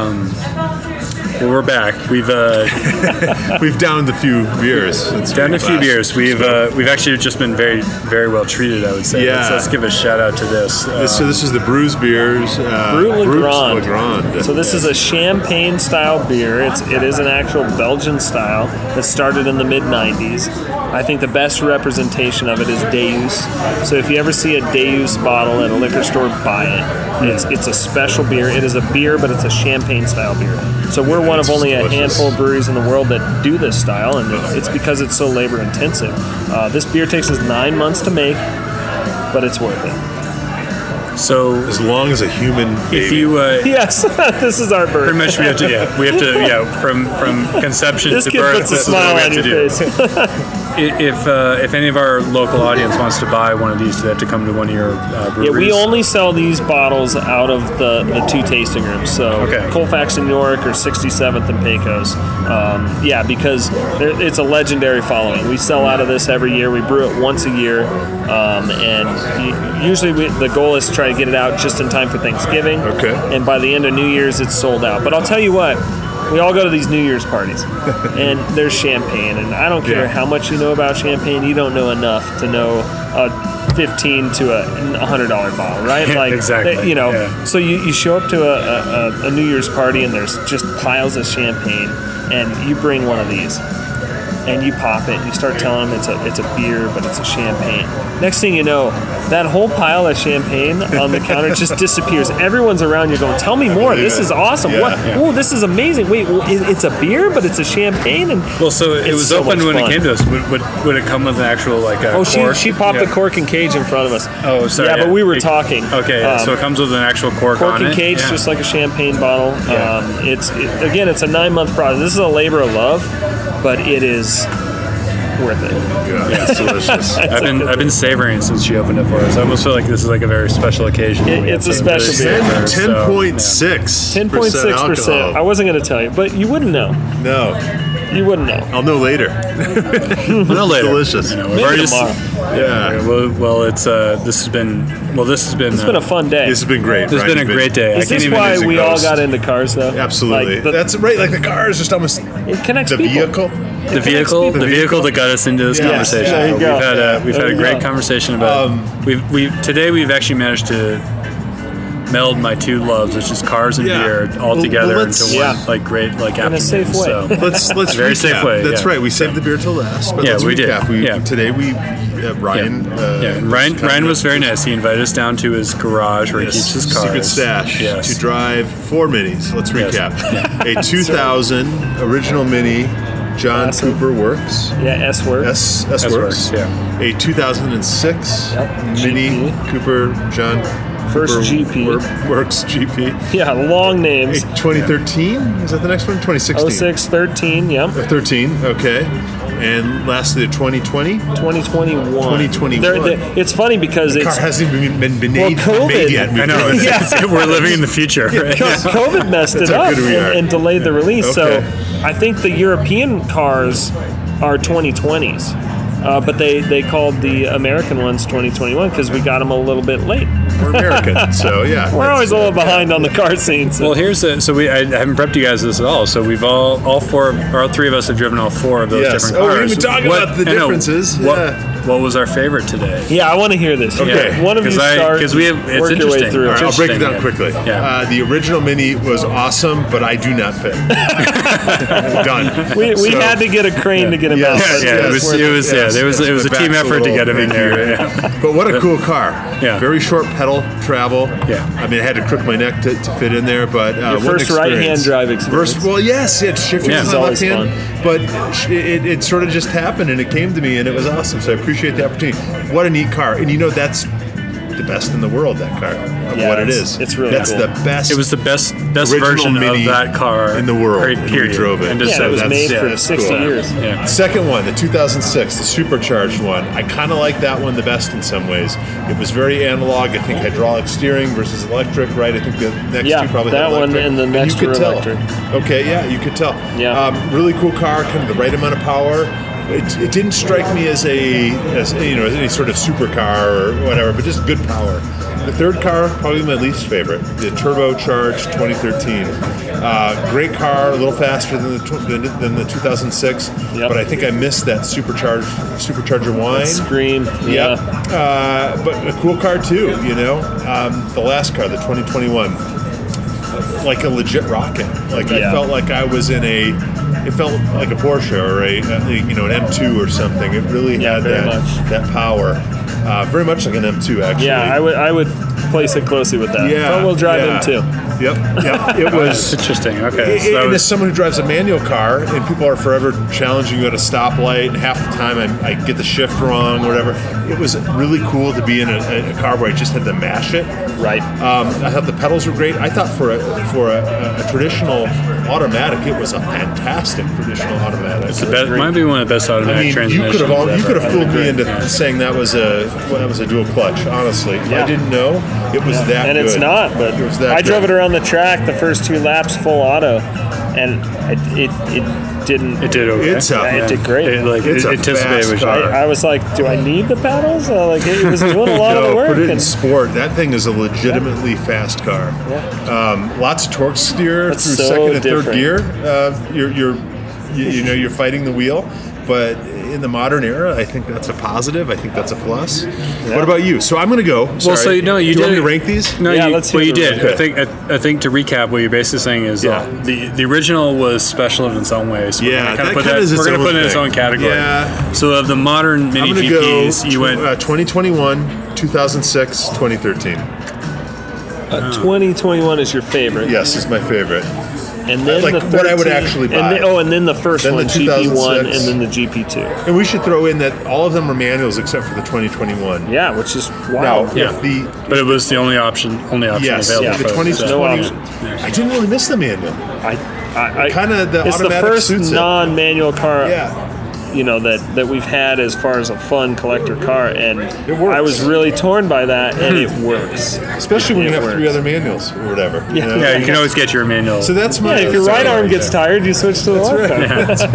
Well, we're back. We've uh,
we've downed a few beers. Since
done
we
a few
last
beers. We've uh, we've actually just been very very well treated. I would say.
Yeah.
Let's, let's give a shout out to this. Uh,
This- so this is the Brews beers. Uh,
Brut
Brut
Legrand.
Legrand.
So this is a champagne style beer. It's it is an actual Belgian style that started in the mid nineties. I think the best representation of it is Deus. So if you ever see a Deus bottle at a liquor store, buy it. It's it's a special beer. It is a beer, but it's a champagne style beer. So we're one of
It's
only a
delicious.
handful of breweries in the world that do this style, and it's because it's so labor intensive. Uh, this beer takes us nine months to make, but it's worth it.
so
As long as a human baby.
if you uh,
Yes, this is our bird.
pretty much we have to yeah we have to yeah from from conception
This
to
kid
birth.
puts a
this is what
smile
we
on
have
your
to do.
face.
I- If uh, if any of our local audience wants to buy one of these, do they have to come to one of your uh,
Yeah,
breweries?
we only sell these bottles out of the, the two tasting rooms. So
Okay.
Colfax in York or sixty-seventh and Pecos. Um, yeah, because there, it's a legendary following. We sell out of this every year. We brew it once a year, um, and y- usually we, the goal is to try to get it out just in time for Thanksgiving.
Okay.
And by the end of New Year's, it's sold out. But I'll tell you what. We all go to these New Year's parties, and there's champagne, and I don't care
Yeah.
how much you know about champagne, you don't know enough to know a fifteen to a one hundred dollar bottle, right? Like,
Exactly,
that- you know,
yeah.
so you, you show up to a, a, a New Year's party, and there's just piles of champagne, and you bring one of these, and you pop it, and you start telling them it's a it's a beer, but it's a champagne. Next thing you know, that whole pile of champagne on the counter just disappears. Everyone's around you going, "Tell me more. This is awesome.
Yeah,
what?
yeah.
Oh, this is amazing. Wait, well, it, it's a beer, but it's a champagne." And
Well, so it
It's
was
so
open
much
when
fun.
it came to us. Would, would, would it come with an actual like a
oh, she
cork?
she popped
Yeah.
the cork and cage in front of us.
Oh, sorry.
Yeah, but we were
It-
talking.
Okay, yeah,
Um,
so it comes with an actual cork,
cork
on
and
it.
cage,
Yeah.
just like a champagne bottle.
Yeah.
Um, it's it, again, it's a nine month process. This is a labor of love, but it is worth it.
Yeah, it's delicious.
I've been I've been savoring it since she opened it for us. I almost feel like this is like a very special occasion.
It- it's a special beer.
ten point six.
ten point six percent. I wasn't going to tell you, but you wouldn't know.
No,
You wouldn't know.
I'll know later.
No later.
Delicious.
You know,
Maybe
we've already just-
tomorrow.
Yeah.
Well, well, it's uh, this has been well, this has been
It's been a fun day.
This has been great.
This has
Ryan.
been a
You've
great day. I
Is
can't
this
even
why
amazing
we all
host.
got into cars, though?
Absolutely.
Like, the-
That's right. Like the car is just almost
it connects
the
people.
vehicle.
the vehicle, the vehicle that got us into this
Yes,
conversation.
there you
we've
go.
had a we've
There
had a
you
great
go.
conversation about.
Um,
we've we today we've actually managed to meld my two loves, which is cars and
Yeah.
beer, all
Well,
together
well,
into
let's-
one
Yeah.
like great like
In a
afternoon.
safe way.
So.
Let's let's
Very
recap.
safe way,
That's
yeah.
right. We saved the beer till last. But
Yeah,
let's
we did.
recap. We,
Yeah.
Today we uh, Ryan.
Yeah,
Uh,
yeah. And Ryan
kind
Ryan
of
was very
just-
nice. He invited us down to his garage where
Yes,
he keeps his cars.
secret stash
Yes.
to drive four minis. Let's
Yes.
recap. A two thousand original mini John
Awesome.
Cooper Works.
Yeah, S word.
S S
S
Works.
Works, yeah.
A two thousand six
Yep.
mini
G P.
Cooper John
First
Cooper
G P.
Wor- Works G P.
Yeah, long names.
A twenty thirteen. Is that the next one? twenty sixteen.
oh six thirteen, yep.
thirteen. Okay. And lastly, the twenty twenty.
twenty twenty-one.
twenty twenty-one.
They're- they're- it's funny because
The car
it's
hasn't even been, been
Well,
made,
COVID.
made yet.
I know.
We've-
It's, it's, we're living in the future. Right?
Co- COVID messed
That's
it
how
up
good we are.
and, and delayed the release.
Okay.
So I think the European cars are twenty twenties. Uh, but they, they called the American ones twenty twenty-one because we got them a little bit late.
We're American, so yeah.
We're
that's-
always a little behind on the car scene. So.
Well, here's the so we I haven't prepped you guys this at all. So we've all all four or all three of us have driven all four of those
Yes.
different
Oh, we
cars.
didn't even talk
What-
about the
I know.
differences.
What,
Yeah.
what was our favorite today?
yeah, I want to hear this.
Okay.
Yeah. One of you
'Cause I-
start.
'cause we have- it's
work your way
interesting.
through
All
it.
right, I'll break it down
Interesting,
quickly.
yeah.
Uh, the original Mini was awesome, but I do not fit. Done.
We, we
So-
had to get a crane to get him
Yes,
out. but
Yeah,
yes,
it was
worth
it was yeah
Yes,
there was
yes,
it was a
my
team
back's
effort to
little-
get him in
thank
there.
you.
Yeah.
But what a cool car.
Yeah.
Very short pedal travel.
Yeah.
I mean, I had to crook my neck to, to fit in there, but uh,
Your
what an
first right-hand
experience.
drive experience.
First, well, yes, it's shifting
Yeah.
to
It's
my
always
left hand, but it, it sort of just happened and it came to me and it was awesome. So I appreciate the opportunity. What a neat car. And you know, that's the best in the world, that car, of
Yeah,
what it
it's-
is.
it's really
That's
cool.
the best.
It was the best best
Original
version
Mini
of that car
in the world,
Period.
and we drove it.
And
Yeah,
just
it was
that's-
made
yeah,
for
that's
sixty
cool.
years.
yeah.
Second one, the two thousand six, the supercharged one. I kind of like that one the best in some ways. It was very analog. I think hydraulic steering versus electric, right? I think the next
Yeah,
two probably
that
had
one
electric.
and the next
you could
were
tell.
electric.
Okay, yeah, you could tell.
Yeah.
um, really cool car, kind of the right amount of power. It, it didn't strike me as a as you know as any sort of supercar or whatever, but just good power. The third car, probably my least favorite, the turbocharged twenty thirteen. Uh, great car, a little faster than the tw- than, than the two thousand six,
Yep.
but I think I missed that supercharged supercharger wine.
Scream.
Yep.
Yeah.
Uh, but a cool car too, you know. Um, the last car, the twenty twenty-one, like a legit rocket. Like I
Yeah.
felt like I was in a. It felt like a Porsche or a, a you know an M two or something. It really
Yeah,
had
very
that
much.
that power. Uh, very much like an M two actually.
Yeah, I would I would place it closely with that.
Yeah,
Front wheel drive
yeah.
M two.
Yep, yep. It was.
Interesting. Okay.
It-
So that
and as
was,
someone who drives a manual car, and people are forever challenging you at a stoplight, and half the time I, I get the shift wrong or whatever, it was really cool to be in a, a car where I just had to mash it.
Right.
Um, I thought the pedals were great. I thought for a for a, a, a traditional automatic, it was a fantastic traditional automatic.
it's the best, might be one of the best
I
automatic
mean, you
transmissions.
could have all, you
ever.
could have fooled me into
Yeah.
saying that was a well, that was a dual clutch. Honestly, if
Yeah.
I didn't know it was that
and
good.
it's not, but
it was that
I drove
good.
it around the track the first two laps full auto, and it it, it didn't.
It did okay.
It's a-
Yeah, it did great.
It, like
It's
it,
a
anticipated
fast
which
car.
I, I was like, do I need the paddles? Uh, like it was doing a lot of
No,
the work.
put it in
and-
sport. That thing is a legitimately fast car. Um, lots of torque steer
That's
through
so
second and third
different.
gear. Uh, you're, you're, you, you know, you're fighting the wheel. But in the modern era, I think that's a positive. I think that's a plus. What about you? So I'm going to go.
Well,
Sorry.
so you know, you
Do you want
did
me to rank these?
No,
Yeah,
you,
let's
well,
hear
you
the
did.
rank.
I think. I, I think to recap, what you're basically saying is
Yeah.
uh, the the original was special in its own way. So
Yeah,
we're gonna
that
kind of put
kinda
that.
is its
We're going to
own
put it in its
thing.
own category.
Yeah.
So of the modern
I'm
mini
going to
G
go
Ps, you
tw-
went.
uh, twenty twenty-one, two thousand six, twenty thirteen.
Uh, twenty twenty-one is your favorite.
Yes, is my favorite.
And then
Like
the
what I would
thirteen
actually
And
buy.
then, oh, and then the first
Then the
one, G P one, and
two thousand six.
then the G P two.
And we should throw in that all of them are manuals except for the twenty twenty-one.
Yeah, which is
Now,
wild.
Yeah.
if the
But it was the only option. Only option
yes,
available.
yeah,
for
the
us,
twenty
so-
No
twenty,
option.
I didn't really miss the manual.
I, I, I
Kinda the
It's the
automatic
first
suits it.
non-manual car
Yeah,
you know, that, that we've had as far as a fun collector car, and
works.
I was really torn by that, and it works.
Especially when
It
you have
works.
three other manuals or whatever.
Yeah.
know?
Yeah, you can always get your manual.
So that's my.
Yeah, if your
sorry,
right arm
yeah.
gets tired, you switch to the left arm.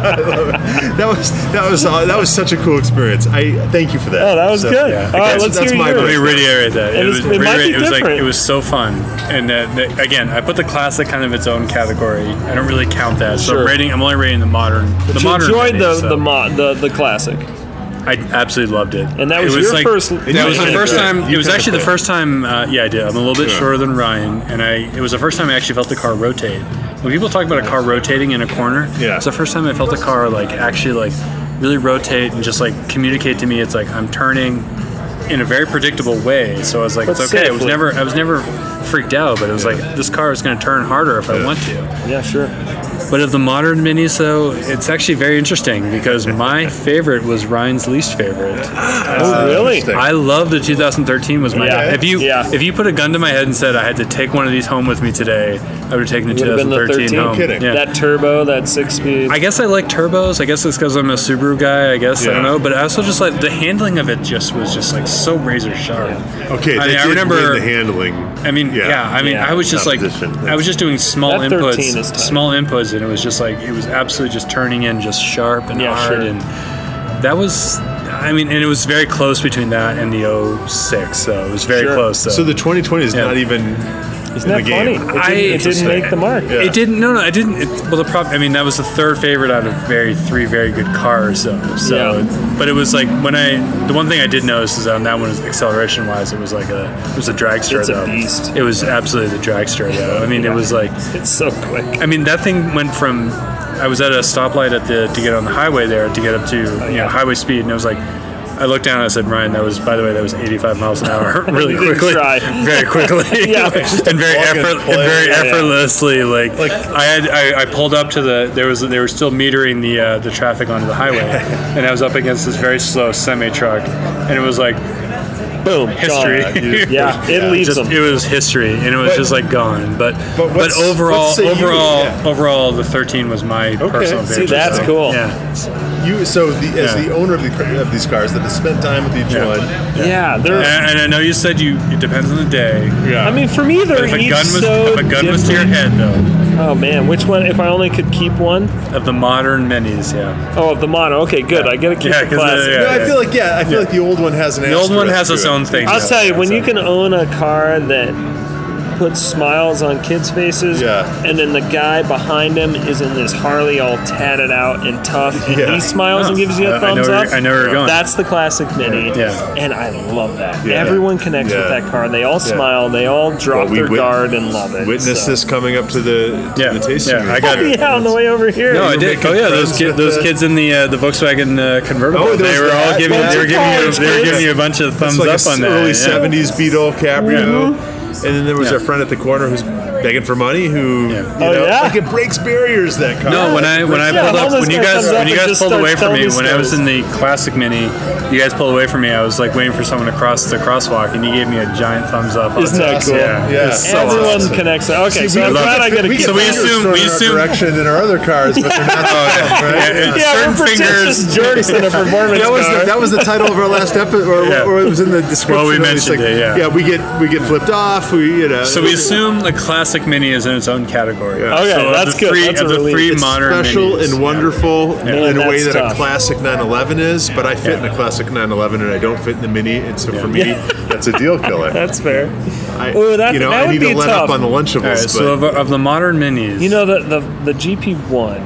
that was that was uh, that was such a cool experience. I thank you for that.
Oh, that was
So,
good.
yeah.
All right,
That's-
let's
that's
hear
my
yours.
Let me
voice.
reiterate that.
And
It was,
it's- it might be
it was like
different.
it was so fun, and uh, the, again, I put the classic kind of its own category. I don't really count that, so
Sure.
I'm rating. I'm only rating the modern. The
You
modern.
enjoyed the
minis, so
the, mo- the the classic,
I absolutely loved it,
and that
It
was, your
like-
first.
you
That was the
kinda
first
quit.
time.
You
It was
kinda
actually the
quit.
first time. Uh, yeah, I did. I'm a little bit
Yeah.
shorter than Ryan, and I. It was the first time I actually felt the car rotate. When people talk about a car rotating in a corner,
Yeah.
it's the first time I felt the car like actually like really rotate and just like communicate to me. It's like I'm turning in a very predictable way. So I was like,
But
it's okay. I was
safely.
never. I was never freaked out, but it was like this car is going to turn harder if I want to.
Yeah, sure.
But of the modern minis, though, it's actually very interesting because my favorite was Ryan's least favorite.
Oh, really?
interesting.
I love the two thousand thirteen was my.
Yeah.
If you
Yeah.
if you put a gun to my head and said I had to take one of these home with me today, I would have taken the
It would've been the
twenty thirteen
thirteen?
home.
Kidding.
Yeah.
That turbo, that six speed.
I guess I like turbos. I guess it's because I'm a Subaru guy. I guess I
Yeah.
don't know, but I also just like the handling of it. Just was just like so razor sharp.
Okay,
I
they
mean, I
did
remember-
win the handling.
I mean, yeah, I mean,
Yeah.
I was just like,
Composition.
I was just doing small
That thirteen is
inputs,
tight.
small inputs, and it was just like, it was absolutely just turning in just sharp and
Yeah,
hard,
sure.
and that was, I mean, and it was very close between that and the oh six, so it was very
Sure.
close. So,
So the twenty twenty is
Yeah.
not even
Isn't
in
that
the
funny?
game.
It didn't,
I-
it didn't make the mark.
Yeah.
it didn't. No, no, I didn't. It, well, the problem. I mean, that was the third favorite out of very three very good cars. So, so
Yeah.
but it was like when I. The one thing I did notice is on that one, is acceleration wise, it was like a. It was a dragster.
It's a
though.
beast.
It was absolutely the dragster. Though. I mean, it was like.
It's so quick.
I mean, that thing went from. I was at a stoplight at the to get on the highway there to get up to you
yeah.
know highway speed, and it was like. I looked down and I said, Ryan, that was, by the way, that was eighty-five miles an hour really
You didn't
quickly.
try.
Very quickly.
Yeah.
and very,
plug and
effort, and
play.
very
Yeah, yeah.
effortlessly. Like,
Like-
I had, I, I pulled up to the, there was, they were still metering the uh, the traffic onto the highway. And I was up against this very slow semi truck. And it was like
Boom.
history.
gone. Yeah, it leaves
Just,
them.
it was history, and it was
But-
just like gone. But
but
but,
what's-
overall,
let's say you-
overall,
yeah.
overall, the thirteen was my personal
See,
favorite.
that's
so,
cool.
Yeah,
You so the, as
Yeah.
the owner of, the, of these cars that has spent time with each
Yeah.
one.
Yeah, they're.
and, and I know you said you. It depends on the day.
Yeah.
I mean, for me, they're
But if a
each
gun was
so
if a gun was to your
different.
head though,
Oh man, which one? If I only could keep one.
of the modern minis, yeah.
Oh, of the mono. Okay, good. I gotta keep
Yeah,
the
'cause, uh,
classic.
yeah.
No, I feel like yeah, I feel like the old one has an.
The old one
asterisk
has
to
its
it.
own thing.
I'll
Yeah.
tell you, when
So-
you can own a car that puts smiles on kids' faces,
Yeah.
and then the guy behind him is in this Harley all tatted out and tough, and
Yeah.
he smiles and gives you a
I- I know
thumbs
where
up.
you're- I know where you're going.
That's the classic Mini,
Yeah.
and I love that.
Yeah.
Everyone connects with
Yeah.
that car. They all smile. They all drop
Well, we
their
wit-
guard and love it.
Witness
so.
this coming up to the to
Yeah,
the tasting
yeah,
room.
I got it.
Yeah, on the way over here.
No, I
were
did.
making
Oh yeah, those
friends
kids,
with
those
the-
kids in the uh, the Volkswagen uh, convertible.
Oh, there
they
was
were all
that.
giving.
Bunch
They were
of
giving you.
college
They were
kids.
giving you a bunch of
It's
thumbs
like
up
a
on that.
early
yeah.
seventies Beetle Cabrio. And then there was
Yeah.
our friend at the corner who's begging for money. Who,
Yeah.
you
Oh,
know,
yeah?
like it breaks barriers. That car.
No, when I when I
Yeah,
pulled up,
homeless
when you
guy
guys
comes up
when you
and
guys
just
pulled away
starts
from me,
telling me
when I was
stories.
in the classic Mini, you guys pulled away from me. I was like waiting for someone to cross the crosswalk, and you gave me a giant thumbs up.
Isn't that
Awesome.
cool?
Yeah,
Yeah.
It was so
Everyone
awesome.
connects. Okay,
See,
so
we
I'm
get-
glad I gotta
we
keep
So
get
we
that.
fingers
assume-
thrown
we
in our
assume-
direction in our other cars, but they're not.
Yeah,
right?
and
Yeah,
certain
we're pretentious
fingers.
jerks in a performance
That was
car.
the, that was the title of our last episode, or,
Yeah.
or it was in the description.
Well, we
at least,
mentioned it, yeah.
we get we get flipped off. We you know.
So we assume the classic Mini is in its own category.
Yeah.
Okay,
so of
that's
the
good.
Three,
That's a
of the
relief.
three
It's
modern
special
minis,
and
yeah.
wonderful
Man,
in a way
that's
that
tough.
a classic nine eleven is, but I fit in a classic nine eleven and I don't fit in the Mini, and so for me, that's a deal killer.
That's fair.
I,
Ooh, that-
you know,
that
I
would
need
be
to let
tough.
up on the Lunchables.
All right,
but
so of, of the modern minis,
You know, the, the, the G P one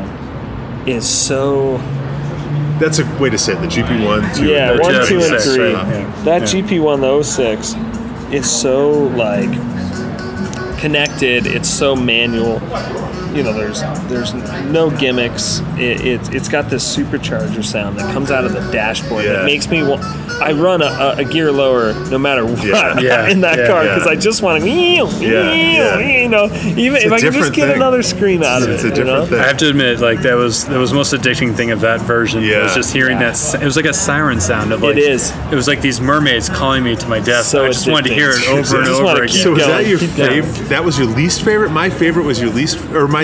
is so...
that's a way to say it. The G P one, two,
Yeah,
and
one,
two,
two, and
six,
three.
right? Yeah.
That
Yeah.
G P one, the oh six, is so, like, connected. It's so manual. You know, there's there's no gimmicks. It, it, it's got this supercharger sound that comes out of the dashboard
Yeah.
that makes me want... I run a, a, a gear lower no matter what
Yeah.
Yeah.
in that
Yeah.
car
Yeah.
because I just want to,
Yeah. Yeah.
you know, even if
a
I can just
different
get
thing.
another scream out of
It's
it.
a
you know?
different thing.
I have to admit, like that was that was the most addicting thing of that version.
Yeah.
was just hearing
Yeah.
that. s- It was like a siren sound of like.
It is.
It was like these mermaids calling me to my death.
So
I just wanted to
addicting.
hear it over
I
and
just
over
wanna
again.
keep
So was
going,
that your
keep going.
favorite? That was your least favorite? My favorite was your least, or my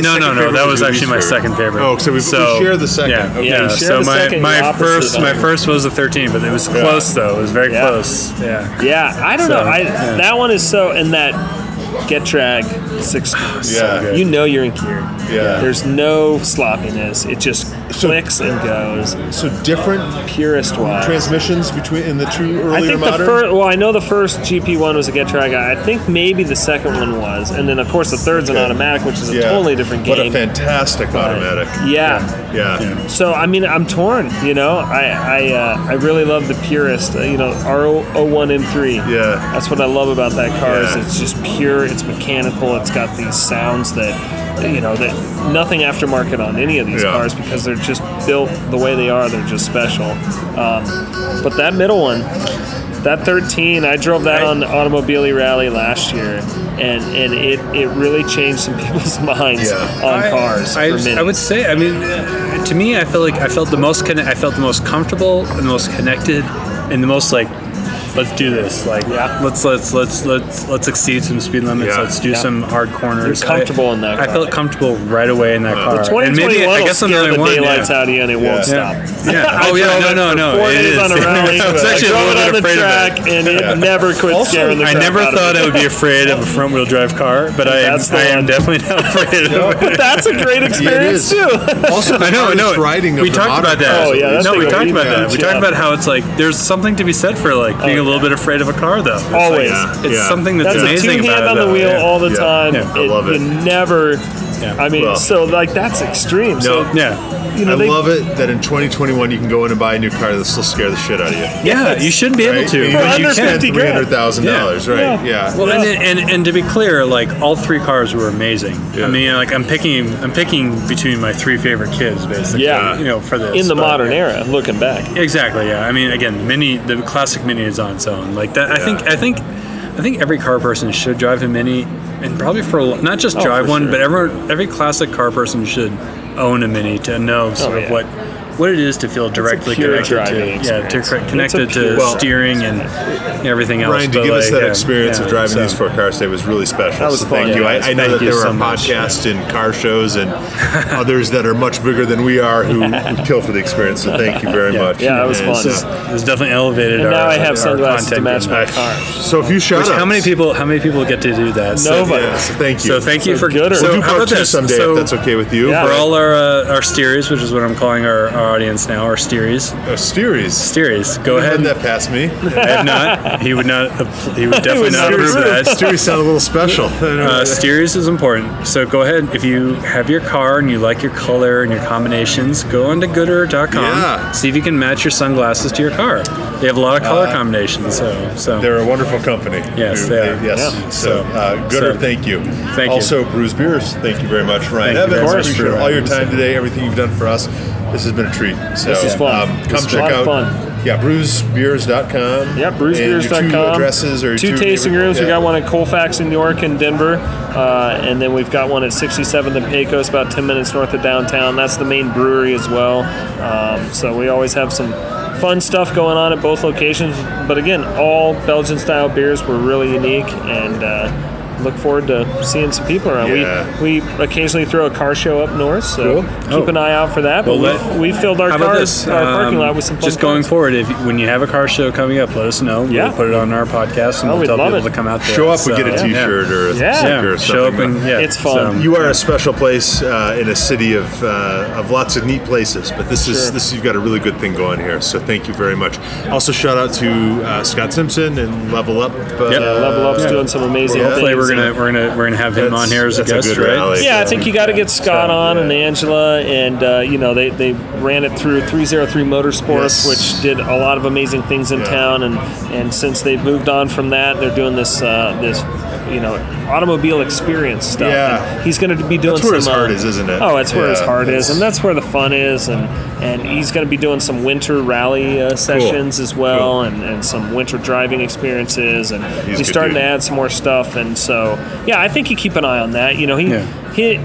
no, no, no.
favorite
That
or
was
your
actually
least
my
favorite?
second favorite.
Oh, so we,
So-
we share the second.
Yeah,
Okay.
Yeah,
yeah.
you share
So
the
my
second,
my
you're opposite
first
of
my
them.
first was the thirteen, but it was close though. It was very
Yeah.
close. Yeah.
Yeah, I don't
So,
know. I
yeah.
that one is so and that get drag six.
Yeah.
good.
You know you're in gear.
Yeah.
There's no sloppiness. It just
So-
clicks and goes.
So different
Purest wise.
transmissions between in the two
I
earlier
think the
modern.
first. Well, I know the first G P one was a get drag. I think maybe the second one was, and then of course the third's an
Okay.
automatic, which is a
Yeah.
totally different game.
What a fantastic automatic.
Yeah.
Yeah.
So I mean, I'm torn. You know, I I uh, I really love the purest. Uh, you know, R zero one M three.
Yeah.
That's what I love about that car. Is
Yeah.
it's just pure. It's mechanical. It's got these sounds that you know that nothing aftermarket on any of these
Yeah.
cars because they're just built the way they are. They're just special. Um, but that middle one. That thirteen, I drove that on the Automobile Rally last year, and, and it, it really changed some people's minds
Yeah.
on
I-
cars.
I,
for minutes.
I would say, I mean, uh, to me, I feel like I felt the most conne- I felt the most comfortable and the most connected and the most like, let's do this. Like,
Yeah.
let's let's let's let's let's exceed some speed limits.
Yeah.
Let's do
Yeah.
some hard corners.
You're comfortable
I,
in that
I
car.
felt comfortable right away in that car.
twenty
and maybe
twenty-one
I
will
guess I'm
scare
the
the
only one.
daylights
yeah.
out of you and it
Yeah.
won't stop.
Yeah.
I
Oh yeah.
drove
No.
it
No.
for
No.
Four
It
days
is.
on a rally.
I was
I
actually a
drove
little
it
bit
on the
afraid
track,
of it.
and it
Yeah.
never quit scaring the
I
crap
never
out of
thought
me.
I would be afraid of a front wheel drive car, but I am,
That's the
I am
one.
definitely not afraid of it.
But that's a great experience
is.
too.
Also, the
I know, I know.
hardest riding of
we
the
talked
modern
about that.
cars,
Oh, yeah,
at
that's
least.
no, we
like a
talked
lead
about that.
coach,
We
yeah.
talked about how it's like there's something to be said for like being a little
yeah.
bit afraid of a car, though. It's
Always.
like,
Yeah.
it's
Yeah.
something that's,
That's a
amazing
two
about
hand
it.
on the
though.
wheel
Yeah.
all the
Yeah.
time.
Yeah,
I love it.
You never.
Yeah.
I mean,
Well.
so like that's extreme. So
No.
Yeah.
you know,
I
they,
love it that in twenty twenty-one you can go in and buy a new car that'll still scare the shit out of you.
Yeah, you shouldn't be able
Right?
to.
You
For
but
know,
you
under
can.
fifty
three hundred thousand dollars, right?
Yeah.
Yeah.
Well,
Yeah.
and, and and to be clear, like all three cars were amazing.
Yeah.
I mean, like I'm picking I'm picking between my three favorite kids, basically.
Yeah.
you know, for this
in the
but,
modern
yeah.
era, looking back.
Exactly. Yeah. I mean, again, the mini, the classic Mini is on its own. Like that. I think. I think. I think every car person should drive a Mini, and probably for a, lo- not just
Oh,
drive
for
one,
sure.
but every every classic car person should own a Mini to know sort
Oh, yeah.
of what what it is to feel directly
pure
connected
driving
to. Yeah, to
experience.
cre-
It's a
connected to
pure- Well,
steering and everything else.
Ryan, to
but
give us
like,
that
yeah,
experience
yeah,
of driving
so-
these four cars today was really special.
That was
so
fun,
thank you. I,
guys.
I know
Thank
that
you
there
so
are
much.
podcasts and car shows and others that are much bigger than we are who, who kill for the experience. So thank you very much.
Yeah, that was
And,
fun.
uh,
It's definitely elevated.
And
our,
now I have
our
sunglasses to
content
match
game.
my car.
So a few shout
Which,
outs.
how many people? How many people get to do that? So,
Nobody.
Yeah, so thank you.
So thank you
So
for
good or-
So
We'll do
how
part
about
two
this?
someday
so
if that's okay with you.
Yeah.
for all our uh, our steeries, which is what I'm calling our, our audience now, our steeries,
Uh, Steeries.
steeries. Go
You
ahead.
had that past me.
I have not. He would not. He would definitely
was
not
serious.
approve that.
Steeries sound a little special.
Uh, steers is important. So go ahead. If you have your car and you like your color and your combinations, go on to Goodr dot com.
Yeah.
See if you can match your sunglasses to your car. They have a lot of color combinations. So so
They're a wonderful company.
Yes,
Who-
they are.
Yes.
Yeah.
So, uh, Gooder,
So-
thank you.
Thank you.
Also, Bruce Beers, thank you very much. Ryan
Thank you
Evans,
very much
appreciate
for
all your
having
time
us.
today, everything you've done for us. This has been a treat. So,
This is fun.
Um,
This
come
is a
check
lot of
out.
fun.
Yeah, bruce beers dot com.
Yeah, bruce beers dot
And
com.
your two addresses or your
two tasting rooms. We
yeah.
got one at Colfax in York and Denver, uh, and then we've got one at sixty-seventh and Pecos, about ten minutes north of downtown. That's the main brewery as well. Um, so we always have some fun stuff going on at both locations. But again, all Belgian-style beers were really unique, and uh, look forward to seeing some people around.
Yeah.
We we occasionally throw a car show up north, so
Cool.
keep
Oh.
an eye out for that. But
Well,
we've,
let-
we filled our
How about
cars,
this?
our parking
Um,
lot with some fun
Just going
cars.
forward, if when you have a car show coming up, let us know.
Yeah.
We'll put it on our podcast and
Oh,
we'll
we'd
tell
love
people
it.
to come out there.
Show up
So,
and get a
yeah.
T-shirt or a
Yeah.
sticker
Yeah,
or
show up
something.
and yeah,
It's fun.
You are a special place uh, in a city of uh, of lots of neat places, but this is
Sure.
this you've got a really good thing going here. So thank you very much. Also, shout out to uh, Scott Simpson and Level Up. Uh,
Yep.
Yeah, Level Up's
Yeah.
doing some amazing
Well,
Hopefully,
things.
we're gonna we're gonna we're gonna have him
That's-
on here as a
that's a
guest,
good
right?
rally.
Yeah, I think you got to get Scott on
yeah.
and Angela, and uh, you know they, they ran it through three oh three Motorsports,
Yes.
which did a lot of amazing things in
Yeah.
town, and and since they've moved on from that, they're doing this uh, this you know automobile experience stuff.
Yeah.
And he's going to be doing
That's where his
some, uh,
heart is, isn't it?
Oh, that's where his
Yeah,
heart
that's-
is, and that's where the fun is, and and he's going to be doing some winter rally uh, sessions as well,
Cool.
and, and some winter driving experiences, and
He's a
he's,
good
starting
dude.
to add some more stuff, and so yeah, I think you keep an eye on that. You know, he
Yeah.
he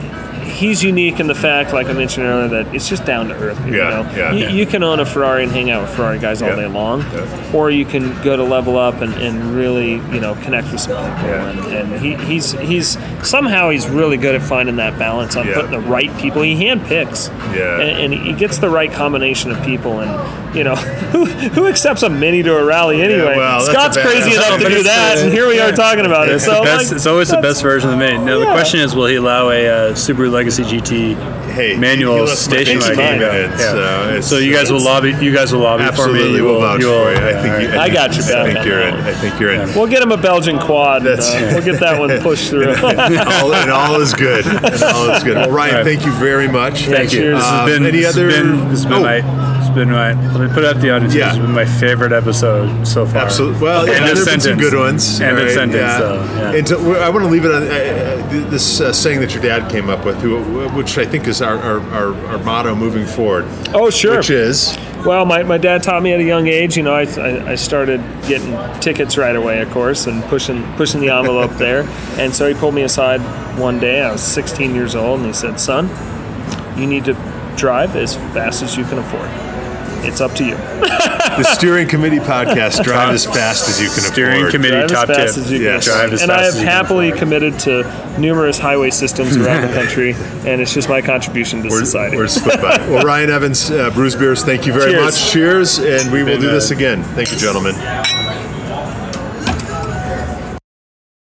he's unique in the fact, like I mentioned earlier, that it's just down to earth. You
Yeah,
know?
yeah,
you,
yeah.
you can own a Ferrari and hang out with Ferrari guys all
Yeah.
day long,
Yeah.
or you can go to Level Up and, and really, you know, connect with some people.
Yeah.
And, and he, he's he's somehow he's really good at finding that balance on
Yeah.
putting the right people. He handpicks,
Yeah.
and, and he gets the right combination of people. And you know, who who accepts a Mini to a rally anyway?
well, that's
Scott's
a bad-
crazy enough to
but
do
it's
that,
the-
and here we are talking about it.
It's,
So
the best,
like,
it's always the
that's-
best version of the Mini. No, the
Yeah.
question is, will he allow a uh, Subaru Legacy G T
Hey,
manual
he lets my
station
face
wagon?
keep in, so it's-
So you guys will lobby. You guys will lobby for me.
Absolutely,
You
we'll
will-
vouch
you will-
for you. I think
yeah,
you,
all right.
I got you
I
back
think
on
you're
that
in.
one.
I think you're in.
We'll get him a Belgian quad. And,
That's-
uh, we'll get that one pushed through.
all, and all is good. And all is good. Well, Ryan,
All right.
thank you very much.
Thank you.
cheers.
This has
Um,
been.
any
this
other?
Has been, this has been
Oh.
my. It's been my. Let me put it out the audience.
Yeah.
This has been my favorite episode so far.
Absolutely. Well,
End
yeah,
of
there have been some
sentence.
good ones.
End
all
of
right,
sentence.
yeah.
So, yeah.
And to, I want to leave it on uh, this uh, saying that your dad came up with, who, which I think is our, our, our, our motto moving forward.
Oh, sure.
Which is,
Well, my, my dad taught me at a young age. You know, I, I, I started getting tickets right away, of course, and pushing pushing the envelope there. And so he pulled me aside one day. I was sixteen years old, and he said, "Son, you need to drive as fast as you can afford. It's up to you."
the Steering Committee podcast, drive as fast as you can
Steering
afford.
committee
Drive as
top
fast
tip.
as you
Yes.
can
Drive
afford.
as
And
fast
I
as
have
you can
happily
afford.
committed to numerous highway systems around the country, and it's just my contribution to
We're,
society.
we're split by. Well, Ryan Evans, uh, Bruce Beers, thank you very
Cheers.
much. Cheers, and we will
Been,
do
uh,
this again. Thank you, gentlemen.